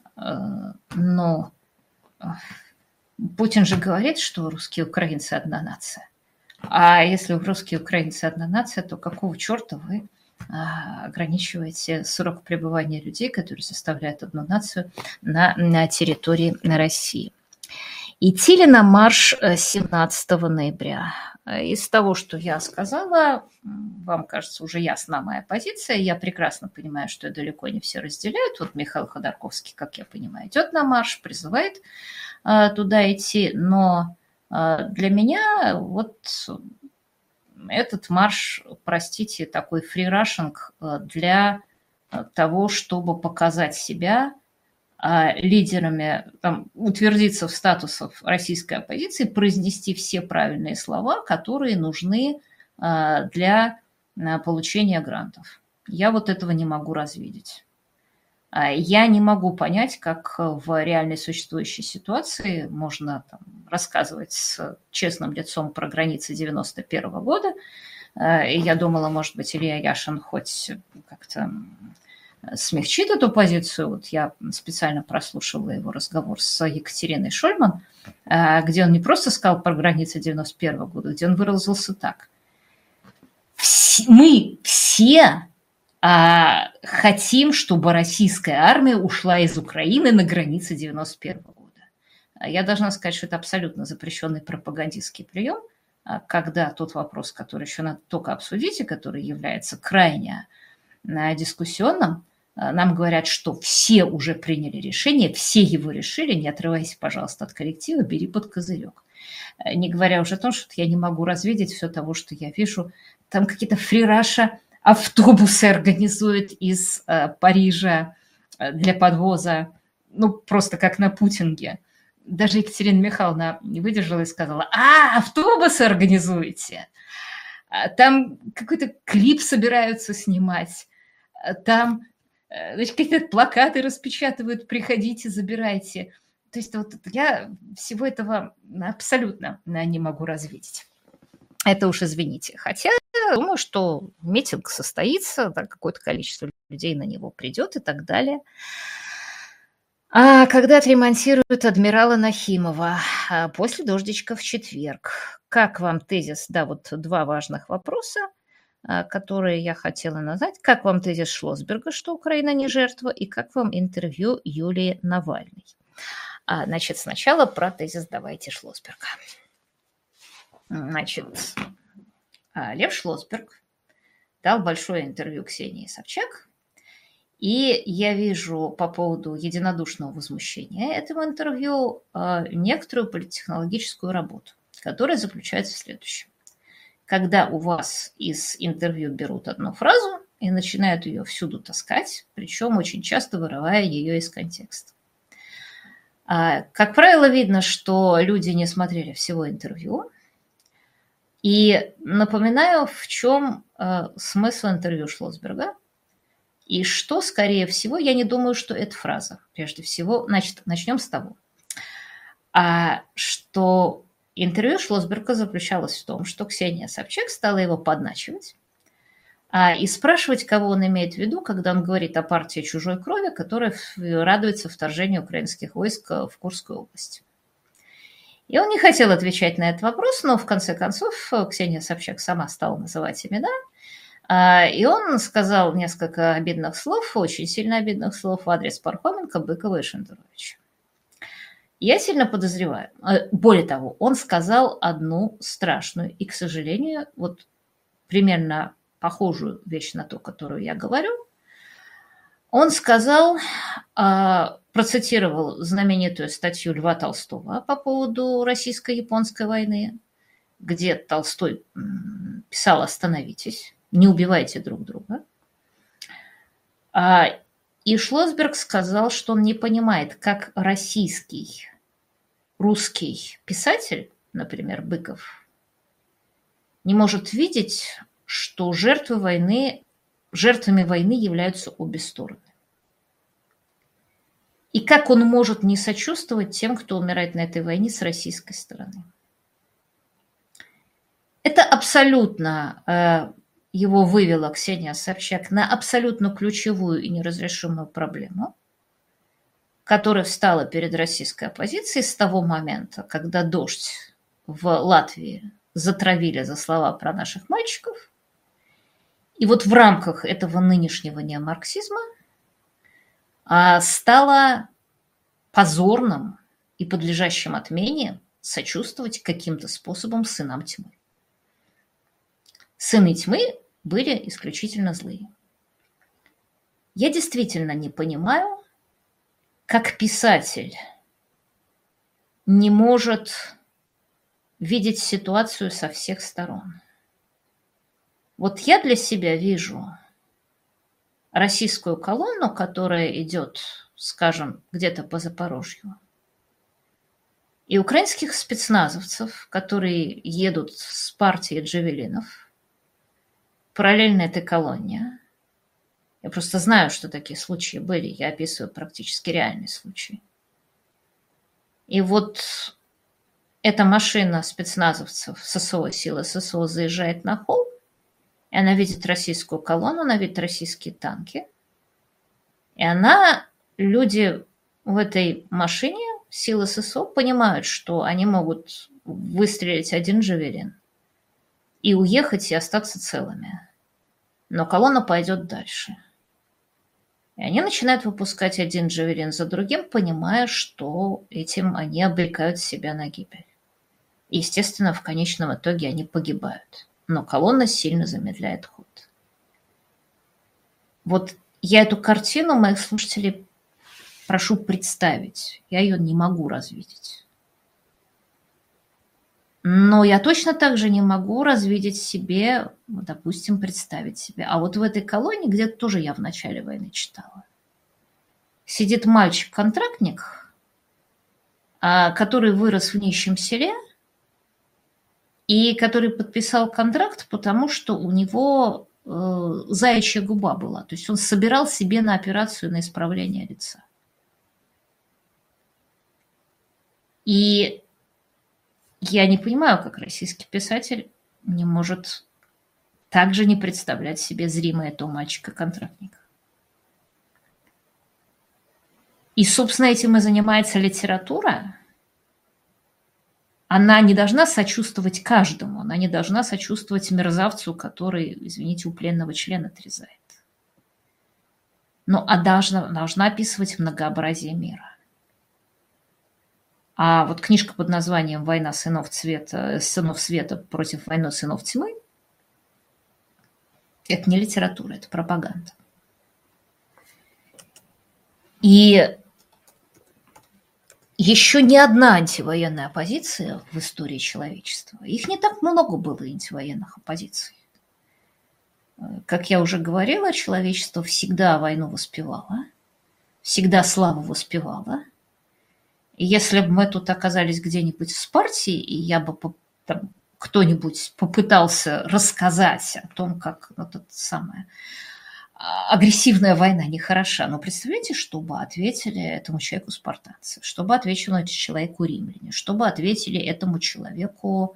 Путин же говорит, что русские и украинцы одна нация. А если русские и украинцы одна нация, то какого черта вы ограничиваете срок пребывания людей, которые составляют одну нацию на территории России? Идти ли на марш 17 ноября? Из того, что я сказала, вам, кажется, уже ясна моя позиция. Я прекрасно понимаю, что далеко не все разделяют. Вот Михаил Ходорковский, как я понимаю, идет на марш, призывает туда идти. Но для меня вот этот марш, простите, такой фрирашинг для того, чтобы показать себя лидерами, там, утвердиться в статусах российской оппозиции, произнести все правильные слова, которые нужны для получения грантов. Я вот этого не могу развидеть. Я не могу понять, как в реальной существующей ситуации можно там рассказывать с честным лицом про границы 91 года. И я думала, может быть, Илья Яшин хоть как-то смягчит эту позицию. Вот я специально прослушала его разговор с Екатериной Шульман, где он не просто сказал про границы 91 года, где он выразился так. Мы все хотим, чтобы российская армия ушла из Украины на границе 91 года. Я должна сказать, что это абсолютно запрещенный пропагандистский прием, когда тот вопрос, который еще надо только обсудить и который является крайне дискуссионным, нам говорят, что все уже приняли решение, все его решили, не отрывайся, пожалуйста, от коллектива, бери под козырек. Не говоря уже о том, что я не могу развидеть все того, что я вижу. Там какие-то фрираша автобусы организуют из Парижа для подвоза, ну, просто как на путинге. Даже Екатерина Михайловна не выдержала и сказала: автобусы организуете? Там какой-то клип собираются снимать, там, значит, какие-то плакаты распечатывают, приходите, забирайте. То есть вот я всего этого абсолютно не могу развидеть. Это уж извините. Хотя я думаю, что митинг состоится, да, какое-то количество людей на него придет и так далее. А когда отремонтируют адмирала Нахимова после дождичка в четверг? Как вам тезис? Да, вот два важных вопроса. которые я хотела назвать. Как вам тезис Шлосберга, что Украина не жертва, и как вам интервью Юлии Навальной? Значит, сначала про тезис «Давайте Шлосберга». Значит, Лев Шлосберг дал большое интервью Ксении Собчак, и я вижу по поводу единодушного возмущения этому интервью некоторую политтехнологическую работу, которая заключается в следующем. Когда у вас из интервью берут одну фразу и начинают ее всюду таскать, причем очень часто вырывая ее из контекста. Как правило, видно, что люди не смотрели всего интервью. И напоминаю, в чем смысл интервью Шлосберга. И что, скорее всего, я не думаю, что это фраза. Прежде всего, значит, начнем с того, что интервью Шлосберга заключалось в том, что Ксения Собчак стала его подначивать и спрашивать, кого он имеет в виду, когда он говорит о партии чужой крови, которая радуется вторжению украинских войск в Курскую область. И он не хотел отвечать на этот вопрос, но в конце концов Ксения Собчак сама стала называть имена, и он сказал несколько обидных слов, очень сильно обидных слов в адрес Пархоменко, Быкова и Шендеровича. Я сильно подозреваю. Более того, он сказал одну страшную и, к сожалению, вот примерно похожую вещь на ту, которую я говорю. Он сказал, процитировал знаменитую статью Льва Толстого по поводу российско-японской войны, где Толстой писал «Остановитесь, не убивайте друг друга». И Шлосберг сказал, что он не понимает, как русский писатель, например, Быков, не может видеть, что жертвами войны являются обе стороны. И как он может не сочувствовать тем, кто умирает на этой войне с российской стороны. Это абсолютно его вывела Ксения Собчак на абсолютно ключевую и неразрешимую проблему, которая встала перед российской оппозицией с того момента, когда «Дождь» в Латвии затравили за слова про наших мальчиков. И вот в рамках этого нынешнего неомарксизма стало позорным и подлежащим отмене сочувствовать каким-то способом сынам тьмы. Сыны тьмы были исключительно злые. Я действительно не понимаю, как писатель не может видеть ситуацию со всех сторон. Вот я для себя вижу российскую колонну, которая идет, скажем, где-то по Запорожью, и украинских спецназовцев, которые едут с партией джавелинов, параллельно этой колонне. Я просто знаю, что такие случаи были, я описываю практически реальные случаи. И вот эта машина спецназовцев ССО, силы ССО заезжает на холм, и она видит российскую колонну, она видит российские танки. И люди в этой машине, силы ССО, понимают, что они могут выстрелить один джавелин и уехать, и остаться целыми. Но колонна пойдет дальше. И они начинают выпускать один джавелин за другим, понимая, что этим они обрекают себя на гибель. И, естественно, в конечном итоге они погибают. Но колонна сильно замедляет ход. Вот я эту картину моих слушателей прошу представить. Я ее не могу развидеть. Но я точно так же не могу развидеть себе, допустим, представить себе. А вот в этой колонне, где-то тоже я в начале войны читала, сидит мальчик-контрактник, который вырос в нищем селе, и который подписал контракт, потому что у него заячья губа была. То есть он собирал себе на операцию на исправление лица. И я не понимаю, как российский писатель не может также не представлять себе зримое то мальчика-контрактника. И, собственно, этим и занимается литература. Она не должна сочувствовать каждому, она не должна сочувствовать мерзавцу, который, извините, у пленного члена отрезает. Но должна описывать многообразие мира. А вот книжка под названием «Война сынов света против войны сынов тьмы» – это не литература, это пропаганда. И еще ни одна антивоенная оппозиция в истории человечества, их не так много было, антивоенных оппозиций. Как я уже говорила, человечество всегда войну воспевало, всегда славу воспевало. И если бы мы тут оказались где-нибудь в Спарте, и я бы кто-нибудь попытался рассказать о том, как самая агрессивная война нехороша, но представляете, что бы ответили этому человеку спартанцы, что бы ответили этому человеку римляне, что бы ответили этому человеку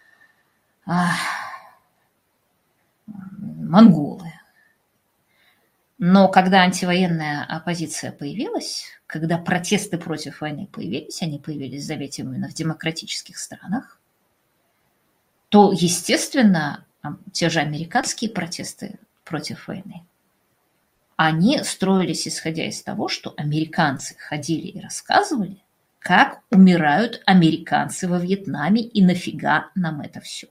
монголы. Но когда антивоенная оппозиция появилась, когда протесты против войны появились, они появились, заметьте, именно в демократических странах, то, естественно, те же американские протесты против войны, они строились исходя из того, что американцы ходили и рассказывали, как умирают американцы во Вьетнаме и нафига нам это все.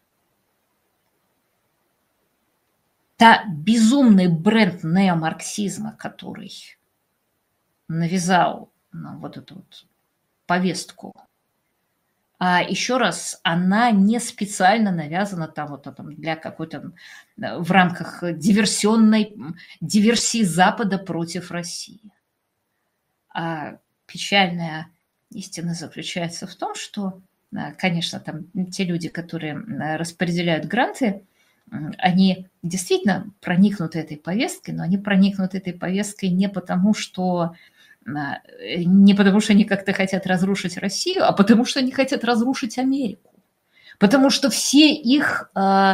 Та безумный бренд неомарксизма, который навязал нам вот эту вот повестку, а еще раз, она не специально навязана для какой-то в рамках диверсии Запада против России. А печальная истина заключается в том, что, конечно, там те люди, которые распределяют гранты, они действительно проникнуты этой повесткой, но они проникнуты этой повесткой не потому, что они как-то хотят разрушить Россию, а потому что они хотят разрушить Америку. Потому что все их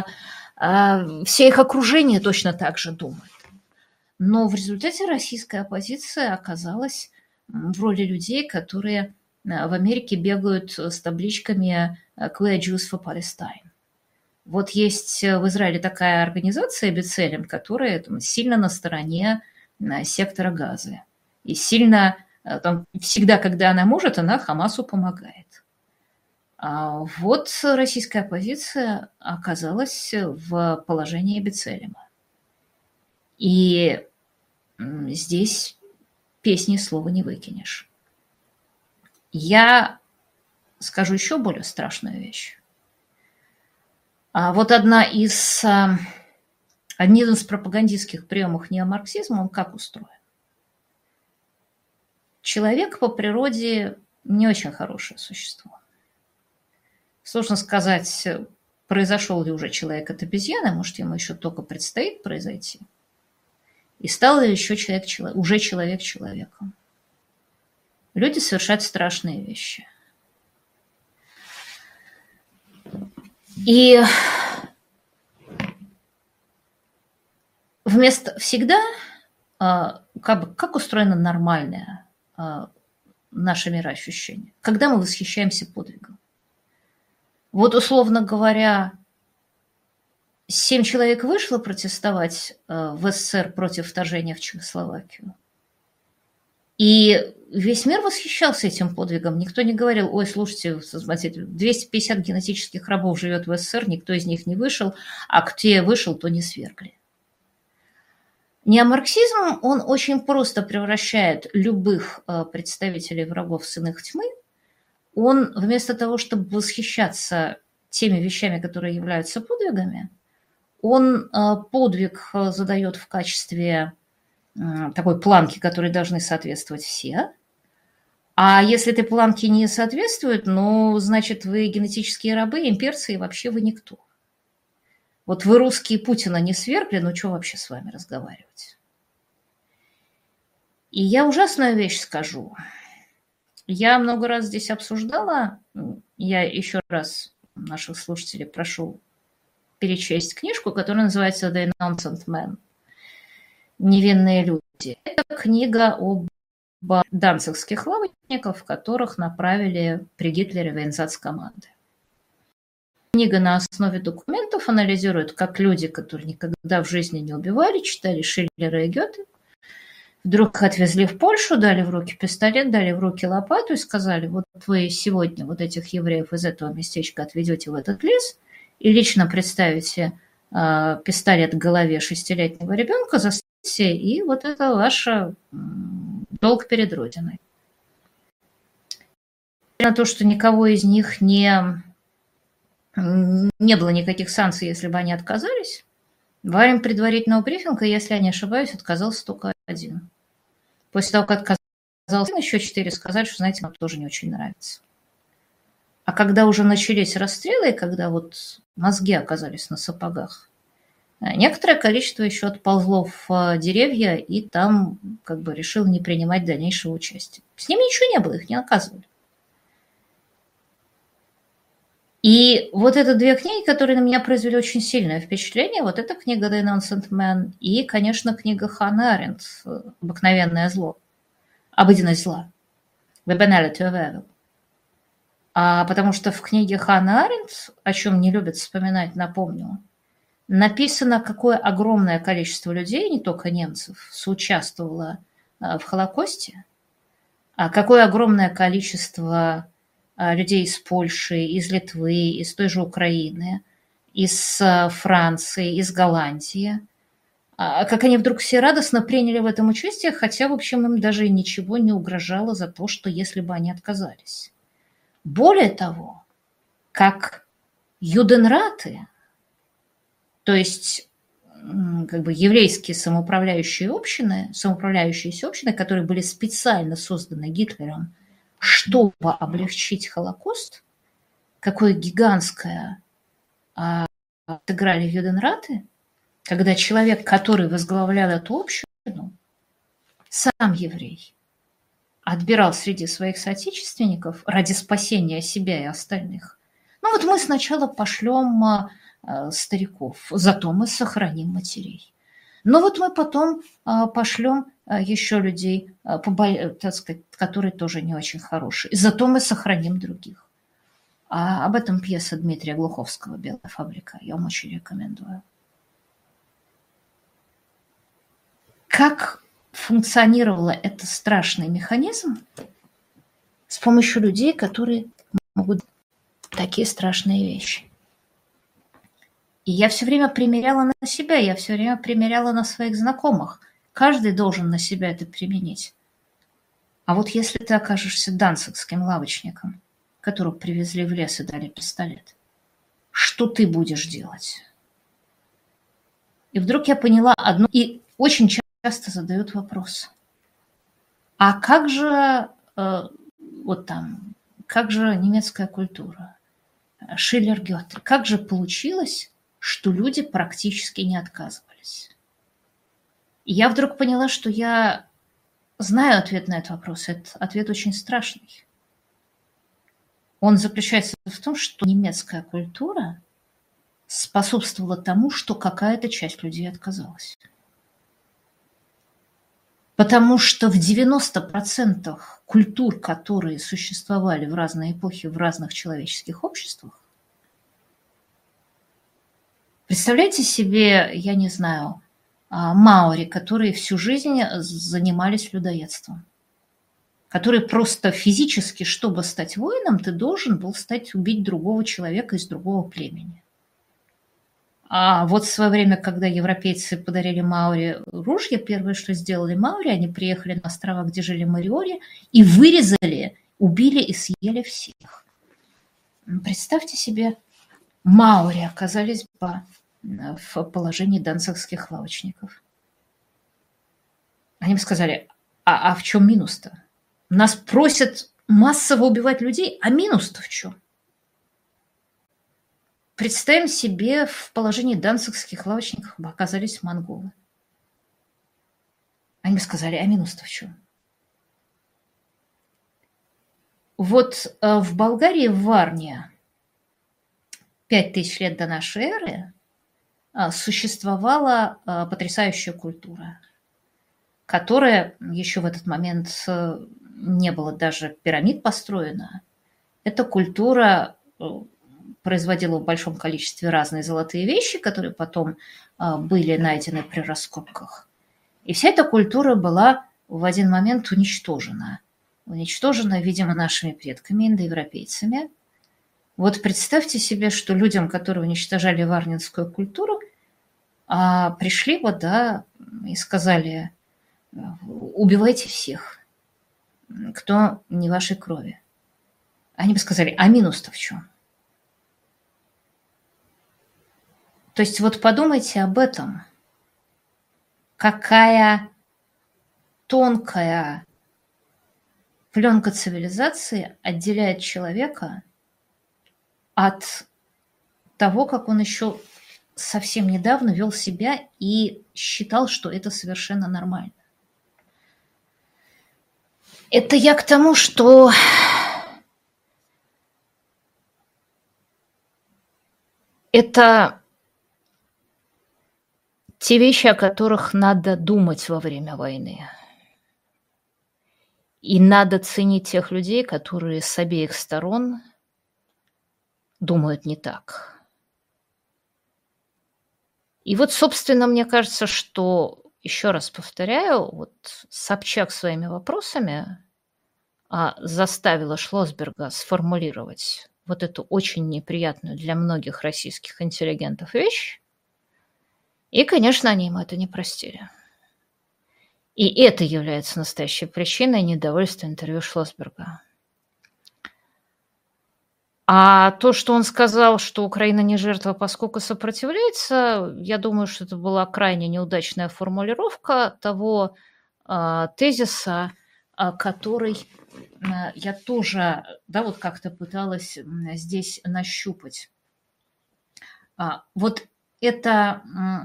окружение точно так же думает. Но в результате российская оппозиция оказалась в роли людей, которые в Америке бегают с табличками «Queer Jews for Palestine». Вот есть в Израиле такая организация Бецелем, которая сильно на стороне сектора Газы. И сильно, всегда, когда она может, она Хамасу помогает. А вот российская оппозиция оказалась в положении Бецелема. И здесь песни слова не выкинешь. Я скажу еще более страшную вещь. Вот один из пропагандистских приемов неомарксизма, он как устроен? Человек по природе не очень хорошее существо. Сложно сказать, произошел ли уже человек от обезьяны, может, ему еще только предстоит произойти. И стал ли еще уже человек человеком. Люди совершают страшные вещи. И всегда, как устроено нормальное наше мироощущение, когда мы восхищаемся подвигом. Вот, условно говоря, 7 человек вышло протестовать в СССР против вторжения в Чехословакию. И весь мир восхищался этим подвигом. Никто не говорил: ой, слушайте, 250 генетических рабов живет в СССР, никто из них не вышел, а кто вышел, то не свергли. Неомарксизм, он очень просто превращает любых представителей врагов в иных тьмы. Он вместо того, чтобы восхищаться теми вещами, которые являются подвигами, он подвиг задает в качестве такой планки, которой должны соответствовать все. А если этой планке не соответствует, ну, значит, вы генетические рабы, имперцы, и вообще вы никто. Вот вы русские Путина не свергли, ну что вообще с вами разговаривать? И я ужасную вещь скажу. Я много раз здесь обсуждала, я еще раз наших слушателей прошу перечесть книжку, которая называется «The Innocent Men» – «Невинные люди». Это книга об данцигских лавочников, которых направили при Гитлере в Айнсац-команды. Книга на основе документов анализирует, как люди, которые никогда в жизни не убивали, читали Шиллера и Гёте, вдруг их отвезли в Польшу, дали в руки пистолет, дали в руки лопату и сказали: вот вы сегодня вот этих евреев из этого местечка отведете в этот лес и лично представите пистолет к голове 6-летнего ребенка, заставите, и вот это ваш долг перед Родиной. На то, что никого из них не было никаких санкций, если бы они отказались, во время предварительного брифинга, если я не ошибаюсь, отказался только один. После того, как отказался, еще 4 сказали, что, знаете, нам тоже не очень нравится. А когда уже начались расстрелы, и когда вот мозги оказались на сапогах, некоторое количество еще отползло в деревья и там как бы решил не принимать дальнейшего участия. С ними ничего не было, их не наказывали. И вот это 2 книги, которые на меня произвели очень сильное впечатление. Вот эта книга «The Innocent Man» и, конечно, книга Ханны Аренд «Обыкновенное зло», «Обыденность зла», «The Banality of Evil». Потому что в книге Ханны Аренд, о чем не любят вспоминать, напомню, написано, какое огромное количество людей, не только немцев, соучаствовало в Холокосте, а какое огромное количество людей из Польши, из Литвы, из той же Украины, из Франции, из Голландии, как они вдруг все радостно приняли в этом участие, хотя, в общем, им даже ничего не угрожало за то, что если бы они отказались. Более того, как юденраты, то есть как бы еврейские самоуправляющиеся общины, которые были специально созданы Гитлером, чтобы облегчить Холокост, какое гигантское отыграли юденраты, когда человек, который возглавлял эту общину, сам еврей, отбирал среди своих соотечественников ради спасения себя и остальных. Ну вот мы сначала пошлем стариков, зато мы сохраним матерей. Но вот мы потом пошлем еще людей, так сказать, которые тоже не очень хорошие. Зато мы сохраним других. Об этом пьеса Дмитрия Глуховского «Белая фабрика». Я вам очень рекомендую. Как функционировал этот страшный механизм с помощью людей, которые могут делать такие страшные вещи? И я все время примеряла на себя, я все время примеряла на своих знакомых. Каждый должен на себя это применить. А вот если ты окажешься данцигским лавочником, которого привезли в лес и дали пистолет, что ты будешь делать? И вдруг я поняла одно, и очень часто задают вопрос. А как же как же немецкая культура? Шиллер, Гёте. Как же получилось, что люди практически не отказывались? И я вдруг поняла, что я знаю ответ на этот вопрос. Этот ответ очень страшный. Он заключается в том, что немецкая культура способствовала тому, что какая-то часть людей отказалась. Потому что в 90% культур, которые существовали в разные эпохи в разных человеческих обществах, представляете себе, я не знаю, маори, которые всю жизнь занимались людоедством, которые просто физически, чтобы стать воином, ты должен был убить другого человека из другого племени. А вот в свое время, когда европейцы подарили маори ружья, первое, что сделали маори, они приехали на острова, где жили мориори, и вырезали, убили и съели всех. Представьте себе, маори оказались бы в положении данцигских лавочников. Они бы сказали: а в чем минус-то? Нас просят массово убивать людей, а минус-то в чем? Представим себе, в положении данцигских лавочников бы оказались монголы. Они бы сказали: а минус-то в чем? Вот в Болгарии, в Варне, 5000 лет до нашей эры существовала потрясающая культура. которая еще в этот момент не было даже пирамид построено. Эта культура производила в большом количестве разные золотые вещи, которые потом были найдены при раскопках. И вся эта культура была в один момент уничтожена. Уничтожена, видимо, нашими предками, индоевропейцами. Вот представьте себе, что людям, которые уничтожали варнинскую культуру, пришли и сказали: убивайте всех, кто не вашей крови. Они бы сказали: а минус-то в чем? То есть вот подумайте об этом. Какая тонкая пленка цивилизации отделяет человека от того, как он еще совсем недавно вел себя и считал, что это совершенно нормально. Это я к тому, что это те вещи, о которых надо думать во время войны. И надо ценить тех людей, которые с обеих сторон думают не так. И вот, собственно, мне кажется, что, еще раз повторяю, вот Собчак своими вопросами заставила Шлосберга сформулировать вот эту очень неприятную для многих российских интеллигентов вещь. И, конечно, они ему это не простили. И это является настоящей причиной недовольства интервью Шлосберга. А то, что он сказал, что Украина не жертва, поскольку сопротивляется, я думаю, что это была крайне неудачная формулировка того тезиса, который я тоже, вот как-то пыталась здесь нащупать. Вот это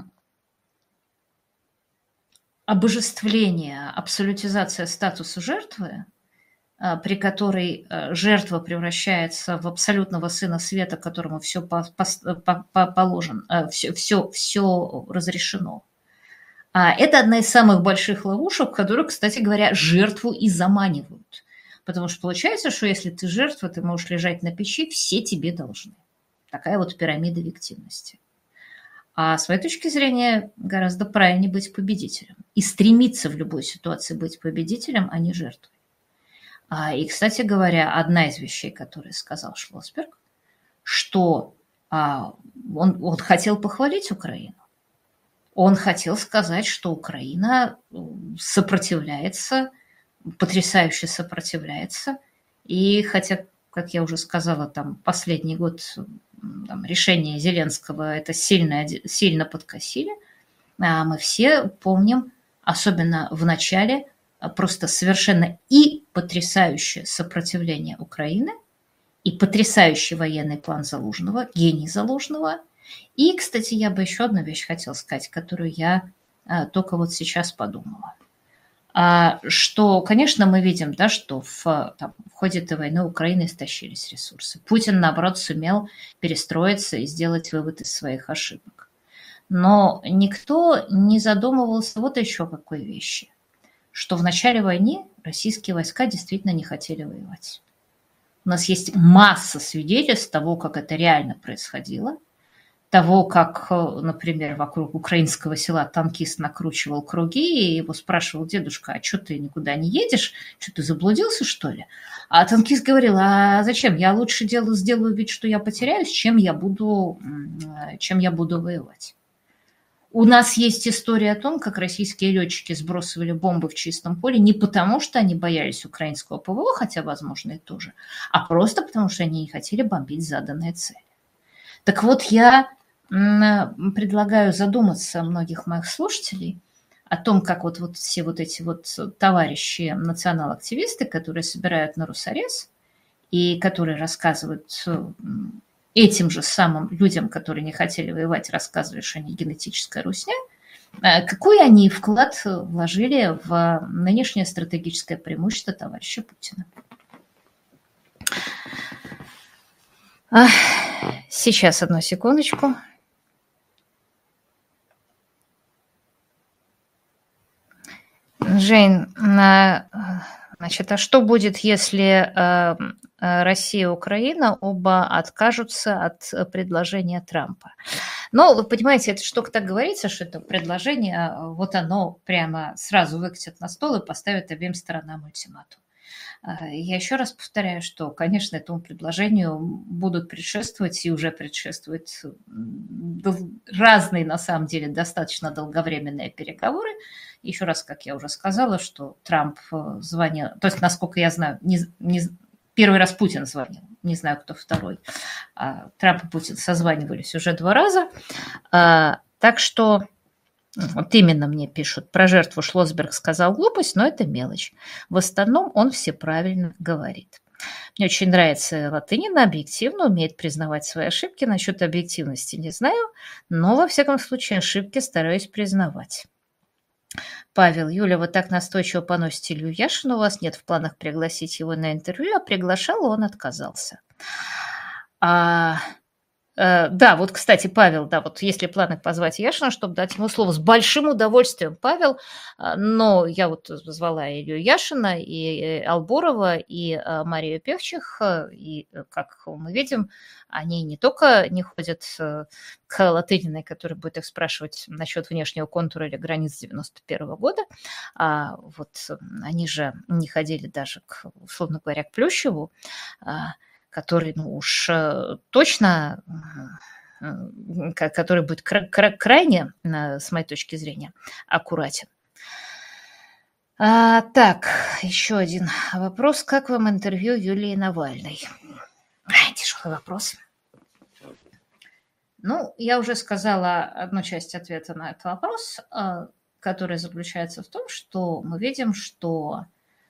обожествление, абсолютизация статуса жертвы, при которой жертва превращается в абсолютного сына света, которому все положено, все разрешено. Это одна из самых больших ловушек, которые, кстати говоря, жертву и заманивают. Потому что получается, что если ты жертва, ты можешь лежать на печи, все тебе должны. Такая вот пирамида виктивности. А с моей точки зрения гораздо правильнее быть победителем. И стремиться в любой ситуации быть победителем, а не жертвой. И, кстати говоря, одна из вещей, которые сказал Шлосберг, что он хотел похвалить Украину. Он хотел сказать, что Украина сопротивляется, потрясающе сопротивляется. И хотя, как я уже сказала, там последний год решение Зеленского это сильно подкосили, мы все помним, особенно в начале, просто совершенно и потрясающее сопротивление Украины, и потрясающий военный план Залужного, гений Залужного. И, кстати, я бы еще одну вещь хотела сказать, которую я только вот сейчас подумала. Что, конечно, мы видим, что в ходе этой войны Украины истощились ресурсы. Путин, наоборот, сумел перестроиться и сделать вывод из своих ошибок. Но никто не задумывался вот еще какой вещи, что в начале войны российские войска действительно не хотели воевать. У нас есть масса свидетельств того, как это реально происходило, того, как, например, вокруг украинского села танкист накручивал круги, и его спрашивал: дедушка, а что ты никуда не едешь? Что, ты заблудился, что ли? А танкист говорил: а зачем? Я лучше сделаю вид, что я потеряюсь, чем я буду воевать. У нас есть история о том, как российские летчики сбрасывали бомбы в чистом поле не потому, что они боялись украинского ПВО, хотя, возможно, и тоже, а просто потому, что они не хотели бомбить заданные цели. Так вот, я предлагаю задуматься многих моих слушателей о том, как вот все вот эти вот товарищи национал-активисты, которые собирают на Русарез и которые рассказывают этим же самым людям, которые не хотели воевать, рассказывали, что они генетическая русня, какой они вклад вложили в нынешнее стратегическое преимущество товарища Путина. Сейчас, одну секундочку. Жень, значит, а что будет, если Россия и Украина оба откажутся от предложения Трампа? Ну, вы понимаете, это штука так говорится, что это предложение, вот оно прямо сразу выкатят на стол и поставят обеим сторонам ультиматум. Я еще раз повторяю, что, конечно, этому предложению будут предшествовать и уже предшествуют разные, на самом деле, достаточно долговременные переговоры. Еще раз, как я уже сказала, что Трамп звонил, то есть, насколько я знаю, первый раз Путин звонил, не знаю, кто второй. Трамп и Путин созванивались уже 2 раза. Так что вот именно мне пишут, про жертву Шлосберг сказал глупость, но это мелочь. В остальном он все правильно говорит. Мне очень нравится Латынина, объективно умеет признавать свои ошибки. Насчет объективности не знаю, но, во всяком случае, ошибки стараюсь признавать. Павел, Юля, вы так настойчиво поносите Илью Яшина, у вас нет в планах пригласить его на интервью, а приглашал, он отказался. Да, вот, кстати, Павел, да, вот есть ли планы позвать Яшина, чтобы дать ему слово? С большим удовольствием, Павел, но я вот звала Илью Яшина, и Албурова, и Марию Певчих, и, как мы видим, они не только не ходят к Латыниной, которая будет их спрашивать насчет внешнего контура или границ 91 года, а вот они же не ходили даже, условно говоря, к Плющеву, который, ну уж точно, который будет крайне, с моей точки зрения, аккуратен. Так, еще один вопрос. Как вам интервью Юлии Навальной? Тяжелый вопрос. Ну, я уже сказала одну часть ответа на этот вопрос, который заключается в том, что мы видим, что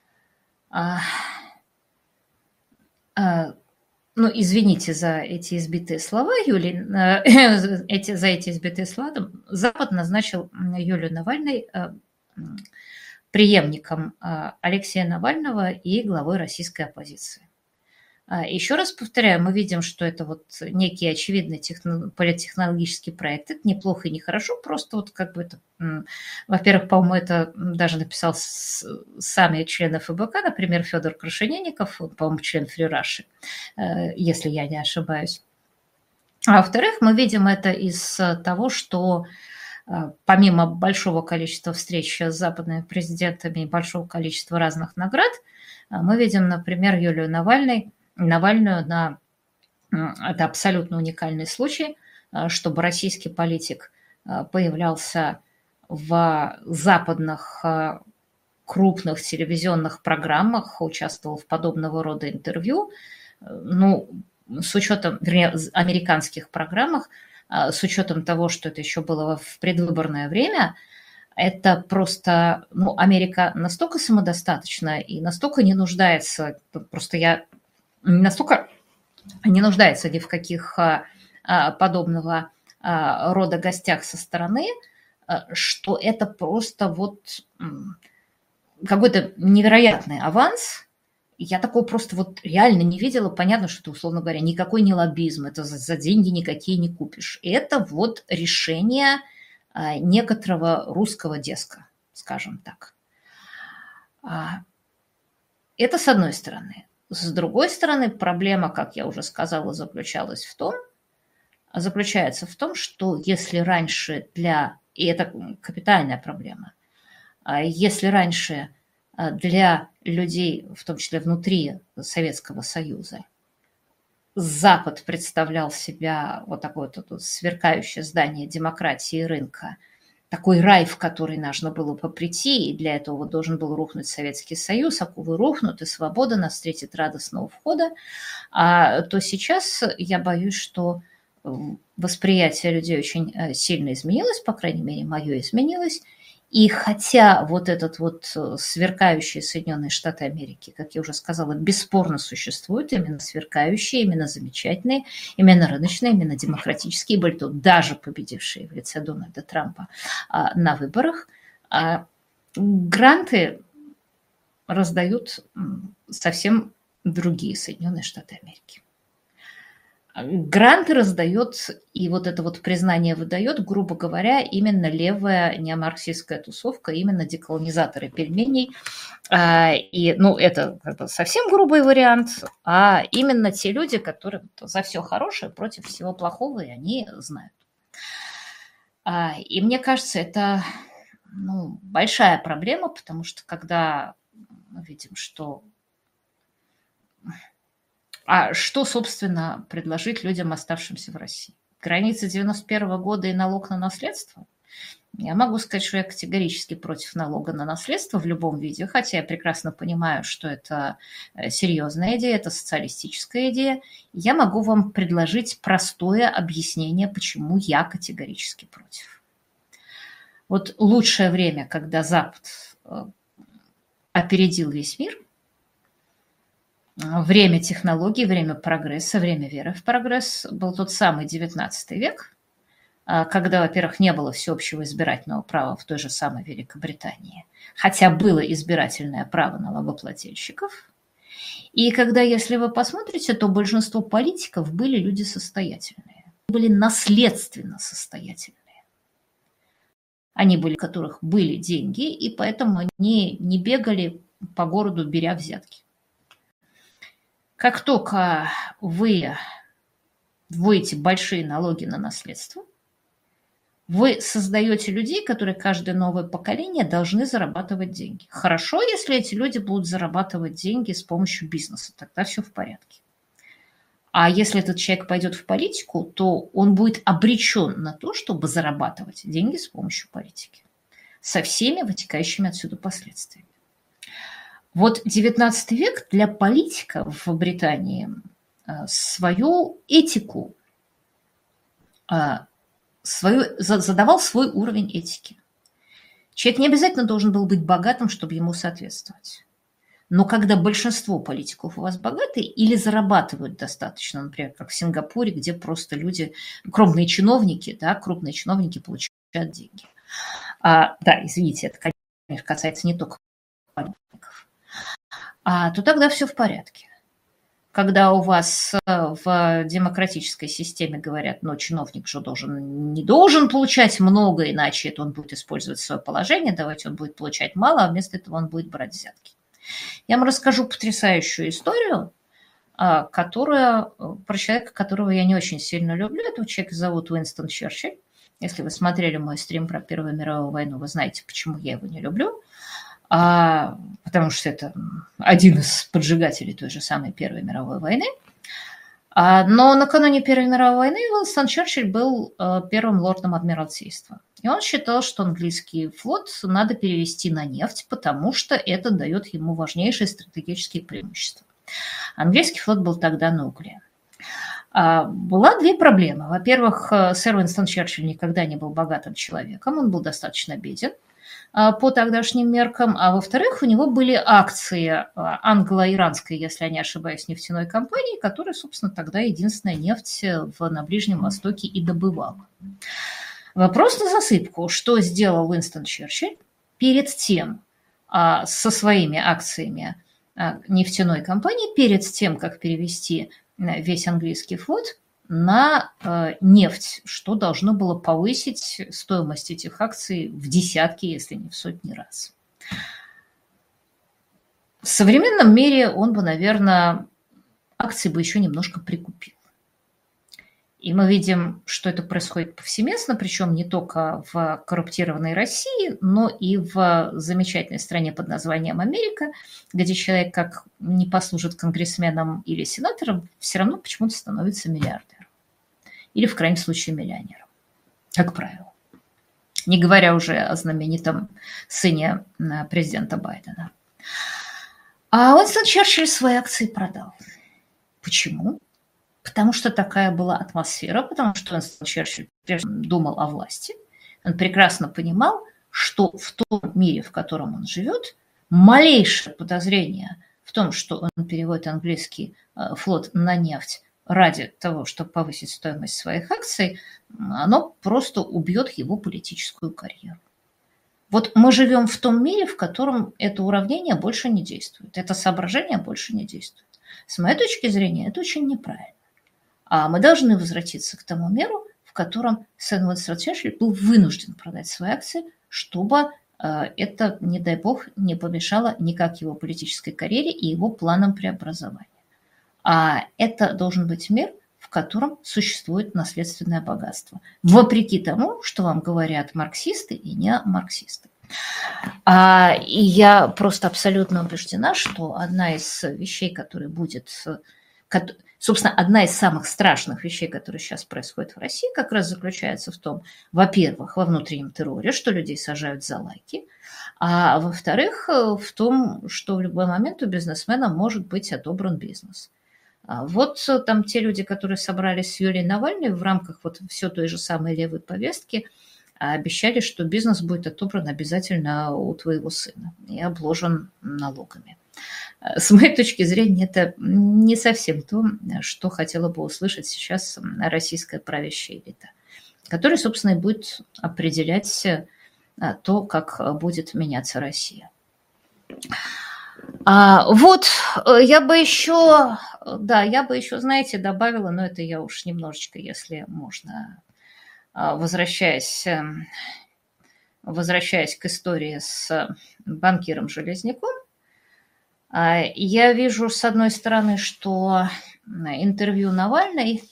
ну, извините за эти избитые слова, Юли, за эти избитые слова, Запад назначил Юлию Навальной преемником Алексея Навального и главой российской оппозиции. Еще раз повторяю, мы видим, что это вот некий очевидный политтехнологический проект. Это неплохо и нехорошо, просто вот как бы это, во-первых, по-моему, это даже написал сами члены ФБК, например, Федор Крашенинников, он, по-моему, член Free Russia, если я не ошибаюсь. А во-вторых, мы видим это из того, что помимо большого количества встреч с западными президентами и большого количества разных наград, мы видим, например, Юлию Навальную на это абсолютно уникальный случай, чтобы российский политик появлялся в западных крупных телевизионных программах, участвовал в подобного рода интервью, ну, с учетом, вернее, американских программах, с учетом того, что это еще было в предвыборное время, это просто, ну, Америка настолько самодостаточна и настолько не нуждается, просто я настолько не нуждается ни в каких подобного рода гостях со стороны, что это просто вот какой-то невероятный аванс. Я такого просто вот реально не видела. Понятно, что это, условно говоря, никакой не лоббизм, это за деньги никакие не купишь. Это вот решение некоторого русского деска, скажем так. Это с одной стороны. С другой стороны, проблема, как я уже сказала, заключается в том, что если раньше и это капитальная проблема, если раньше для людей, в том числе внутри Советского Союза, Запад представлял себя вот такое вот сверкающее здание демократии и рынка, такой рай, в который нужно было бы прийти, и для этого вот должен был рухнуть Советский Союз, оковы рухнут, и свобода нас встретит радостного входа, то сейчас я боюсь, что восприятие людей очень сильно изменилось, по крайней мере, мое изменилось. И хотя вот этот вот сверкающий Соединенные Штаты Америки, как я уже сказала, бесспорно существуют, именно сверкающие, именно замечательные, именно рыночные, именно демократические, были тут даже победившие в лице Дональда Трампа на выборах, гранты раздают совсем другие Соединенные Штаты Америки. Гранты раздает, и вот это вот признание выдает, грубо говоря, именно левая неомарксистская тусовка, именно деколонизаторы пельменей. И, ну, это как бы совсем грубый вариант, а именно те люди, которые за все хорошее против всего плохого, и они знают. И мне кажется, это, ну, большая проблема, потому что когда мы видим, что что, собственно, предложить людям, оставшимся в России? Граница 91 года и налог на наследство? Я могу сказать, что я категорически против налога на наследство в любом виде, хотя я прекрасно понимаю, что это серьезная идея, это социалистическая идея. Я могу вам предложить простое объяснение, почему я категорически против. Вот лучшее время, когда Запад опередил весь мир, время технологий, время прогресса, время веры в прогресс был тот самый XIX век, когда, во-первых, не было всеобщего избирательного права в той же самой Великобритании, хотя было избирательное право налогоплательщиков, и когда, если вы посмотрите, то большинство политиков были люди состоятельные, были наследственно состоятельные. Они были, у которых были деньги, и поэтому они не бегали по городу, беря взятки. Как только вы вводите большие налоги на наследство, вы создаете людей, которые каждое новое поколение должны зарабатывать деньги. Хорошо, если эти люди будут зарабатывать деньги с помощью бизнеса, тогда все в порядке. А если этот человек пойдет в политику, то он будет обречен на то, чтобы зарабатывать деньги с помощью политики, со всеми вытекающими отсюда последствиями. Вот XIX век для политика в Британии свою этику, задавал свой уровень этики. Человек не обязательно должен был быть богатым, чтобы ему соответствовать. Но когда большинство политиков у вас богатые или зарабатывают достаточно, например, как в Сингапуре, где просто люди, крупные чиновники получают деньги. Да, извините, это, конечно, касается не только политиков. То тогда все в порядке. Когда у вас в демократической системе говорят, но чиновник же не должен получать много, иначе это он будет использовать свое положение, давайте он будет получать мало, а вместо этого он будет брать взятки. Я вам расскажу потрясающую историю, про человека, которого я не очень сильно люблю. Этого человека зовут Уинстон Черчилль. Если вы смотрели мой стрим про Первую мировую войну, вы знаете, почему я его не люблю. Потому что это один из поджигателей той же самой Первой мировой войны. Но накануне Первой мировой войны Уинстон Черчилль был первым лордом Адмиралтейства. И он считал, что английский флот надо перевести на нефть, потому что это дает ему важнейшие стратегические преимущества. Английский флот был тогда на угле. Была две проблемы. Во-первых, сэр Уинстон Черчилль никогда не был богатым человеком, он был достаточно беден по тогдашним меркам, а во-вторых, у него были акции англо-иранской, если я не ошибаюсь, нефтяной компании, которая, собственно, тогда единственная нефть на Ближнем Востоке и добывала. Вопрос на засыпку. Что сделал Уинстон Черчилль перед тем со своими акциями нефтяной компании, перед тем, как перевести весь английский флот на нефть, что должно было повысить стоимость этих акций в десятки, если не в сотни раз. В современном мире он бы, наверное, акции бы еще немножко прикупил. И мы видим, что это происходит повсеместно, причем не только в коррумпированной России, но и в замечательной стране под названием Америка, где человек как не послужит конгрессменом или сенатором, все равно почему-то становится миллиардером. Или, в крайнем случае, миллионером, как правило. Не говоря уже о знаменитом сыне президента Байдена. А Уинстон Черчилль свои акции продал. Почему? Потому что такая была атмосфера, потому что Уинстон Черчилль думал о власти. Он прекрасно понимал, что в том мире, в котором он живет, малейшее подозрение в том, что он переводит английский флот на нефть ради того, чтобы повысить стоимость своих акций, оно просто убьет его политическую карьеру. Вот мы живем в том мире, в котором это уравнение больше не действует, это соображение больше не действует. С моей точки зрения, это очень неправильно. А мы должны возвратиться к тому миру, в котором сэр Уинстон Черчилль был вынужден продать свои акции, чтобы это, не дай бог, не помешало никак его политической карьере и его планам преобразования. А это должен быть мир, в котором существует наследственное богатство, вопреки тому, что вам говорят марксисты и не марксисты. И я просто абсолютно убеждена, что одна из вещей, которая будет, собственно, одна из самых страшных вещей, которые сейчас происходят в России, как раз заключается в том, во-первых, во внутреннем терроре, что людей сажают за лайки, а во-вторых, в том, что в любой момент у бизнесмена может быть отобран бизнес. Вот там те люди, которые собрались с Юлией Навальной в рамках вот все той же самой левой повестки, обещали, что бизнес будет отобран обязательно у твоего сына и обложен налогами. С моей точки зрения, это не совсем то, что хотела бы услышать сейчас российская правящая элита, которая, собственно, и будет определять то, как будет меняться Россия. Вот, я бы еще, знаете, добавила, но это я уж немножечко, если можно, возвращаясь к истории с банкиром Железняком, я вижу, с одной стороны, что интервью Навальной,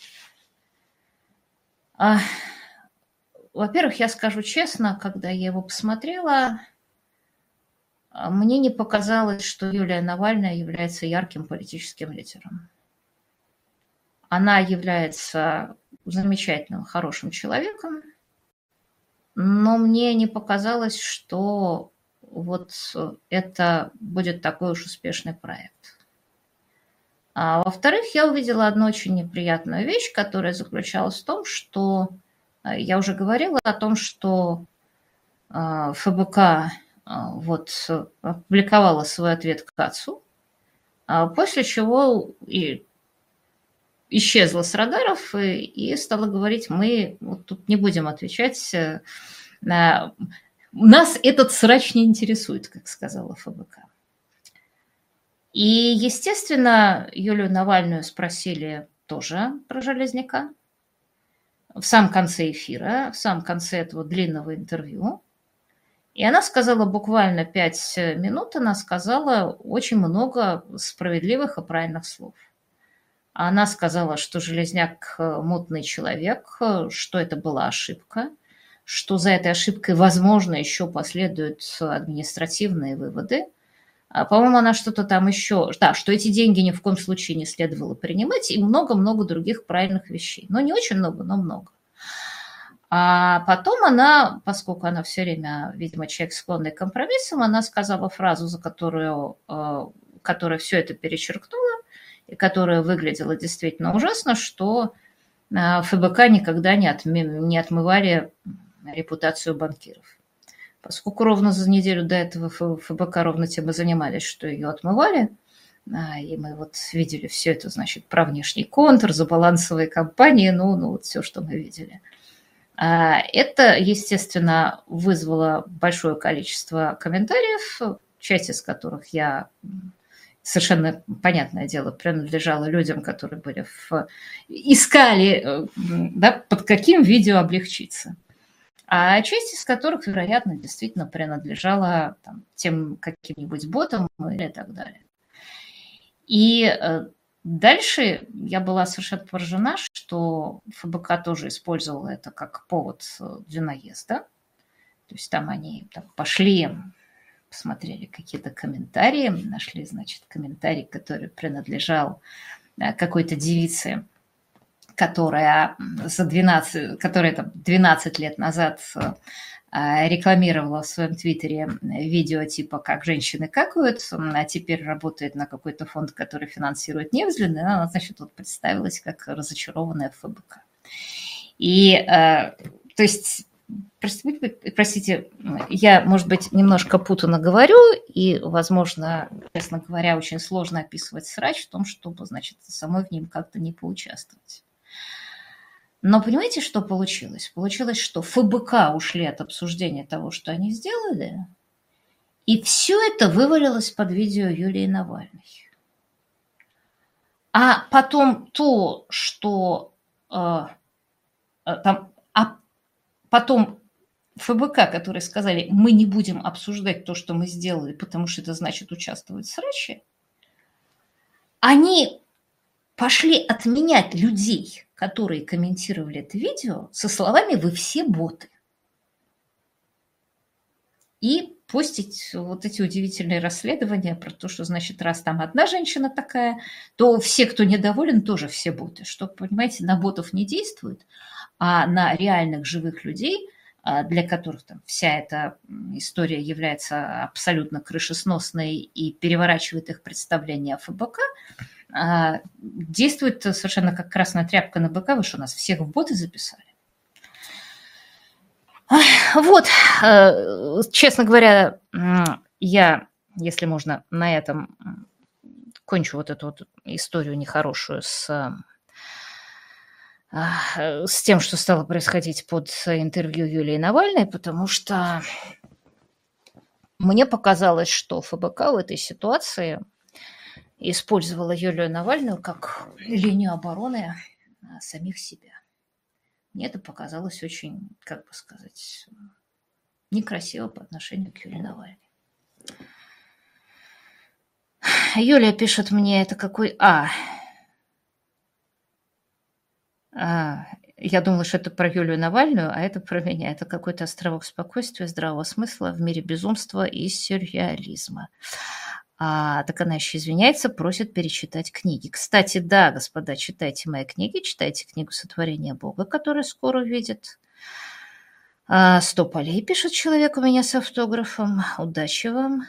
во-первых, я скажу честно, когда я его посмотрела, мне не показалось, что Юлия Навальная является ярким политическим лидером. Она является замечательным, хорошим человеком, но мне не показалось, что вот это будет такой уж успешный проект. А во-вторых, я увидела одну очень неприятную вещь, которая заключалась в том, что я уже говорила о том, что ФБК вот опубликовала свой ответ к Кацу, после чего и исчезла с радаров и стала говорить, мы вот тут не будем отвечать, нас этот срач не интересует, как сказала ФБК. И, естественно, Юлию Навальную спросили тоже про Железняка в самом конце эфира, в самом конце этого длинного интервью. И она сказала буквально 5 минут, она сказала очень много справедливых и правильных слов. Она сказала, что Железняк мутный человек, что это была ошибка, что за этой ошибкой, возможно, еще последуют административные выводы. По-моему, она что-то там еще... Да, что эти деньги ни в коем случае не следовало принимать, и много-много других правильных вещей. Но не очень много, но много. А потом она, поскольку она все время, видимо, человек, склонный к компромиссам, она сказала фразу, которая все это перечеркнула, и которая выглядела действительно ужасно, что ФБК никогда не отмывали репутацию банкиров. Поскольку ровно за неделю до этого ФБК ровно тем и занимались, что ее отмывали, и мы вот видели все это, значит, про внешний контур, за балансовые компании, ну вот все, что мы видели. Это, естественно, вызвало большое количество комментариев, часть из которых я, совершенно понятное дело, принадлежала людям, которые были искали, да, под каким видео облегчиться. А часть из которых, вероятно, действительно принадлежала там, тем каким-нибудь ботам или так далее. И дальше я была совершенно поражена, что ФБК тоже использовала это как повод для наезда. То есть там они пошли, посмотрели какие-то комментарии, нашли, значит, комментарий, который принадлежал какой-то девице, которая 12 лет назад рекламировала в своем твиттере видео типа «Как женщины какают», а теперь работает на какой-то фонд, который финансирует Невзлин, и она, значит, вот представилась как разочарованная ФБК. И, то есть, простите, я, может быть, немножко путанно говорю, и, возможно, честно говоря, очень сложно описывать срач в том, чтобы, значит, самой в нем как-то не поучаствовать. Но понимаете, что получилось? Получилось, что ФБК ушли от обсуждения того, что они сделали, и все это вывалилось под видео Юлии Навальной. А потом то, что потом ФБК, которые сказали, мы не будем обсуждать то, что мы сделали, потому что это значит участвовать в сраче, они пошли отменять людей, которые комментировали это видео, со словами «вы все боты». И постить вот эти удивительные расследования про то, что, значит, раз там одна женщина такая, то все, кто недоволен, тоже все боты. Что, понимаете, на ботов не действует, а на реальных живых людей, для которых там вся эта история является абсолютно крышесносной и переворачивает их представление о ФБК, действует совершенно как красная тряпка на быка. Вы что, нас всех в боты записали? Вот, честно говоря, я, если можно, на этом кончу вот эту вот историю нехорошую с тем, что стало происходить под интервью Юлии Навальной, потому что мне показалось, что ФБК в этой ситуации использовала Юлию Навальную как линию обороны самих себя. Мне это показалось очень, как бы сказать, некрасиво по отношению к Юлии Навальной. Юлия пишет мне, это какой я думала, что это про Юлию Навальную, а это про меня. Это какой-то островок спокойствия, здравого смысла в мире безумства и сюрреализма. Так она еще извиняется, просит перечитать книги. Кстати, да, господа, читайте мои книги, читайте книгу «Сотворение Бога», которая скоро выйдет. 100 полей, пишет человек у меня с автографом. Удачи вам.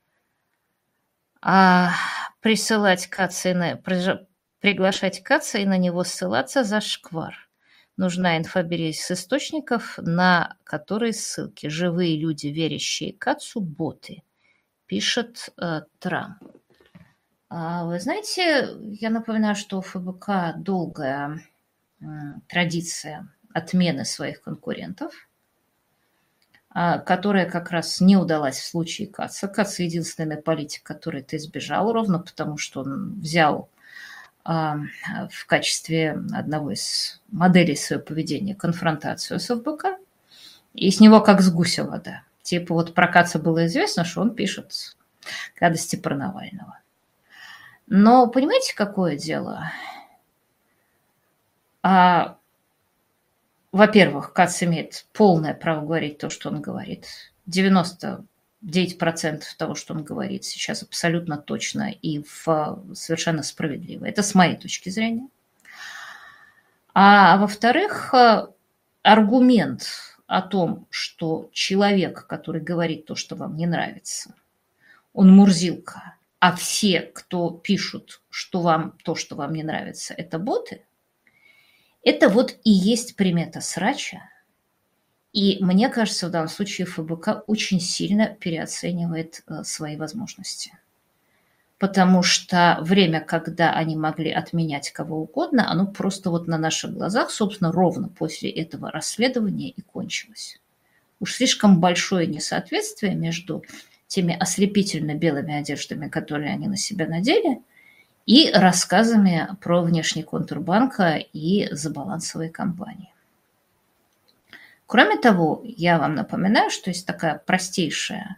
Присылать приглашать Каца и на него ссылаться за шквар. Нужна инфобережь с источников, на которые ссылки. Живые люди, верящие Кацу, боты. Пишет Трамп. Вы знаете, я напоминаю, что у ФБК долгая традиция отмены своих конкурентов, которая как раз не удалась в случае Каца. Кац – единственный политик, который это избежал, ровно потому, что он взял в качестве одного из моделей своего поведения конфронтацию с ФБК, и с него как с гуся вода. Типа вот про Каца было известно, что он пишет гадости про Навального. Но понимаете, какое дело? Во-первых, Кац имеет полное право говорить то, что он говорит. 99% того, что он говорит, сейчас абсолютно точно и совершенно справедливо. Это с моей точки зрения. Во-вторых, аргумент о том, что человек, который говорит то, что вам не нравится, он мурзилка, а все, кто пишут, что вам то, что вам не нравится, это боты, это вот и есть примета срача. И мне кажется, в данном случае ФБК очень сильно переоценивает свои возможности. Потому что время, когда они могли отменять кого угодно, оно просто вот на наших глазах, собственно, ровно после этого расследования и кончилось. Уж слишком большое несоответствие между теми ослепительно белыми одеждами, которые они на себя надели, и рассказами про внешний контур банка и забалансовые компании. Кроме того, я вам напоминаю, что есть такая простейшая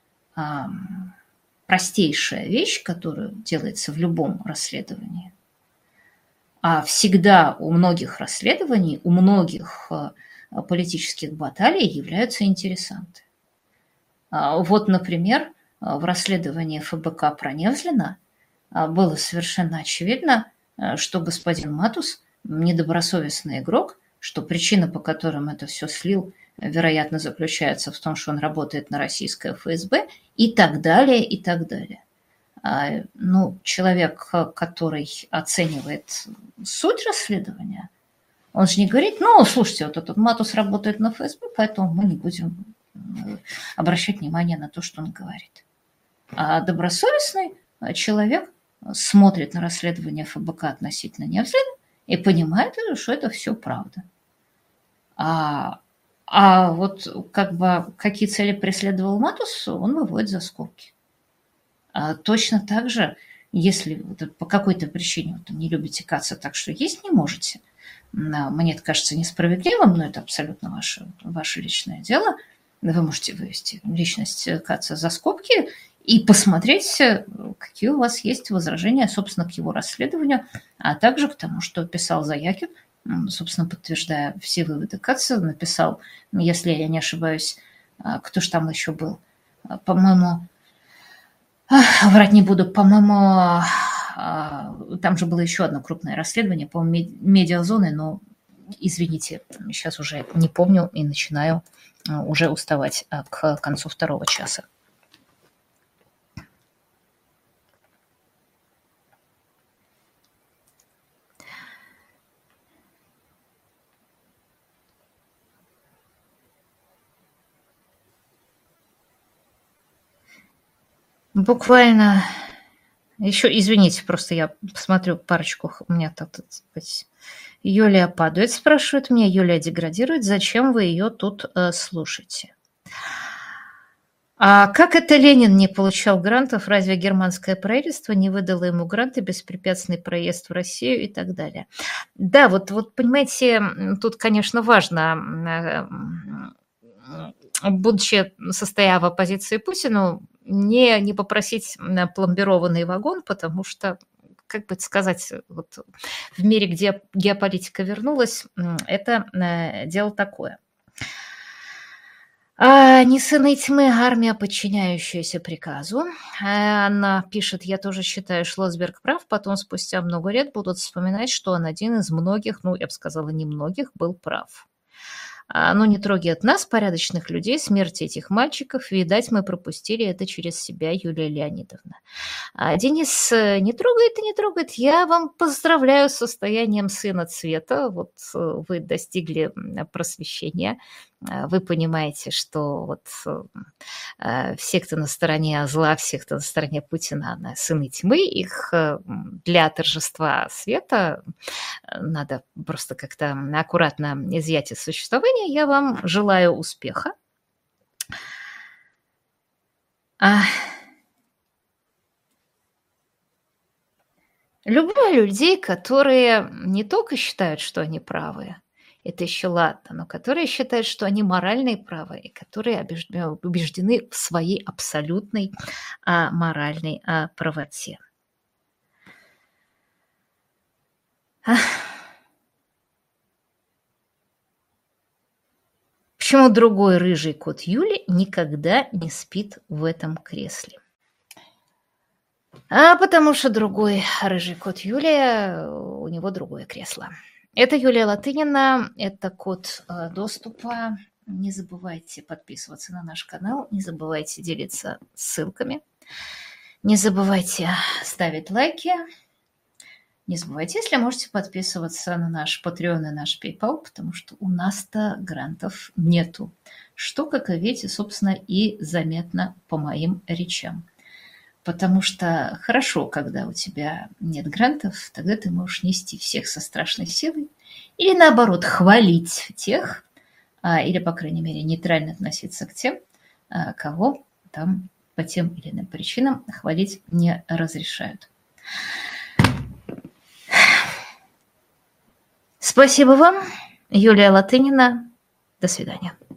вещь, которая делается в любом расследовании. Всегда у многих расследований, у многих политических баталий являются интересанты. Вот, например, в расследовании ФБК про Невзлина было совершенно очевидно, что господин Матус недобросовестный игрок, что причина, по которым это все слил, вероятно, заключается в том, что он работает на российское ФСБ и так далее, и так далее. Человек, который оценивает суть расследования, он же не говорит, слушайте, вот этот Матус работает на ФСБ, поэтому мы не будем обращать внимание на то, что он говорит. А добросовестный человек смотрит на расследование ФБК относительно Невзлина и понимает, что это все правда. Вот как бы какие цели преследовал Матус, он выводит за скобки. Точно так же Если по какой-то причине не любите каца так, что есть не можете, мне это кажется несправедливым, но это абсолютно ваше личное дело. Вы можете вывести личность каца за скобки и посмотреть, какие у вас есть возражения, собственно, к его расследованию, а также к тому, что писал Заякин, собственно, подтверждая все выводы каца, написал, если я не ошибаюсь, кто же там еще был, по-моему, врать не буду, по-моему, там же было еще одно крупное расследование, по-моему, медиазоны, но, извините, сейчас уже не помню и начинаю уже уставать к концу второго часа. Буквально еще, извините, просто я посмотрю парочку, у меня тут, Юлия падает, спрашивает меня, Юлия деградирует, зачем вы ее тут слушаете? А как это Ленин не получал грантов? Разве германское правительство не выдало ему гранты, беспрепятственный проезд в Россию и так далее? Да, вот понимаете, тут, конечно, важно, будучи состоя в оппозиции Путину, не попросить пломбированный вагон, потому что, как бы сказать, вот в мире, где геополитика вернулась, это дело такое. Не сыны тьмы, армия, подчиняющаяся приказу. Она пишет, я тоже считаю, Шлосберг прав, потом спустя много лет будут вспоминать, что он один из многих, я бы сказала, немногих, был прав. Но не трогает нас, порядочных людей, смерти этих мальчиков. Видать, мы пропустили это через себя, Юлия Леонидовна. Денис, не трогает и не трогает. Я вам поздравляю с состоянием сына цвета. Вот вы достигли просвещения. Вы понимаете, что все, кто на стороне зла, все, кто на стороне Путина, сыны тьмы, их для торжества света надо просто как-то аккуратно изъять из существования. Я вам желаю успеха. Люблю людей, которые не только считают, что они правы, это еще ладно, но которые считают, что они морально правы, и которые убеждены в своей абсолютной моральной правоте. Почему другой рыжий кот Юли никогда не спит в этом кресле? Потому что другой рыжий кот Юлия, у него другое кресло. Это Юлия Латынина, это код доступа. Не забывайте подписываться на наш канал, не забывайте делиться ссылками, не забывайте ставить лайки, не забывайте, если можете, подписываться на наш Patreon и наш PayPal, потому что у нас-то грантов нету, что, как вы видите, собственно, и заметно по моим речам. Потому что хорошо, когда у тебя нет грантов, тогда ты можешь нести всех со страшной силой или, наоборот, хвалить тех, или, по крайней мере, нейтрально относиться к тем, кого там по тем или иным причинам хвалить не разрешают. Спасибо вам, Юлия Латынина. До свидания.